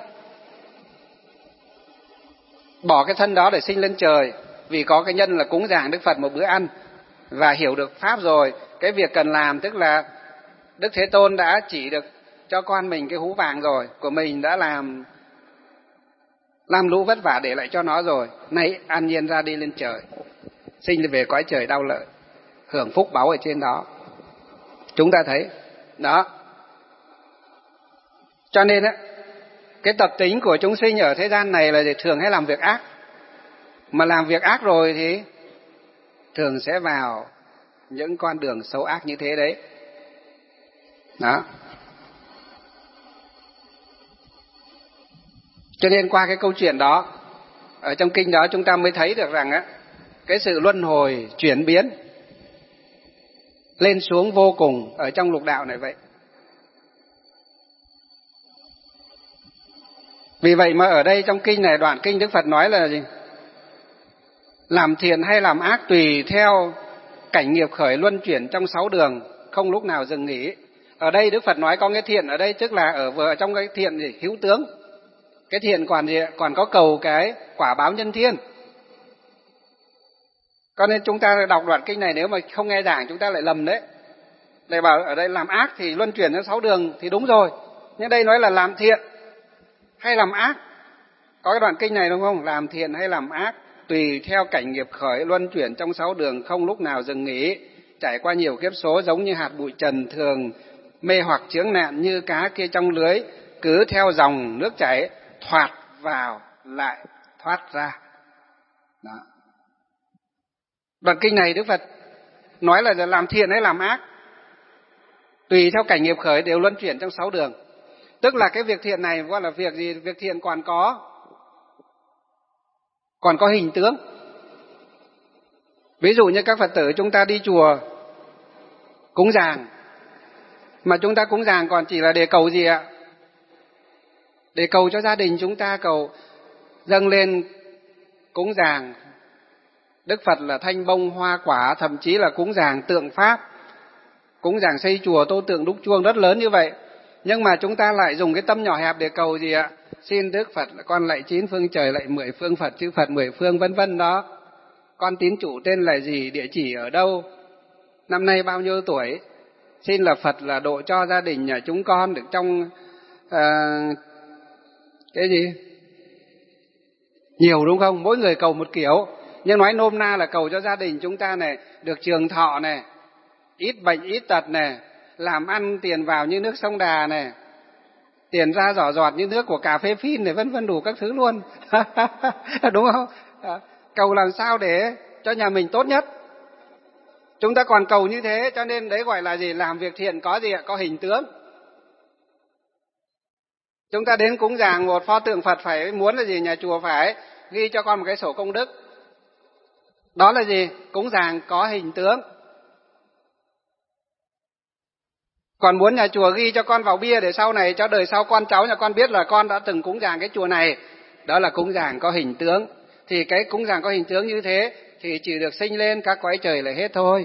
Bỏ cái thân đó để sinh lên trời. Vì có cái nhân là cúng dường Đức Phật một bữa ăn. Và hiểu được pháp rồi. Cái việc cần làm tức là Đức Thế Tôn đã chỉ được cho con mình cái hũ vàng rồi. Của mình đã làm làm lũ vất vả để lại cho nó rồi. Nay an nhiên ra đi lên trời. Sinh về cõi trời đau lợi. Hưởng phúc báu ở trên đó. Chúng ta thấy. Đó. Cho nên á, cái tập tính của chúng sinh ở thế gian này là thường hay làm việc ác. Mà làm việc ác rồi thì thường sẽ vào những con đường xấu ác như thế đấy. Đó. Cho nên qua cái câu chuyện đó, ở trong kinh đó chúng ta mới thấy được rằng á, cái sự luân hồi chuyển biến lên xuống vô cùng ở trong lục đạo này vậy. Vì vậy mà ở đây trong kinh này, đoạn kinh Đức Phật nói là gì? Làm thiện hay làm ác tùy theo cảnh nghiệp khởi luân chuyển trong sáu đường, không lúc nào dừng nghỉ. Ở đây Đức Phật nói có cái thiện ở đây tức là ở vừa trong cái thiện gì? Hữu tướng. Cái thiện còn gì? Còn có cầu cái quả báo nhân thiên. Cho nên chúng ta đọc đoạn kinh này nếu mà không nghe giảng chúng ta lại lầm đấy. Để bảo ở đây làm ác thì luân chuyển trong sáu đường thì đúng rồi. Nhưng đây nói là làm thiện hay làm ác. Có cái đoạn kinh này đúng không? Làm thiện hay làm ác tùy theo cảnh nghiệp khởi luân chuyển trong sáu đường, không lúc nào dừng nghỉ. Trải qua nhiều kiếp số giống như hạt bụi trần thường mê hoặc chướng nạn, như cá kia trong lưới, cứ theo dòng nước chảy thoạt vào lại thoát ra. Đó. Đoạn kinh này Đức Phật nói là làm thiện hay làm ác tùy theo cảnh nghiệp khởi đều luân chuyển trong sáu đường. Tức là cái việc thiện này gọi là việc gì? Việc thiện còn có còn có hình tướng. Ví dụ như các Phật tử chúng ta đi chùa cúng dường, mà chúng ta cúng dường còn chỉ là để cầu gì ạ? Để cầu cho gia đình chúng ta, cầu dâng lên cúng dường Đức Phật là thanh bông hoa quả, thậm chí là cúng dường tượng pháp, cúng dường xây chùa tô tượng đúc chuông rất lớn như vậy. Nhưng mà chúng ta lại dùng cái tâm nhỏ hẹp để cầu gì ạ? Xin Đức Phật con lạy chín phương trời, lạy mười phương Phật, chư Phật mười phương vân vân đó. Con tín chủ tên là gì, địa chỉ ở đâu, năm nay bao nhiêu tuổi, xin là Phật là độ cho gia đình nhà chúng con được trong à, cái gì nhiều, đúng không? Mỗi người cầu một kiểu, nhưng nói nôm na là cầu cho gia đình chúng ta này được trường thọ này, ít bệnh ít tật này, làm ăn tiền vào như nước sông Đà này, tiền ra giỏ giọt như nước của cà phê phin này, vân vân đủ các thứ luôn. Đúng không? À, cầu làm sao để cho nhà mình tốt nhất. Chúng ta còn cầu như thế, cho nên đấy gọi là gì? Làm việc thiện có gì ạ? Có hình tướng. Chúng ta đến cúng dường một pho tượng Phật phải muốn là gì? Nhà chùa phải ghi cho con một cái sổ công đức. Đó là gì? Cúng dường có hình tướng. Còn muốn nhà chùa ghi cho con vào bia để sau này cho đời sau con cháu nhà con biết là con đã từng cúng dường cái chùa này, đó là cúng dường có hình tướng. Thì cái cúng dường có hình tướng như thế thì chỉ được sinh lên các cõi trời là hết thôi.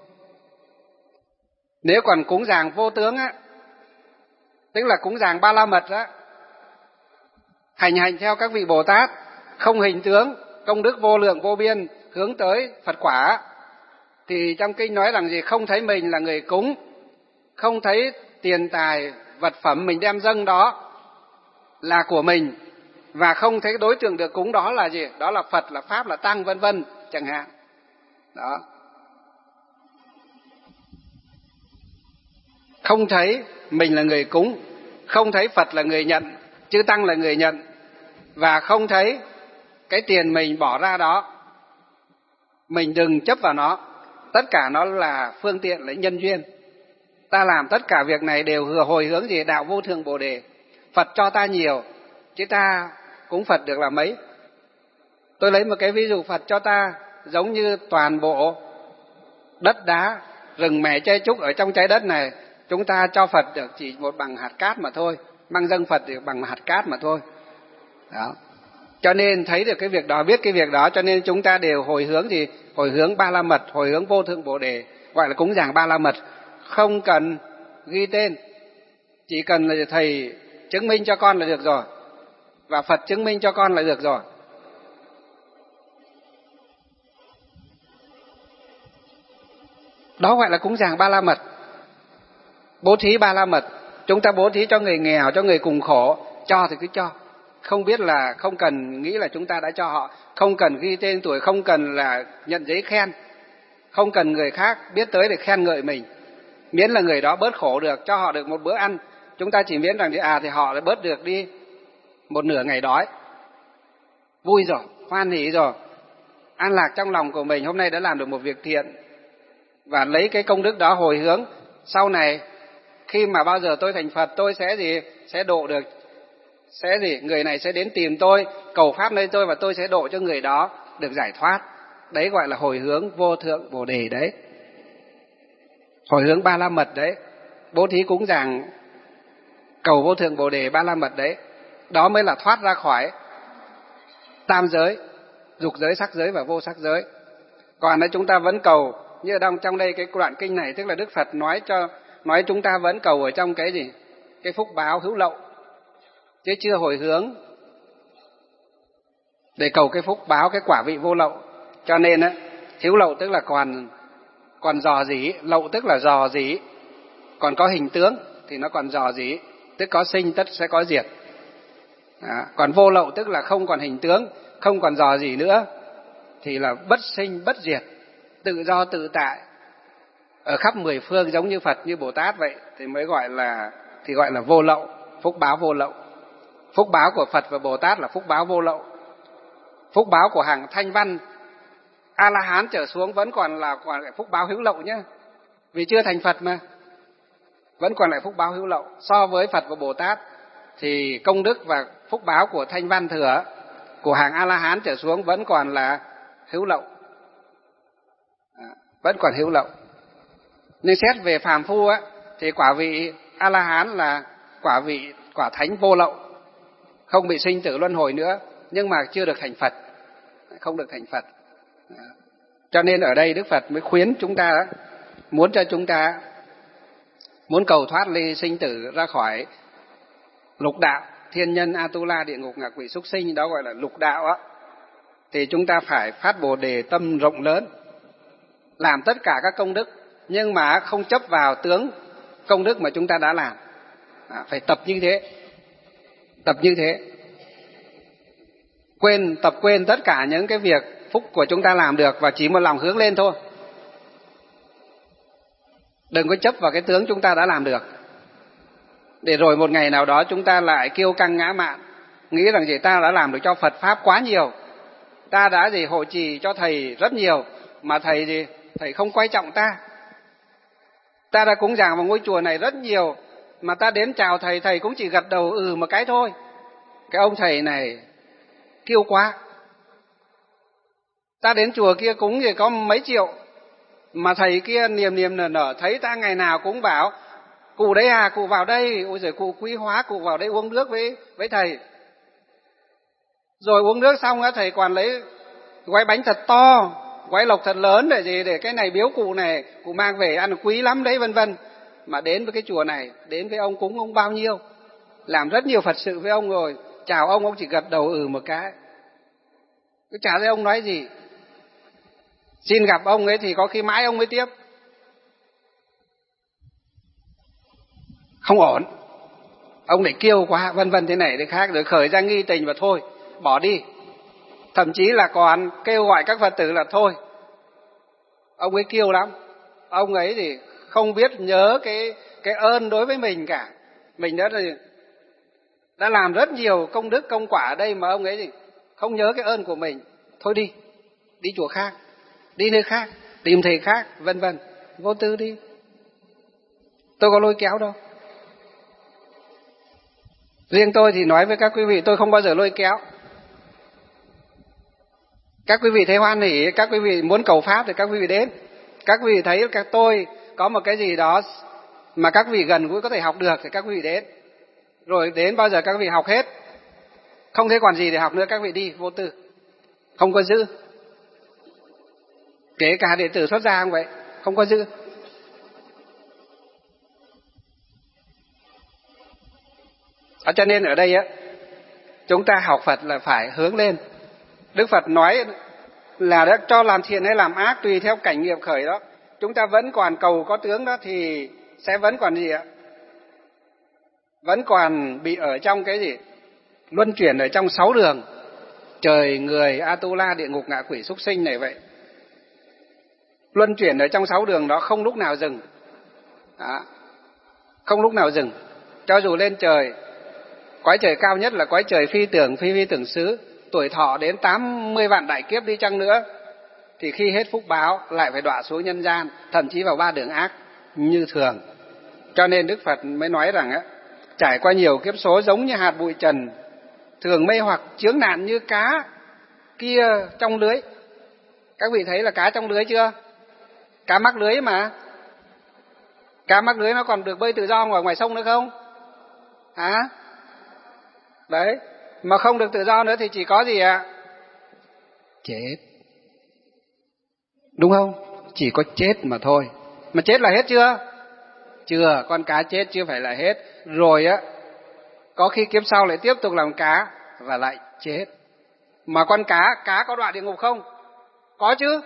Nếu còn cúng dường vô tướng á, tức là cúng dường ba la mật á, hành hành theo các vị Bồ Tát, không hình tướng, công đức vô lượng vô biên, hướng tới Phật quả, thì trong kinh nói rằng gì? Không thấy mình là người cúng, không thấy tiền tài vật phẩm mình đem dâng đó là của mình, và không thấy đối tượng được cúng đó là gì? Đó là Phật, là Pháp, là Tăng vân vân chẳng hạn. Đó. Không thấy mình là người cúng, không thấy Phật là người nhận, chư Tăng là người nhận, và không thấy cái tiền mình bỏ ra đó, mình đừng chấp vào nó. Tất cả nó là phương tiện, là nhân duyên. Ta làm tất cả việc này đều vừa hồi hướng gì? Đạo vô thượng Bồ Đề. Phật cho ta nhiều, chứ ta cúng Phật được là mấy. Tôi lấy một cái ví dụ, Phật cho ta giống như toàn bộ đất đá, rừng mẹ che trúc ở trong trái đất này, Chúng ta cho Phật được chỉ một bằng hạt cát mà thôi, mang dâng Phật được bằng hạt cát mà thôi. Đó. Cho nên thấy được cái việc đó, biết cái việc đó, cho nên chúng ta đều hồi hướng gì? Hồi hướng Ba La Mật, hồi hướng Vô Thượng Bồ Đề, gọi là cúng dường Ba La Mật, không cần ghi tên, chỉ cần là thầy chứng minh cho con là được rồi, và Phật chứng minh cho con là được rồi. Đó gọi là cúng dường Ba La Mật. Bố thí Ba La Mật, chúng ta bố thí cho người nghèo, cho người cùng khổ, cho thì cứ cho. Không biết là không cần nghĩ là chúng ta đã cho họ, không cần ghi tên tuổi, không cần là nhận giấy khen, không cần người khác biết tới để khen ngợi mình. Miễn là người đó bớt khổ được, cho họ được một bữa ăn, chúng ta chỉ miễn rằng thì à thì họ đã bớt được đi một nửa ngày đói. Vui rồi, hoan hỉ rồi, an lạc trong lòng của mình, hôm nay đã làm được một việc thiện. Và lấy cái công đức đó hồi hướng, sau này khi mà bao giờ tôi thành Phật, tôi sẽ gì? Sẽ độ được, sẽ gì? Người này sẽ đến tìm tôi, cầu pháp nơi tôi, và tôi sẽ độ cho người đó được giải thoát. Đấy gọi là hồi hướng Vô Thượng Bồ Đề đấy. Hồi hướng Ba La Mật đấy. Bố thí cúng dường cầu Vô Thượng Bồ Đề Ba La Mật đấy. Đó mới là thoát ra khỏi tam giới, dục giới, sắc giới và vô sắc giới. Còn đấy chúng ta vẫn cầu, như trong trong đây cái đoạn kinh này, tức là Đức Phật nói cho nói chúng ta vẫn cầu ở trong cái gì? Cái phúc báo hữu lậu, chứ chưa hồi hướng để cầu cái phúc báo, cái quả vị vô lậu. Cho nên á, hữu lậu tức là còn còn dò dỉ, lậu tức là dò dỉ, còn có hình tướng thì nó còn dò dỉ, tức có sinh tất sẽ có diệt. Đó. Còn vô lậu tức là không còn hình tướng, không còn dò dỉ nữa, thì là bất sinh bất diệt, tự do tự tại ở khắp mười phương, giống như Phật, như Bồ Tát vậy, thì mới gọi là thì gọi là vô lậu, phúc báo vô lậu. Phúc báo của Phật và Bồ Tát là phúc báo vô lậu. Phúc báo của hàng thanh văn A La Hán trở xuống vẫn còn là còn lại phúc báo hữu lậu nhé, vì chưa thành Phật mà, vẫn còn lại phúc báo hữu lậu. So với Phật và Bồ Tát thì công đức và phúc báo của thanh văn thừa, của hàng A La Hán trở xuống vẫn còn là hữu lậu, à, vẫn còn hữu lậu. Nhưng xét về phàm phu á, thì quả vị A La Hán là quả vị quả thánh vô lậu, không bị sinh tử luân hồi nữa, nhưng mà chưa được thành Phật, không được thành Phật. Cho nên ở đây Đức Phật mới khuyến chúng ta đó, muốn cho chúng ta muốn cầu thoát ly sinh tử ra khỏi lục đạo, thiên nhân, Atula, địa ngục, ngạ quỷ, súc sinh, đó gọi là lục đạo á, thì chúng ta phải phát Bồ Đề tâm rộng lớn, làm tất cả các công đức, nhưng mà không chấp vào tướng công đức mà chúng ta đã làm. À, phải tập như thế, tập như thế, quên tập quên tất cả những cái việc phúc của chúng ta làm được, và chỉ một lòng hướng lên thôi. Đừng có chấp vào cái tướng chúng ta đã làm được, để rồi một ngày nào đó chúng ta lại kiêu căng ngã mạn, nghĩ rằng gì ta đã làm được cho Phật pháp quá nhiều, ta đã gì hộ trì cho thầy rất nhiều, mà thầy gì thầy không quan trọng ta. Ta đã cúng dường vào ngôi chùa này rất nhiều, mà ta đến chào thầy, thầy cũng chỉ gật đầu ừ một cái thôi. Cái ông thầy này kiêu quá. Ta đến chùa kia cúng thì có mấy triệu, mà thầy kia niềm niềm nở nở, thấy ta ngày nào cũng bảo cụ đấy à, cụ vào đây, ôi giời, cụ quý hóa, cụ vào đây uống nước với với thầy. Rồi uống nước xong á, thầy còn lấy gói bánh thật to, gói lộc thật lớn để gì, để cái này biếu cụ này, cụ mang về ăn quý lắm đấy, vân vân. Mà đến với cái chùa này, đến với ông cúng ông bao nhiêu, làm rất nhiều Phật sự với ông rồi, chào ông, ông chỉ gật đầu ừ một cái, cứ chả thấy ông nói gì. Xin gặp ông ấy thì có khi mãi ông mới tiếp. Không ổn, ông lại kiêu quá, vân vân thế này thế khác, rồi khởi ra nghi tình và thôi, bỏ đi. Thậm chí là còn kêu gọi các Phật tử là thôi, ông ấy kiêu lắm, ông ấy thì không biết nhớ cái cái ơn đối với mình cả. Mình đã đã làm rất nhiều công đức công quả ở đây, mà ông ấy thì không nhớ cái ơn của mình. Thôi đi, đi chùa khác, đi nơi khác, tìm thầy khác, vân vân, vô tư đi. Tôi có lôi kéo đâu. Riêng tôi thì nói với các quý vị, tôi không bao giờ lôi kéo. Các quý vị thấy hoan hỉ, các quý vị muốn cầu pháp thì các quý vị đến. Các quý vị thấy các tôi có một cái gì đó mà các vị gần gũi có thể học được thì các vị đến. Rồi đến bao giờ các vị học hết, không thấy còn gì để học nữa các vị đi vô tư, không có giữ. Kể cả đệ tử xuất gia không vậy, không có giữ. À, cho nên ở đây á, chúng ta học Phật là phải hướng lên. Đức Phật nói là đã cho làm thiện hay làm ác tùy theo cảnh nghiệp khởi đó. Chúng ta vẫn còn cầu có tướng đó thì sẽ vẫn còn gì ạ? Vẫn còn bị ở trong cái gì? Luân chuyển ở trong sáu đường. Trời, người, Atula, địa ngục, ngạ quỷ, súc sinh này vậy. Luân chuyển ở trong sáu đường đó không lúc nào dừng. Đó. Không lúc nào dừng. Cho dù lên trời, cõi trời cao nhất là cõi trời phi tưởng, phi phi tưởng xứ, tuổi thọ đến tám mươi vạn đại kiếp đi chăng nữa, thì khi hết phúc báo lại phải đọa xuống nhân gian, thậm chí vào ba đường ác như thường. Cho nên Đức Phật mới nói rằng á, trải qua nhiều kiếp số giống như hạt bụi trần, thường mê hoặc chướng nạn như cá kia trong lưới. Các vị thấy là cá trong lưới chưa? Cá mắc lưới mà. Cá mắc lưới nó còn được bơi tự do ngoài ngoài sông nữa không? Hả? Đấy, mà không được tự do nữa thì chỉ có gì ạ? Chết. Đúng không? Chỉ có chết mà thôi. Mà chết là hết chưa? Chưa, con cá chết chưa phải là hết. Rồi á, có khi kiếp sau lại tiếp tục làm cá và lại chết. Mà con cá, cá có đọa địa ngục không? Có chứ.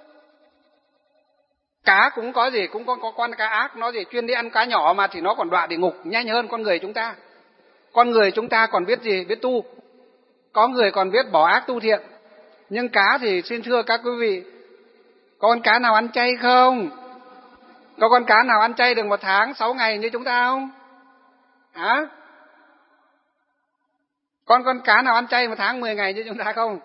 Cá cũng có gì, cũng có, có con cá ác, nó gì chuyên đi ăn cá nhỏ mà thì nó còn đọa địa ngục nhanh hơn con người chúng ta. Con người chúng ta còn biết gì? Biết tu. Có người còn biết bỏ ác tu thiện. Nhưng cá thì xin thưa các quý vị, có con cá nào ăn chay không? Có con cá nào ăn chay được một tháng, sáu ngày như chúng ta không? Hả? Con con cá nào ăn chay một tháng, mười ngày như chúng ta không?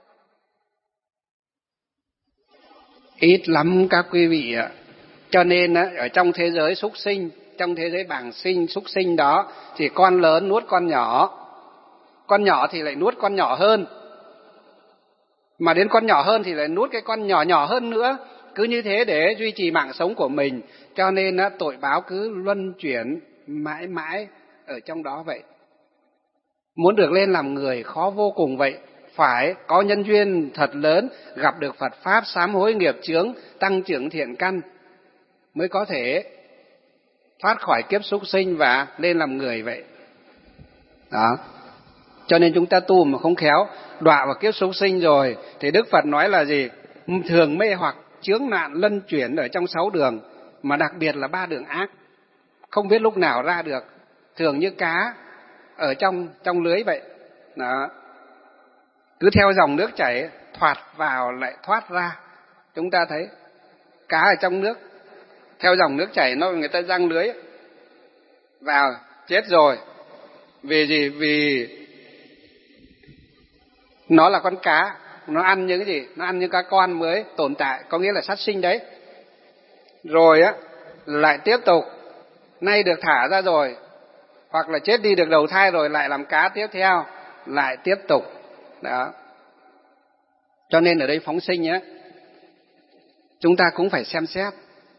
Ít lắm các quý vị ạ. Cho nên ở trong thế giới súc sinh, trong thế giới bảng sinh, súc sinh đó, thì con lớn nuốt con nhỏ, con nhỏ thì lại nuốt con nhỏ hơn, mà đến con nhỏ hơn thì lại nuốt cái con nhỏ nhỏ hơn nữa, cứ như thế để duy trì mạng sống của mình. Cho nên tội báo cứ luân chuyển mãi mãi ở trong đó vậy. Muốn được lên làm người khó vô cùng vậy. Phải có nhân duyên thật lớn, gặp được Phật Pháp, sám hối nghiệp chướng, tăng trưởng thiện căn, mới có thể thoát khỏi kiếp súc sinh và lên làm người vậy. Đó. Cho nên chúng ta tu mà không khéo, đọa vào kiếp súc sinh rồi, thì Đức Phật nói là gì? Thường mê hoặc chướng nạn lân chuyển ở trong sáu đường, mà đặc biệt là ba đường ác, không biết lúc nào ra được, thường như cá ở trong trong lưới vậy. Đó. Cứ theo dòng nước chảy, thoạt vào lại thoát ra. Chúng ta thấy cá ở trong nước, theo dòng nước chảy, nó người ta giăng lưới vào, chết rồi. Vì gì? Vì nó là con cá, nó ăn những cái gì? Nó ăn những cá con mới tồn tại, có nghĩa là sát sinh đấy. Rồi á, lại tiếp tục, nay được thả ra rồi, hoặc là chết đi được đầu thai rồi, lại làm cá tiếp theo, lại tiếp tục. Đó. Cho nên ở đây phóng sinh á, chúng ta cũng phải xem xét.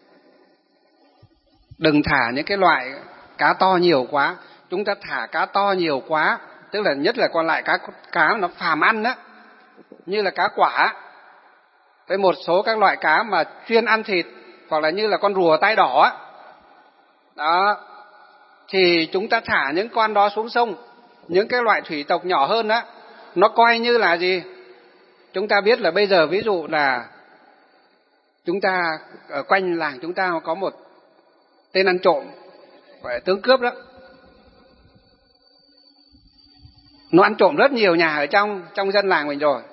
Đừng thả những cái loại cá to nhiều quá. Chúng ta thả cá to nhiều quá, tức là nhất là còn lại cá cá nó phàm ăn á, như là cá quả, với một số các loại cá mà chuyên ăn thịt, hoặc là như là con rùa tai đỏ á. Đó. Thì chúng ta thả những con đó xuống sông, những cái loại thủy tộc nhỏ hơn á, nó coi như là gì? Chúng ta biết là bây giờ ví dụ là chúng ta ở quanh làng chúng ta có một tên ăn trộm, gọi là tướng cướp đó. Nó ăn trộm rất nhiều nhà ở trong trong dân làng mình rồi.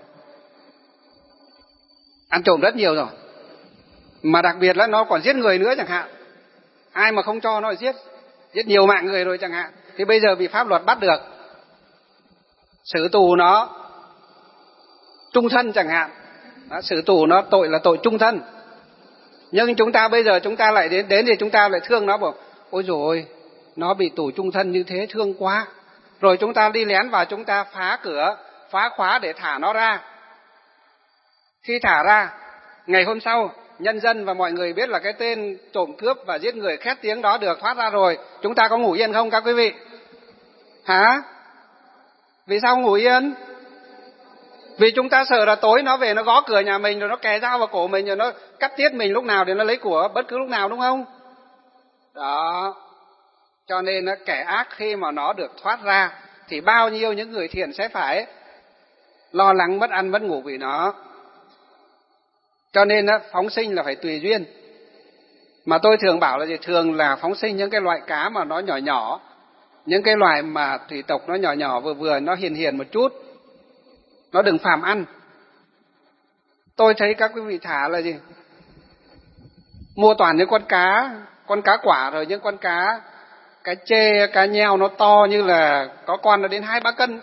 Ăn trộm rất nhiều rồi. Mà đặc biệt là nó còn giết người nữa chẳng hạn. Ai mà không cho nó giết, giết nhiều mạng người rồi chẳng hạn. Thì bây giờ bị pháp luật bắt được, xử tù nó trung thân chẳng hạn. Đó, xử tù nó tội là tội trung thân. Nhưng chúng ta bây giờ chúng ta lại đến đến thì chúng ta lại thương nó, bảo ôi dồi ôi, nó bị tù trung thân như thế thương quá. Rồi chúng ta đi lén vào, chúng ta phá cửa, phá khóa để thả nó ra. Khi thả ra, ngày hôm sau nhân dân và mọi người biết là cái tên trộm cướp và giết người khét tiếng đó được thoát ra rồi, chúng ta có ngủ yên không các quý vị? Hả? Vì sao không ngủ yên? Vì chúng ta sợ là tối nó về nó gõ cửa nhà mình rồi nó kè dao vào cổ mình rồi nó cắt tiết mình lúc nào để nó lấy của bất cứ lúc nào, đúng không? Đó. Cho nên kẻ ác khi mà nó được thoát ra thì bao nhiêu những người thiện sẽ phải lo lắng mất ăn mất ngủ vì nó. Cho nên phóng sinh là phải tùy duyên. Mà tôi thường bảo là gì? Thường là phóng sinh những cái loại cá mà nó nhỏ nhỏ, những cái loài mà thủy tộc nó nhỏ nhỏ vừa vừa, nó hiền hiền một chút, nó đừng phàm ăn. Tôi thấy các quý vị thả là gì? Mua toàn những con cá, con cá quả rồi những con cá, cá chê, cá nheo nó to như là có con nó đến hai ba cân.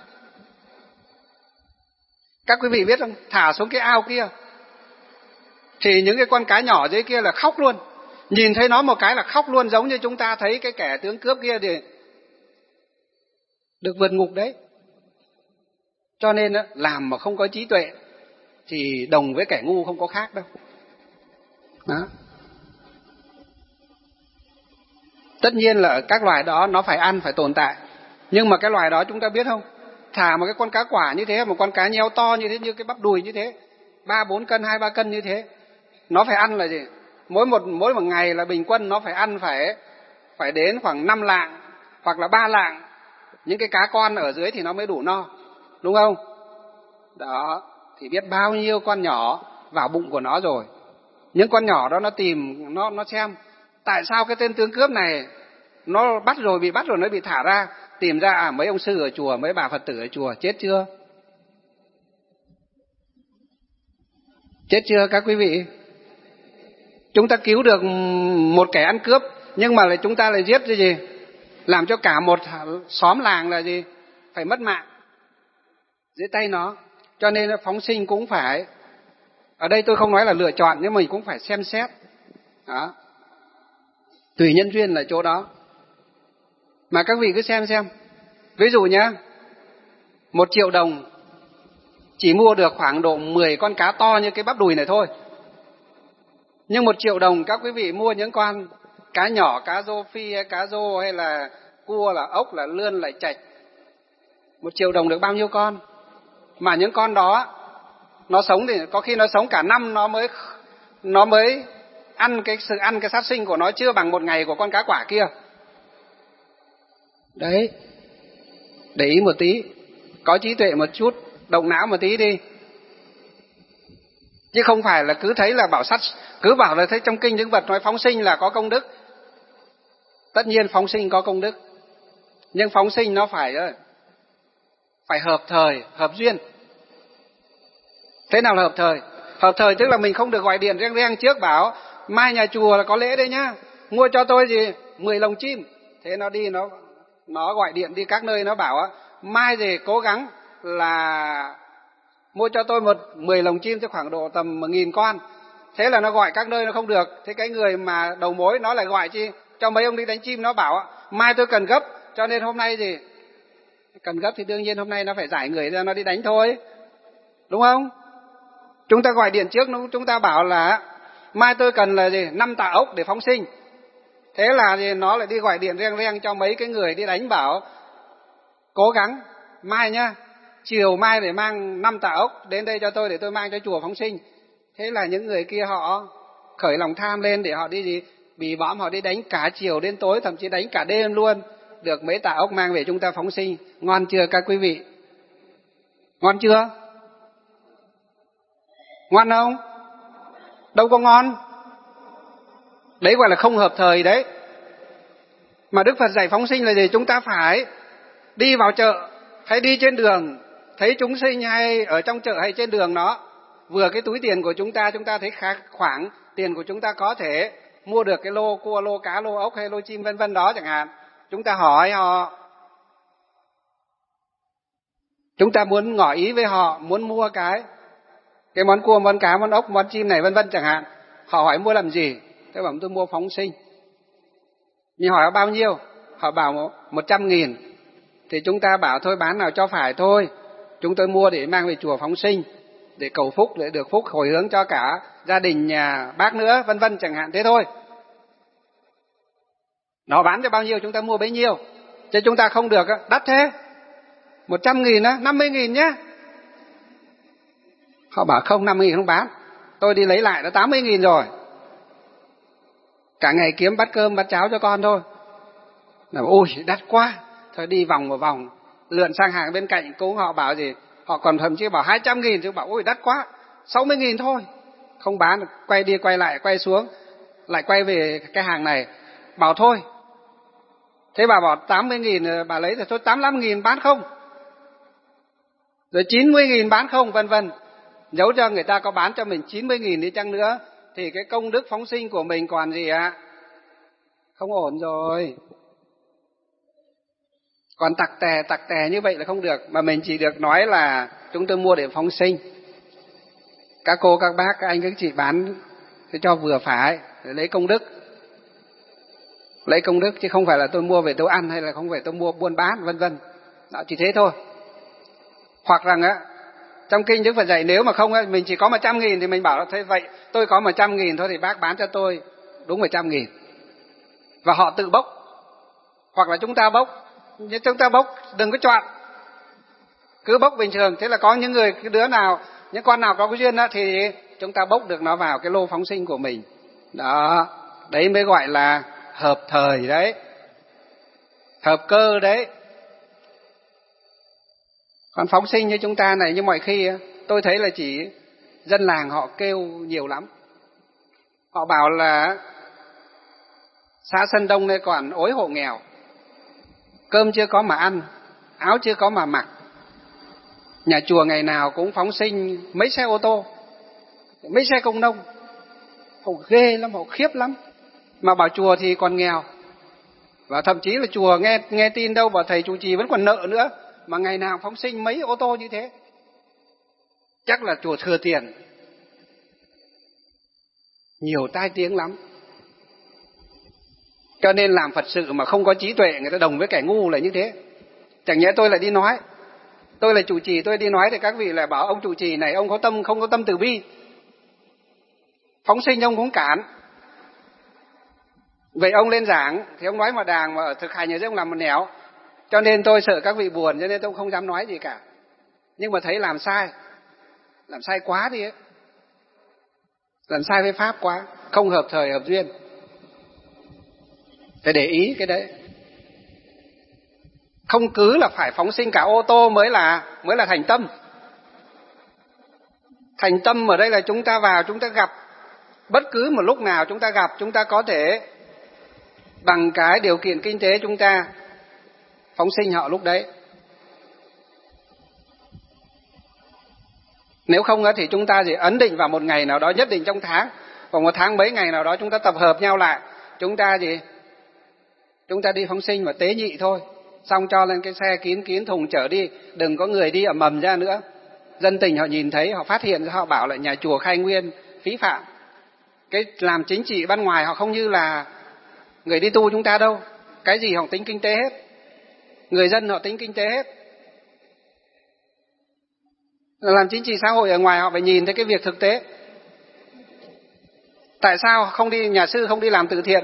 Các quý vị biết không? Thả xuống cái ao kia thì những cái con cá nhỏ dưới kia là khóc luôn. Nhìn thấy nó một cái là khóc luôn, giống như chúng ta thấy cái kẻ tướng cướp kia thì được vượt ngục đấy. Cho nên làm mà không có trí tuệ thì đồng với kẻ ngu không có khác đâu. Đó. Tất nhiên là các loài đó nó phải ăn, phải tồn tại. Nhưng mà cái loài đó chúng ta biết không? Thả một cái con cá quả như thế, một con cá nheo to như thế, như cái bắp đùi như thế, ba bốn cân, hai ba cân như thế, nó phải ăn là gì? Mỗi một mỗi một ngày là bình quân nó phải ăn phải phải đến khoảng năm lạng hoặc là ba lạng. Những cái cá con ở dưới thì nó mới đủ no, đúng không? Đó, thì biết bao nhiêu con nhỏ vào bụng của nó rồi. Những con nhỏ đó nó tìm, nó nó xem tại sao cái tên tướng cướp này nó bắt rồi, bị bắt rồi nó bị thả ra, tìm ra à mấy ông sư ở chùa, mấy bà Phật tử ở chùa chết chưa? Chết chưa các quý vị? Chúng ta cứu được một kẻ ăn cướp, nhưng mà là chúng ta lại giết cái gì? Làm cho cả một xóm làng là gì? Phải mất mạng dưới tay nó. Cho nên phóng sinh cũng phải, ở đây tôi không nói là lựa chọn, nhưng mình cũng phải xem xét. Đó. Tùy nhân duyên là chỗ đó. Mà các vị cứ xem xem. Ví dụ nhá, một triệu đồng chỉ mua được khoảng độ mười con cá to như cái bắp đùi này thôi. Nhưng một triệu đồng các quý vị mua những con cá nhỏ, cá rô phi hay cá rô hay là cua là ốc là lươn là chạch. Một triệu đồng được bao nhiêu con? Mà những con đó nó sống thì có khi nó sống cả năm nó mới nó mới ăn cái sự ăn cái sát sinh của nó chưa bằng một ngày của con cá quả kia. Đấy. Để ý một tí, có trí tuệ một chút, động não một tí đi. Chứ không phải là cứ thấy là bảo sát, cứ bảo là thấy trong kinh Đức Phật nói phóng sinh là có công đức. Tất nhiên phóng sinh có công đức, nhưng phóng sinh nó phải phải hợp thời, hợp duyên. Thế nào là hợp thời? Hợp thời tức là mình không được gọi điện reng reng trước bảo mai nhà chùa là có lễ đây nhá, mua cho tôi gì mười lồng chim. Thế nó đi nó nó gọi điện đi các nơi nó bảo mai gì cố gắng là mua cho tôi một mười lồng chim, cho khoảng độ tầm một nghìn con. Thế là nó gọi các nơi nó không được. Thế cái người mà đầu mối nó lại gọi chi cho mấy ông đi đánh chim, nó bảo mai tôi cần gấp, cho nên hôm nay gì cần gấp thì đương nhiên hôm nay nó phải giải người ra nó đi đánh thôi, đúng không? Chúng ta gọi điện trước, chúng ta bảo là mai tôi cần là gì năm tạ ốc để phóng sinh. Thế là gì nó lại đi gọi điện reng reng cho mấy cái người đi đánh bảo cố gắng mai nhá, chiều mai để mang năm tạ ốc đến đây cho tôi để tôi mang cho chùa phóng sinh. Thế là những người kia họ khởi lòng tham lên để họ đi gì bị bõm, họ đi đánh cả chiều đến tối, thậm chí đánh cả đêm luôn, được mấy tạ ốc mang về chúng ta phóng sinh. Ngon chưa các quý vị? Ngon chưa? Ngon không? Đâu có ngon. Đấy gọi là không hợp thời đấy. Mà Đức Phật dạy phóng sinh là gì? Chúng ta phải đi vào chợ, hay đi trên đường, thấy chúng sinh hay ở trong chợ hay trên đường nó, vừa cái túi tiền của chúng ta, chúng ta thấy khá khoảng tiền của chúng ta có thể mua được cái lô cua, lô cá, lô ốc hay lô chim vân vân đó chẳng hạn. Chúng ta hỏi họ, chúng ta muốn ngỏ ý với họ, muốn mua cái cái món cua, món cá, món ốc, món chim này vân vân chẳng hạn. Họ hỏi mua làm gì? Tôi bảo tôi mua phóng sinh. Nhưng hỏi bao nhiêu? Họ bảo một trăm nghìn. Thì chúng ta bảo thôi bán nào cho phải thôi, chúng tôi mua để mang về chùa phóng sinh. để cầu phúc, để được phúc hồi hướng cho cả gia đình nhà bác nữa, vân vân chẳng hạn thế thôi. Nó bán cho bao nhiêu chúng ta mua bấy nhiêu, chứ chúng ta không được đắt thế, một trăm nghìn á, năm mươi nghìn nhá. Họ bảo không, năm mươi nghìn không bán, tôi đi lấy lại đã tám mươi nghìn rồi, cả ngày kiếm bát cơm bát cháo cho con thôi. Là ôi đắt quá, thôi đi vòng một vòng, lượn sang hàng bên cạnh cũng họ bảo gì, họ còn thậm chí bảo hai trăm nghìn, chứ bảo ôi đắt quá, sáu mươi nghìn thôi, không bán. Quay đi quay lại, quay xuống, lại quay về cái hàng này, bảo thôi. Thế bà bảo tám mươi nghìn, bà lấy thì thôi tám mươi lăm nghìn bán không, rồi chín mươi nghìn bán không, vân vân. Dẫu cho người ta có bán cho mình chín mươi nghìn đi chăng nữa thì cái công đức phóng sinh của mình còn gì ạ? Không ổn rồi. Còn tặc tè tặc tè như vậy là không được, mà mình chỉ được nói là chúng tôi mua để phóng sinh. Các cô các bác các anh các chị bán để cho vừa phải, để lấy công đức, lấy công đức, chứ không phải là tôi mua về tôi ăn, hay là không phải tôi mua buôn bán, vân vân. Đó, chỉ thế thôi. Hoặc rằng á, trong kinh Đức Phật dạy nếu mà không mình chỉ có một trăm nghìn thì mình bảo thế vậy tôi có một trăm nghìn thôi thì bác bán cho tôi đúng một trăm nghìn, và họ tự bốc. Hoặc là chúng ta bốc, nhưng chúng ta bốc đừng có chọn, cứ bốc bình thường. Thế là có những người, cái đứa nào, những con nào có cái duyên đó thì chúng ta bốc được nó vào cái lô phóng sinh của mình. Đó, đấy mới gọi là hợp thời đấy, hợp cơ đấy. Còn phóng sinh như chúng ta này, như mọi khi tôi thấy là chỉ dân làng họ kêu nhiều lắm. Họ bảo là xã Sơn Đông này còn ối hộ nghèo, cơm chưa có mà ăn, áo chưa có mà mặc. Nhà chùa ngày nào cũng phóng sinh mấy xe ô tô, mấy xe công nông. Họ ghê lắm, họ khiếp lắm. Mà bảo chùa thì còn nghèo. Và thậm chí là chùa nghe nghe tin đâu bảo thầy trụ trì vẫn còn nợ nữa, mà ngày nào phóng sinh mấy ô tô như thế. Chắc là chùa thừa tiền. Nhiều tai tiếng lắm. Cho nên làm Phật sự mà không có trí tuệ, người ta đồng với kẻ ngu là như thế. Chẳng nhẽ tôi lại đi nói, tôi là trụ trì, tôi đi nói thì các vị lại bảo ông trụ trì này ông có tâm, không có tâm từ bi, phóng sinh ông cũng cản. Vậy ông lên giảng thì ông nói mà đàng, mà ở thực hành ở dưới ông làm một nẻo. Cho nên tôi sợ các vị buồn, cho nên tôi không dám nói gì cả. Nhưng mà thấy làm sai, làm sai quá đi ấy, làm sai với pháp quá, không hợp thời hợp duyên. Phải để ý cái đấy. Không cứ là phải phóng sinh cả ô tô mới là mới là thành tâm. Thành tâm ở đây là chúng ta vào, chúng ta gặp bất cứ một lúc nào chúng ta gặp, chúng ta có thể bằng cái điều kiện kinh tế chúng ta phóng sinh họ lúc đấy. Nếu không thì chúng ta chỉ ấn định vào một ngày nào đó nhất định trong tháng, hoặc một tháng mấy ngày nào đó chúng ta tập hợp nhau lại, chúng ta gì? Chúng ta đi phóng sinh và tế nhị thôi. Xong cho lên cái xe kín kín thùng chở đi, đừng có người đi ầm ầm ra nữa. Dân tình họ nhìn thấy, họ phát hiện ra, họ bảo là nhà chùa khai nguyên phí phạm. Cái làm chính trị ban ngoài họ không như là người đi tu chúng ta đâu. Cái gì họ tính kinh tế hết. Người dân họ tính kinh tế hết. Làm chính trị xã hội ở ngoài họ phải nhìn thấy cái việc thực tế. Tại sao không đi, nhà sư không đi làm từ thiện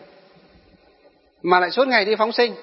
mà lại suốt ngày đi phóng sinh?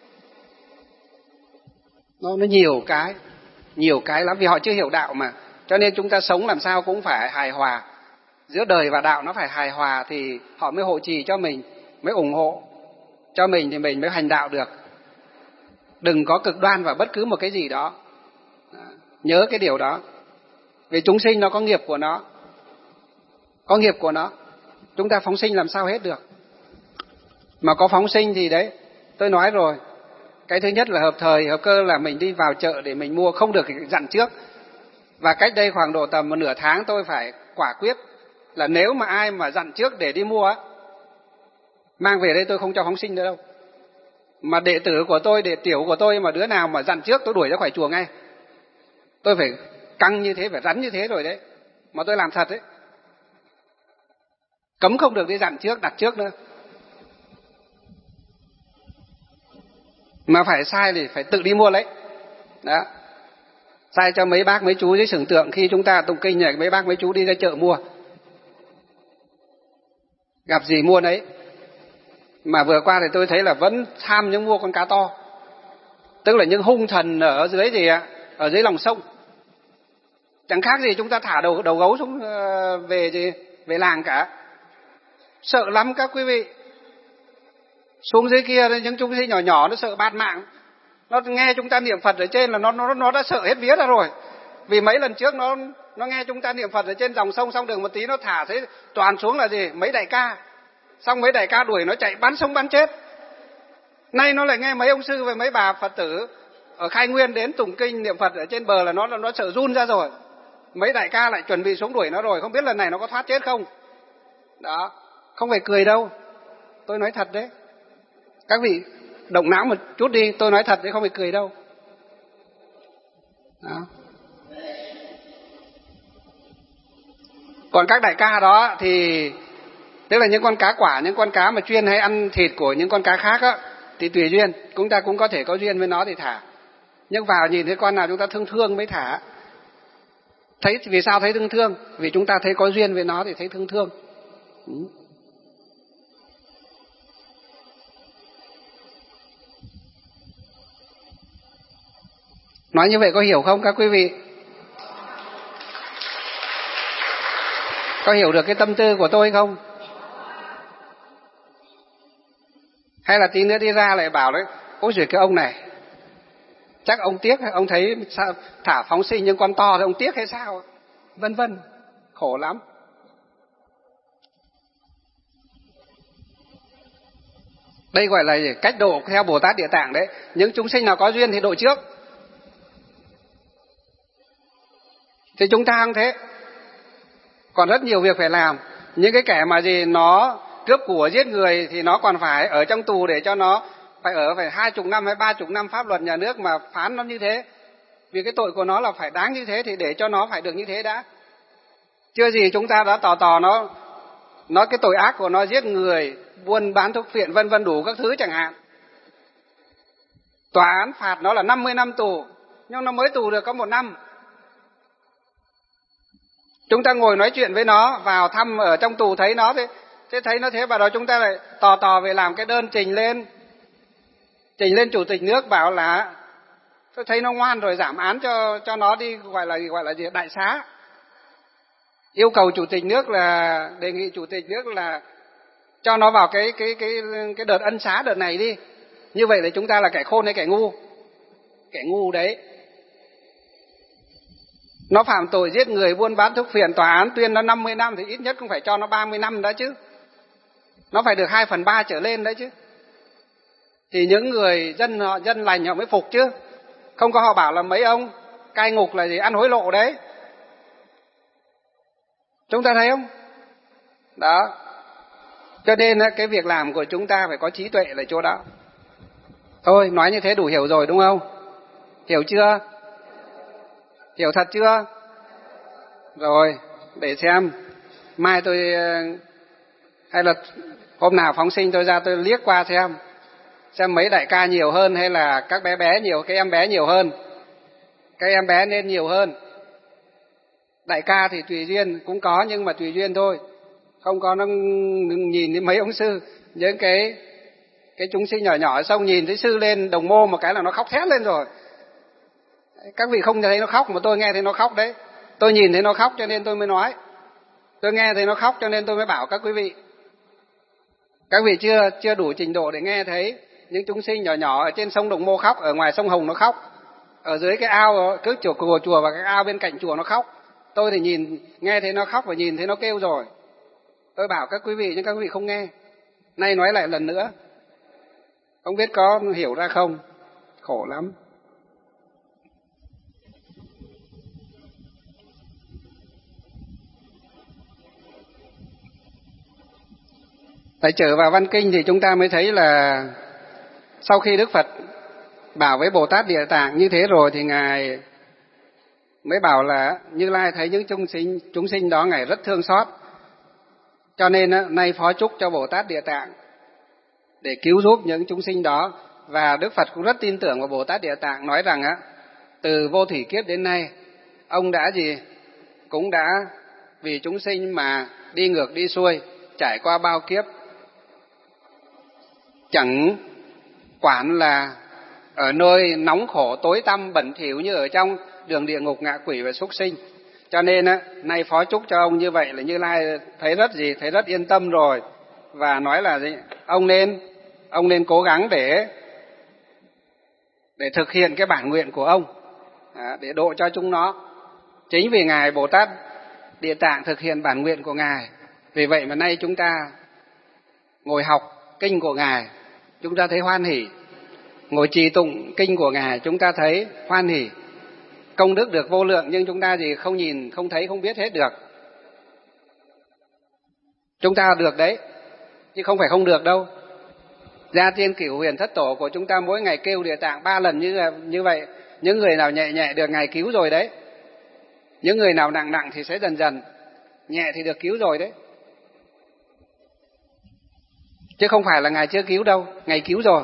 Nó, nó nhiều cái, nhiều cái lắm, vì họ chưa hiểu đạo mà. Cho nên chúng ta sống làm sao cũng phải hài hòa. Giữa đời và đạo nó phải hài hòa thì họ mới hộ trì cho mình, mới ủng hộ cho mình thì mình mới hành đạo được. Đừng có cực đoan vào bất cứ một cái gì đó. Nhớ cái điều đó. Vì chúng sinh nó có nghiệp của nó. Có nghiệp của nó. Chúng ta phóng sinh làm sao hết được. Mà có phóng sinh thì đấy, tôi nói rồi. Cái thứ nhất là hợp thời, hợp cơ là mình đi vào chợ để mình mua, không được dặn trước. Và cách đây khoảng độ tầm một nửa tháng tôi phải quả quyết là nếu mà ai mà dặn trước để đi mua, mang về đây tôi không cho phóng sinh nữa đâu. Mà đệ tử của tôi, đệ tiểu của tôi mà đứa nào mà dặn trước tôi đuổi ra khỏi chùa ngay. Tôi phải căng như thế, phải rắn như thế rồi đấy. Mà tôi làm thật đấy. Cấm không được đi dặn trước, đặt trước nữa. Mà phải sai thì phải tự đi mua lấy. Đó. Sai cho mấy bác mấy chú dưới tưởng tượng khi chúng ta tụng kinh này, mấy bác mấy chú đi ra chợ mua, gặp gì mua đấy. Mà vừa qua thì tôi thấy là vẫn tham những mua con cá to, tức là những hung thần ở dưới gì ạ, ở dưới lòng sông. Chẳng khác gì chúng ta thả đầu đầu gấu xuống về gì về làng cả. Sợ lắm các quý vị. Xuống dưới kia những chúng sinh nhỏ nhỏ nó sợ bạt mạng. Nó nghe chúng ta niệm Phật ở trên là nó nó nó đã sợ hết vía ra rồi. Vì mấy lần trước nó nó nghe chúng ta niệm Phật ở trên dòng sông, xong đường một tí nó thả thấy toàn xuống là gì? Mấy đại ca. Xong mấy đại ca đuổi nó chạy bắn sống bắn chết. Nay nó lại nghe mấy ông sư và mấy bà Phật tử ở Khai Nguyên đến tụng kinh niệm Phật ở trên bờ là nó nó sợ run ra rồi. Mấy đại ca lại chuẩn bị xuống đuổi nó rồi, không biết lần này nó có thoát chết không. Đó, không phải cười đâu. Tôi nói thật đấy. Các vị động não một chút đi, tôi nói thật đấy, không phải cười đâu. Đó. Còn các đại ca đó thì tức là những con cá quả, những con cá mà chuyên hay ăn thịt của những con cá khác á, thì tùy duyên, chúng ta cũng có thể có duyên với nó thì thả. Nhưng vào nhìn thấy con nào chúng ta thương thương mới thả. Thấy vì sao thấy thương thương? Vì chúng ta thấy có duyên với nó thì thấy thương thương. Ừ. Nói như vậy có hiểu không các quý vị? Có hiểu được cái tâm tư của tôi không? Hay là tí nữa đi ra lại bảo đấy, ôi giời cái ông này, chắc ông tiếc, ông thấy sao, thả phóng sinh những con to thì ông tiếc hay sao? Vân vân, khổ lắm. Đây gọi là cách độ theo Bồ Tát Địa Tạng đấy. Những chúng sinh nào có duyên thì độ trước. Thì chúng ta không thế. Còn rất nhiều việc phải làm. Những cái kẻ mà gì nó cướp của giết người thì nó còn phải ở trong tù để cho nó phải ở phải hai chục năm hay ba chục năm, pháp luật nhà nước mà phán nó như thế. Vì cái tội của nó là phải đáng như thế thì để cho nó phải được như thế đã. Chưa gì chúng ta đã tò tò nó nó cái tội ác của nó giết người, buôn bán thuốc phiện vân vân đủ các thứ chẳng hạn. Tòa án phạt nó là năm mươi năm tù, nhưng nó mới tù được có một năm. Chúng ta ngồi nói chuyện với nó, vào thăm ở trong tù thấy nó thế, thế thấy nó thế, và đó chúng ta lại tò tò về làm cái đơn trình lên, trình lên chủ tịch nước bảo là tôi thấy nó ngoan rồi giảm án cho cho nó đi, gọi là gọi là gì, đại xá. Yêu cầu chủ tịch nước là đề nghị chủ tịch nước là cho nó vào cái cái cái cái đợt ân xá đợt này đi. Như vậy là chúng ta là kẻ khôn hay kẻ ngu? Kẻ ngu đấy. Nó phạm tội giết người, buôn bán thuốc phiện, tòa án tuyên nó năm mươi năm thì ít nhất cũng phải cho nó ba mươi năm đó chứ. Nó phải được hai phần ba trở lên đấy chứ. Thì những người dân họ dân lành họ mới phục chứ. Không có họ bảo là mấy ông cai ngục là gì, ăn hối lộ đấy. Chúng ta thấy không? Đó. Cho nên cái việc làm của chúng ta phải có trí tuệ là chỗ đó. Thôi, nói như thế đủ hiểu rồi đúng không? Hiểu chưa? Hiểu thật chưa? Rồi, để xem. Mai tôi, hay là hôm nào phóng sinh tôi ra tôi liếc qua xem. Xem mấy đại ca nhiều hơn hay là các bé bé nhiều, cái em bé nhiều hơn. Các em bé nên nhiều hơn. Đại ca thì tùy duyên cũng có, nhưng mà tùy duyên thôi. Không có nó nhìn thấy mấy ông sư, những cái cái chúng sinh nhỏ nhỏ xong nhìn thấy sư lên đồng mô một cái là nó khóc thét lên rồi. Các vị không thấy nó khóc mà tôi nghe thấy nó khóc đấy. Tôi nhìn thấy nó khóc cho nên tôi mới nói. Tôi nghe thấy nó khóc cho nên tôi mới bảo các quý vị. Các vị chưa chưa đủ trình độ để nghe thấy những chúng sinh nhỏ nhỏ ở trên sông Đồng Mô khóc, ở ngoài sông Hồng nó khóc, ở dưới cái ao trước chùa của chùa và cái ao bên cạnh chùa nó khóc. Tôi thì nhìn nghe thấy nó khóc và nhìn thấy nó kêu rồi. Tôi bảo các quý vị nhưng các quý vị không nghe. Nay nói lại lần nữa. Không biết có hiểu ra không? Khổ lắm. Tại trở vào văn kinh thì chúng ta mới thấy là sau khi Đức Phật bảo với Bồ Tát Địa Tạng như thế rồi thì Ngài mới bảo là Như Lai thấy những chúng sinh, chúng sinh đó Ngài rất thương xót. Cho nên nay phó chúc cho Bồ Tát Địa Tạng để cứu giúp những chúng sinh đó. Và Đức Phật cũng rất tin tưởng vào Bồ Tát Địa Tạng, nói rằng á từ vô thủy kiếp đến nay, ông đã gì? Cũng đã vì chúng sinh mà đi ngược đi xuôi, trải qua bao kiếp. Chẳng quản là ở nơi nóng khổ tối tăm bẩn thỉu như ở trong đường địa ngục, ngạ quỷ và súc sinh. Cho nên á, nay phó chúc cho ông như vậy là Như Lai thấy rất gì? Thấy rất yên tâm rồi. Và nói là gì? Ông nên, ông nên cố gắng để để thực hiện cái bản nguyện của ông, à, để độ cho chúng nó. Chính vì Ngài Bồ Tát Địa Tạng thực hiện bản nguyện của Ngài, vì vậy mà nay chúng ta ngồi học kinh của Ngài, chúng ta thấy hoan hỉ. Ngồi trì tụng kinh của Ngài, chúng ta thấy hoan hỉ. Công đức được vô lượng, nhưng chúng ta gì không nhìn, không thấy, không biết hết được. Chúng ta được đấy, chứ không phải không được đâu. Gia Tiên Cửu Huyền Thất Tổ của chúng ta mỗi ngày kêu Địa Tạng ba lần như là như vậy. Những người nào nhẹ nhẹ được Ngài cứu rồi đấy. Những người nào nặng nặng thì sẽ dần dần, nhẹ thì được cứu rồi đấy. Chứ không phải là Ngài chưa cứu đâu, Ngài cứu rồi.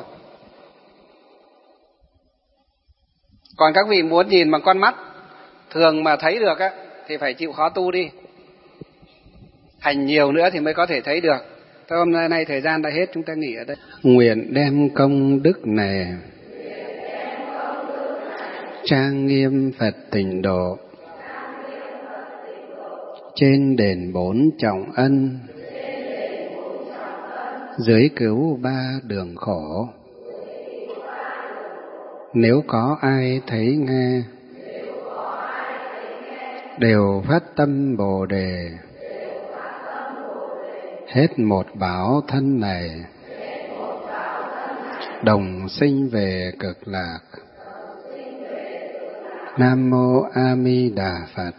Còn các vị muốn nhìn bằng con mắt thường mà thấy được á, thì phải chịu khó tu đi. Hành nhiều nữa thì mới có thể thấy được. Thôi hôm nay thời gian đã hết, chúng ta nghỉ ở đây. Nguyện đem công đức này trang nghiêm Phật Tịnh Độ, trên đền bốn trọng ân, dưới cứu ba đường khổ. Nếu có ai thấy nghe, đều phát tâm Bồ Đề, hết một báo thân này, đồng sinh về cực lạc. Nam mô A Di Đà Phật.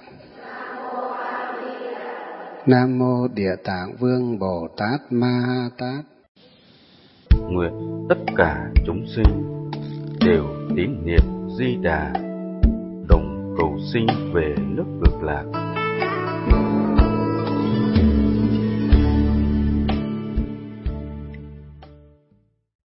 Nam mô Địa Tạng Vương Bồ Tát Ma Ha Tát. Nguyện tất cả chúng sinh đều tín niệm Di Đà, đồng cầu sinh về nước Cực Lạc.